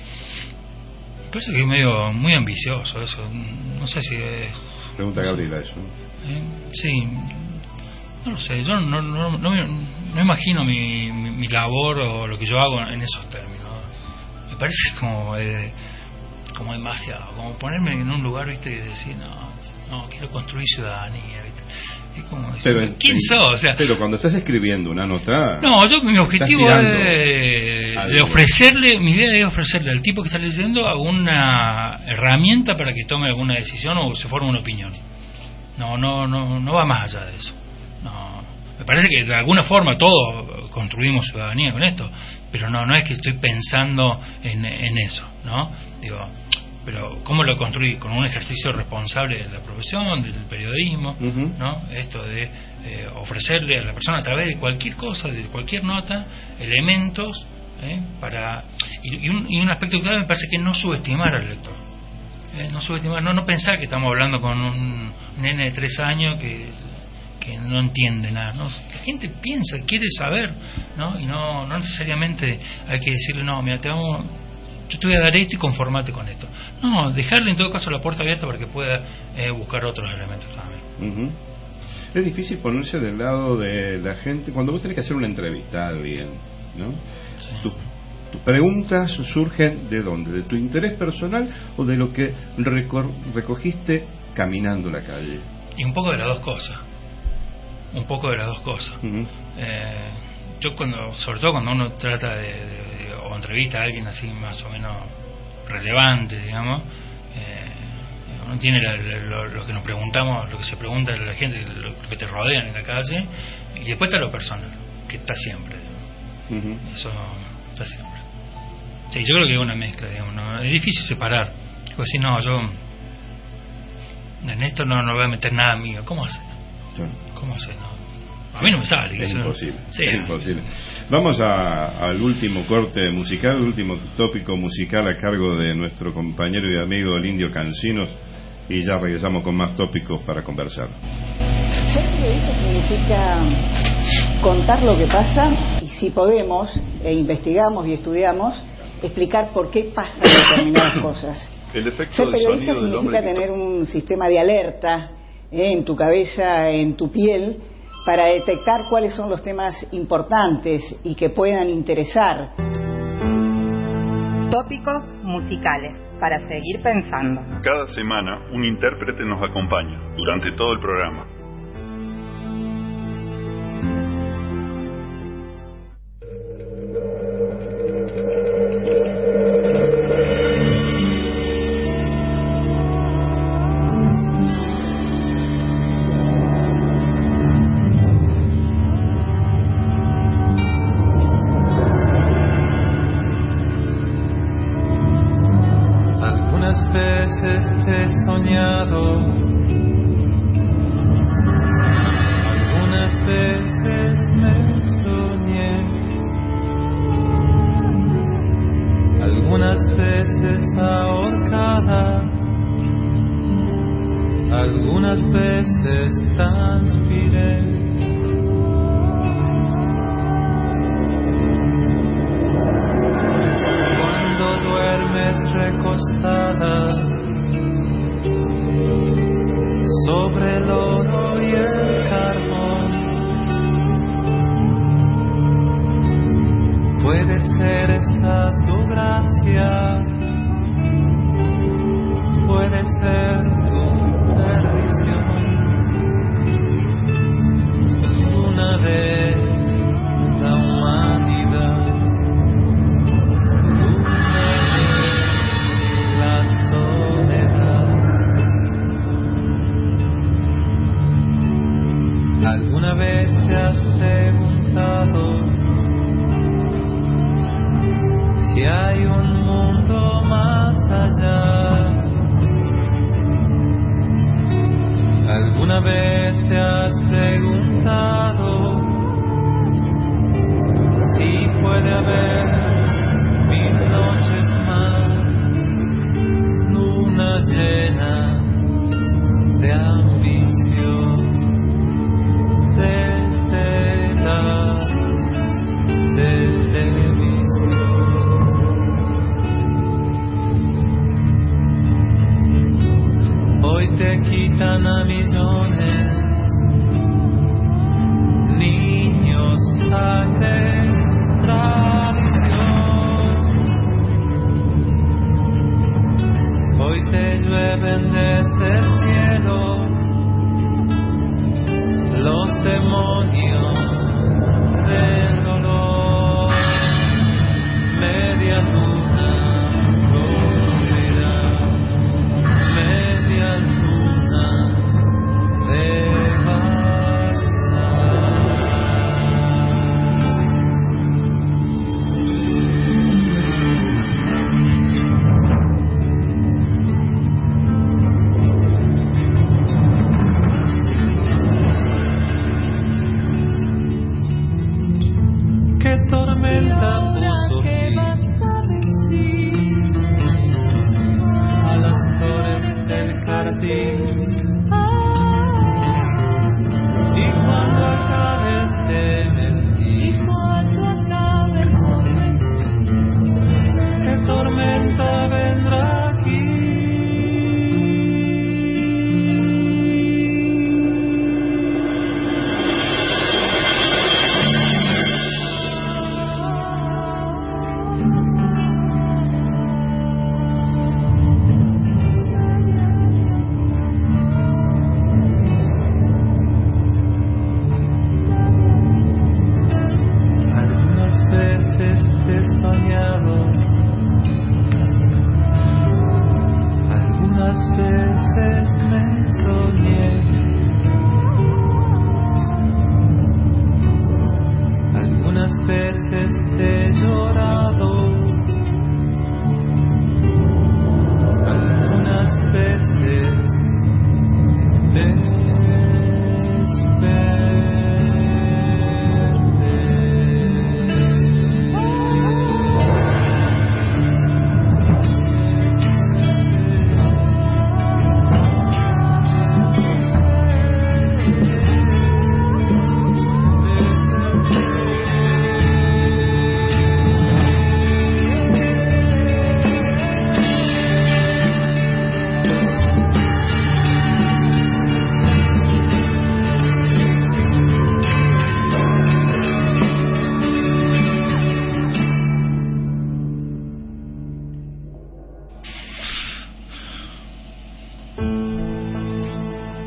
Parece que es medio muy ambicioso eso. No sé si es... Pregunta Gabriela eso. ¿Eh? Sí, no lo sé. Yo no, no, no, me, no imagino mi, mi, mi labor o lo que yo hago en esos términos. Me parece como eh, como demasiado, como ponerme en un lugar, viste, y decir no, no quiero construir ciudadanía, viste. Es como decir, pero, ¿quién en, sos? O sea, pero cuando estás escribiendo una nota, no, yo mi objetivo es de, de ofrecerle, mi idea es ofrecerle al tipo que está leyendo alguna herramienta para que tome alguna decisión o se forme una opinión. No, no, no, no va más allá de eso. No, me parece que de alguna forma todos construimos ciudadanía con esto, pero no, no es que estoy pensando en, en eso, ¿no? Digo, pero ¿cómo lo construí? Con un ejercicio responsable de la profesión, del periodismo, uh-huh. ¿no? Esto de eh, ofrecerle a la persona a través de cualquier cosa, de cualquier nota, elementos ¿eh? para y, y, un, y un aspecto clave me parece que no subestimar al lector, ¿eh? no subestimar, no no pensar que estamos hablando con un nene de tres años que que no entiende nada, ¿no? La gente piensa, quiere saber, ¿no? Y no no necesariamente hay que decirle no, mira, te vamos yo te voy a dar esto y conformate con esto. No, dejarle en todo caso la puerta abierta para que pueda eh, buscar otros elementos también. Uh-huh. Es difícil ponerse del lado de la gente cuando vos tenés que hacer una entrevista a alguien, ¿no? Sí. Tu, tus preguntas surgen ¿de dónde? ¿De tu interés personal o de lo que recor- recogiste caminando la calle? Y un poco de las dos cosas. Un poco de las dos cosas. Uh-huh. Eh, yo cuando, sobre todo cuando uno trata de, de o entrevista a alguien así más o menos relevante, digamos, eh, uno tiene la, la, lo, lo que nos preguntamos, lo que se pregunta de la gente, lo, lo que te rodean en la calle, y después está lo personal, que está siempre, uh-huh. Eso está siempre. Sí, yo creo que es una mezcla, digamos, ¿no? Es difícil separar. Digo, así, no, yo en esto no, no voy a meter nada mío. ¿Cómo hace? ¿Cómo hace? No. A mí no me sale. Es eso imposible. Sí, es imposible. Vamos a, al último corte musical, el último tópico musical a cargo de nuestro compañero y amigo el Indio Cancinos, y ya regresamos con más tópicos para conversar. Ser periodista significa contar lo que pasa y, si podemos, e investigamos y estudiamos, explicar por qué pasan determinadas cosas. El efecto Ser del periodista sonido del significa hombre tener un sistema de alerta eh, en tu cabeza, en tu piel, para detectar cuáles son los temas importantes y que puedan interesar. Tópicos musicales para seguir pensando. Cada semana un intérprete nos acompaña durante todo el programa.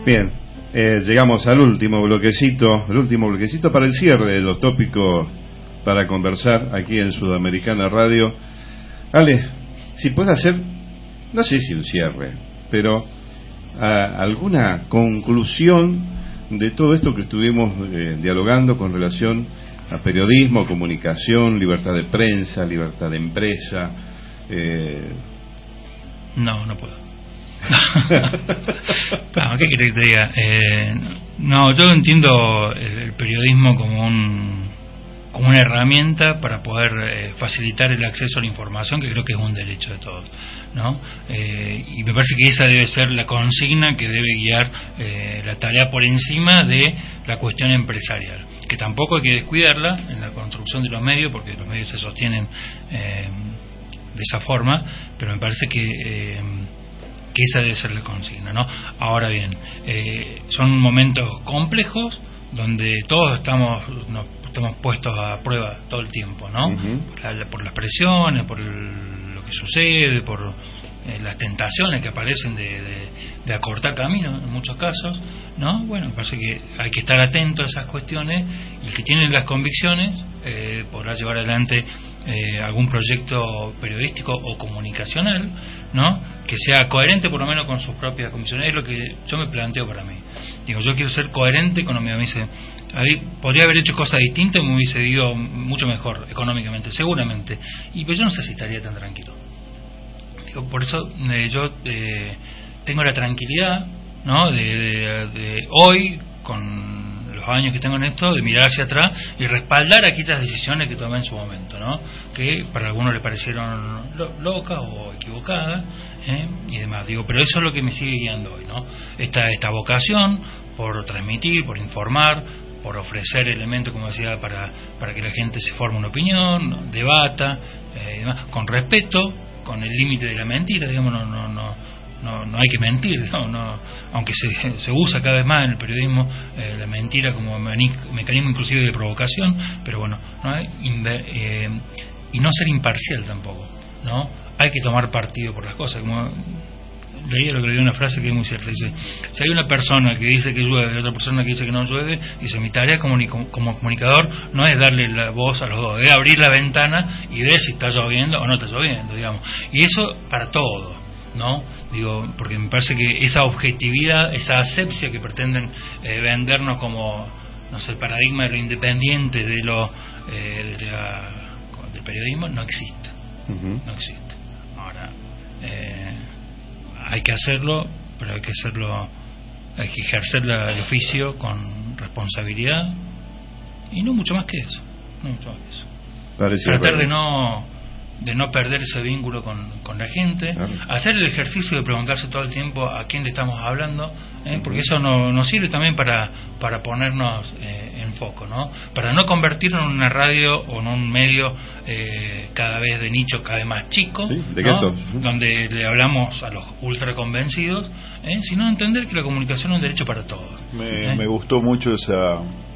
Bien, eh, llegamos al último bloquecito, el último bloquecito para el cierre de los tópicos para conversar aquí en Sudamericana Radio. Ale, si puedes hacer, no sé si un cierre, pero a, alguna conclusión de todo esto que estuvimos eh, dialogando con relación a periodismo, comunicación, libertad de prensa, libertad de empresa. Eh... No, no puedo. No, ¿qué querés que te diga? Eh, no, yo entiendo el, el periodismo como un como una herramienta para poder eh, facilitar el acceso a la información, que creo que es un derecho de todos, ¿no? Eh, y me parece que esa debe ser la consigna que debe guiar eh, la tarea por encima de la cuestión empresarial, que tampoco hay que descuidarla en la construcción de los medios, porque los medios se sostienen eh, de esa forma, pero me parece que eh, que esa debe ser la consigna, ¿no? Ahora bien, eh, son momentos complejos donde todos estamos nos estamos puestos a prueba todo el tiempo, ¿no? Uh-huh. por, la, por las presiones, por el, lo que sucede, por eh, las tentaciones que aparecen de, de, de acortar camino en muchos casos, ¿no? Bueno, me parece que hay que estar atento a esas cuestiones, y el que tiene las convicciones eh, podrá llevar adelante eh, algún proyecto periodístico o comunicacional, ¿no? Que sea coherente por lo menos con sus propias convicciones. Es lo que yo me planteo para mí. Digo, yo quiero ser coherente con lo que me dice. Ahí podría haber hecho cosas distintas y me hubiese ido mucho mejor económicamente, seguramente. Y pues yo no sé si estaría tan tranquilo. Digo, por eso eh, yo eh, tengo la tranquilidad, ¿no? De, de, de hoy, con los años que tengo en esto, de mirar hacia atrás y respaldar aquellas decisiones que tomé en su momento, ¿no? Que para algunos le parecieron lo, locas o equivocadas, ¿eh? Y demás. Digo, pero eso es lo que me sigue guiando hoy, ¿no? Esta, esta vocación por transmitir, por informar, por ofrecer elementos, como decía, para, para que la gente se forme una opinión, debata, eh, y demás, con respeto, con el límite de la mentira, digamos, no, no, no, no, no hay que mentir, no, no, aunque se, se usa cada vez más en el periodismo eh, la mentira como mecanismo inclusive de provocación, pero bueno, no hay, eh, y no ser imparcial tampoco, ¿no? Hay que tomar partido por las cosas, como leí lo que leí una frase que es muy cierta, dice: si hay una persona que dice que llueve y otra persona que dice que no llueve, dice, mi tarea como, como comunicador no es darle la voz a los dos, es abrir la ventana y ver si está lloviendo o no está lloviendo, digamos, y eso para todo, ¿no? Digo, porque me parece que esa objetividad, esa asepsia que pretenden eh, vendernos como, no sé, el paradigma de lo independiente de lo eh, de la, del periodismo no existe, uh-huh. no existe. Ahora eh, hay que hacerlo, pero hay que hacerlo, hay que ejercer la, el oficio con responsabilidad y no mucho más que eso, no mucho más que eso. Parece tratar de no de no perder ese vínculo con, con la gente, claro. Hacer el ejercicio de preguntarse todo el tiempo a quién le estamos hablando, ¿eh? Uh-huh. Porque eso nos no sirve también para para ponernos eh, en foco, ¿no? Para no convertirnos en una radio o en un medio eh, cada vez de nicho, cada vez más chico, ¿sí? ¿De ¿no? Uh-huh. Donde le hablamos a los ultra convencidos, ¿eh? Sino entender que la comunicación es un derecho para todos. Me, ¿eh? me gustó mucho esa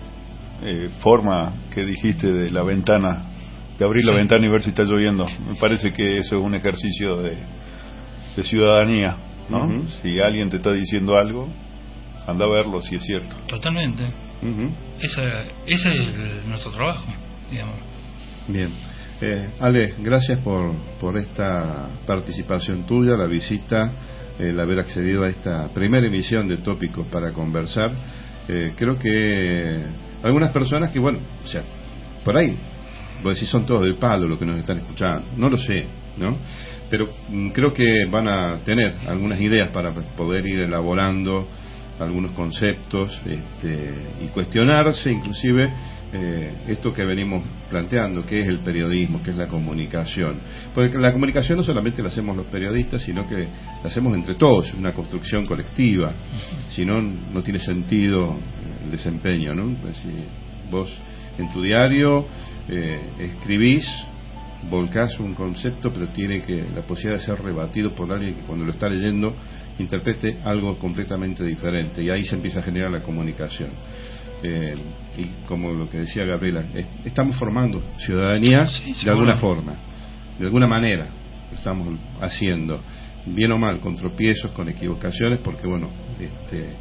eh, forma que dijiste de la ventana, de abrir sí. la ventana y ver si está lloviendo. Me parece que eso es un ejercicio de, de ciudadanía, ¿no? Uh-huh. Si alguien te está diciendo algo, anda a verlo si es cierto. Totalmente. Uh-huh. Esa, ese es el, nuestro trabajo, digamos. Bien. Eh, Ale, gracias por, por esta participación tuya, la visita, el haber accedido a esta primera emisión de Tópicos para Conversar. Eh, creo que algunas personas que, bueno, o sea, por ahí pues si son todos del palo los que nos están escuchando, no lo sé, ¿no? Pero mm, creo que van a tener algunas ideas para poder ir elaborando algunos conceptos este, y cuestionarse inclusive eh, esto que venimos planteando, que es el periodismo, que es la comunicación. Porque la comunicación no solamente la hacemos los periodistas, sino que la hacemos entre todos, es una construcción colectiva, si no, no tiene sentido el desempeño, ¿no? Pues si vos en tu diario eh, escribís, volcás un concepto, pero tiene que la posibilidad de ser rebatido por alguien que cuando lo está leyendo interprete algo completamente diferente, y ahí se empieza a generar la comunicación. Eh, y como lo que decía Gabriela, eh, estamos formando ciudadanía sí, de alguna forma, de alguna manera lo estamos haciendo, bien o mal, con tropiezos, con equivocaciones, porque bueno, este,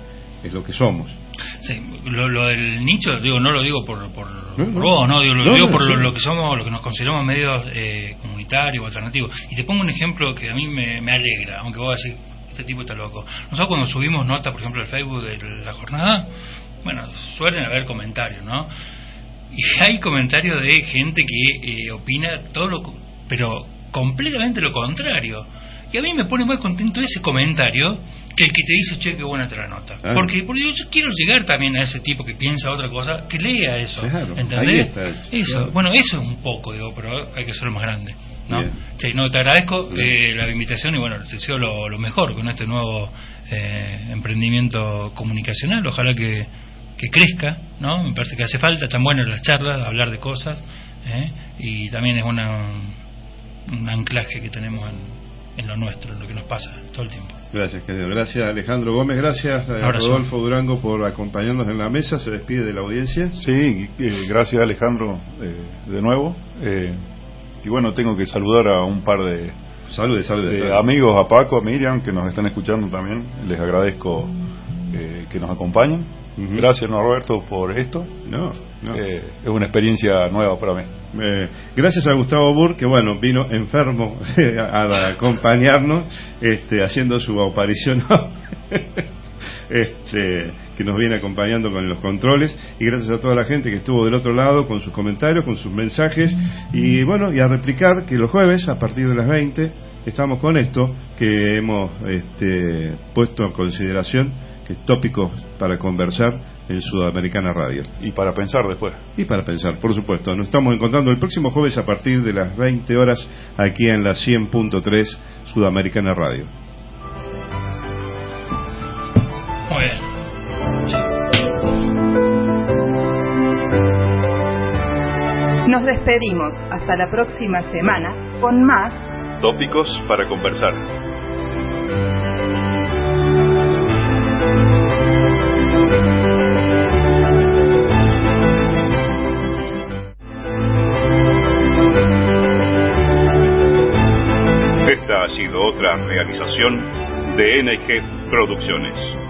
es lo que somos. Sí, lo, lo del nicho, digo, no lo digo por, por, no, por no. vos, no, digo, lo no, digo no, por sí. lo, lo que somos, lo que nos consideramos medios eh, comunitarios o alternativos. Y te pongo un ejemplo que a mí me, me alegra, aunque vos vas a decir, este tipo está loco. Nosotros cuando subimos notas, por ejemplo, al Facebook de la jornada, bueno, suelen haber comentarios, ¿no? Y hay comentarios de gente que eh, opina todo lo, pero completamente lo contrario. Y a mí me pone muy contento ese comentario que el que te dice, che, qué buena te la nota. Ah. Porque, porque yo quiero llegar también a ese tipo que piensa otra cosa, que lea eso. Claro, ¿entendés? ahí está, eso, claro. Bueno, eso es un poco, digo, pero hay que hacerlo más grande, ¿no? Bien. Che, no, te agradezco eh, la invitación y bueno, te deseo lo, lo mejor con este nuevo eh, emprendimiento comunicacional. Ojalá que, que crezca, ¿no? Me parece que hace falta, están buenas las charlas, hablar de cosas, ¿eh? Y también es una, un anclaje que tenemos en en lo nuestro, en lo que nos pasa todo el tiempo. Gracias, querido. Gracias, Alejandro Gómez. Gracias, a Rodolfo Durango, por acompañarnos en la mesa. Se despide de la audiencia. Sí, eh, gracias, Alejandro, eh, de nuevo. Eh, y bueno, tengo que saludar a un par de, salude, salude, de salude. amigos, a Paco, a Miriam, que nos están escuchando también. Les agradezco eh, que nos acompañen. Uh-huh. Gracias, ¿no, Roberto, por esto? No, no. Eh, es una experiencia nueva para mí. Eh, gracias a Gustavo Burr, que bueno, vino enfermo a, a acompañarnos, este, haciendo su aparición, este, que nos viene acompañando con los controles, y gracias a toda la gente que estuvo del otro lado con sus comentarios, con sus mensajes, y bueno, y a replicar que los jueves a partir de las veinte estamos con esto que hemos este, puesto en consideración, que es tópicos para conversar en Sudamericana Radio. Y para pensar después. Y para pensar, por supuesto. Nos estamos encontrando el próximo jueves a partir de las veinte horas aquí en la cien punto tres Sudamericana Radio. Muy bien. Nos despedimos hasta la próxima semana con más tópicos para conversar. Esta ha sido otra realización de N G Producciones.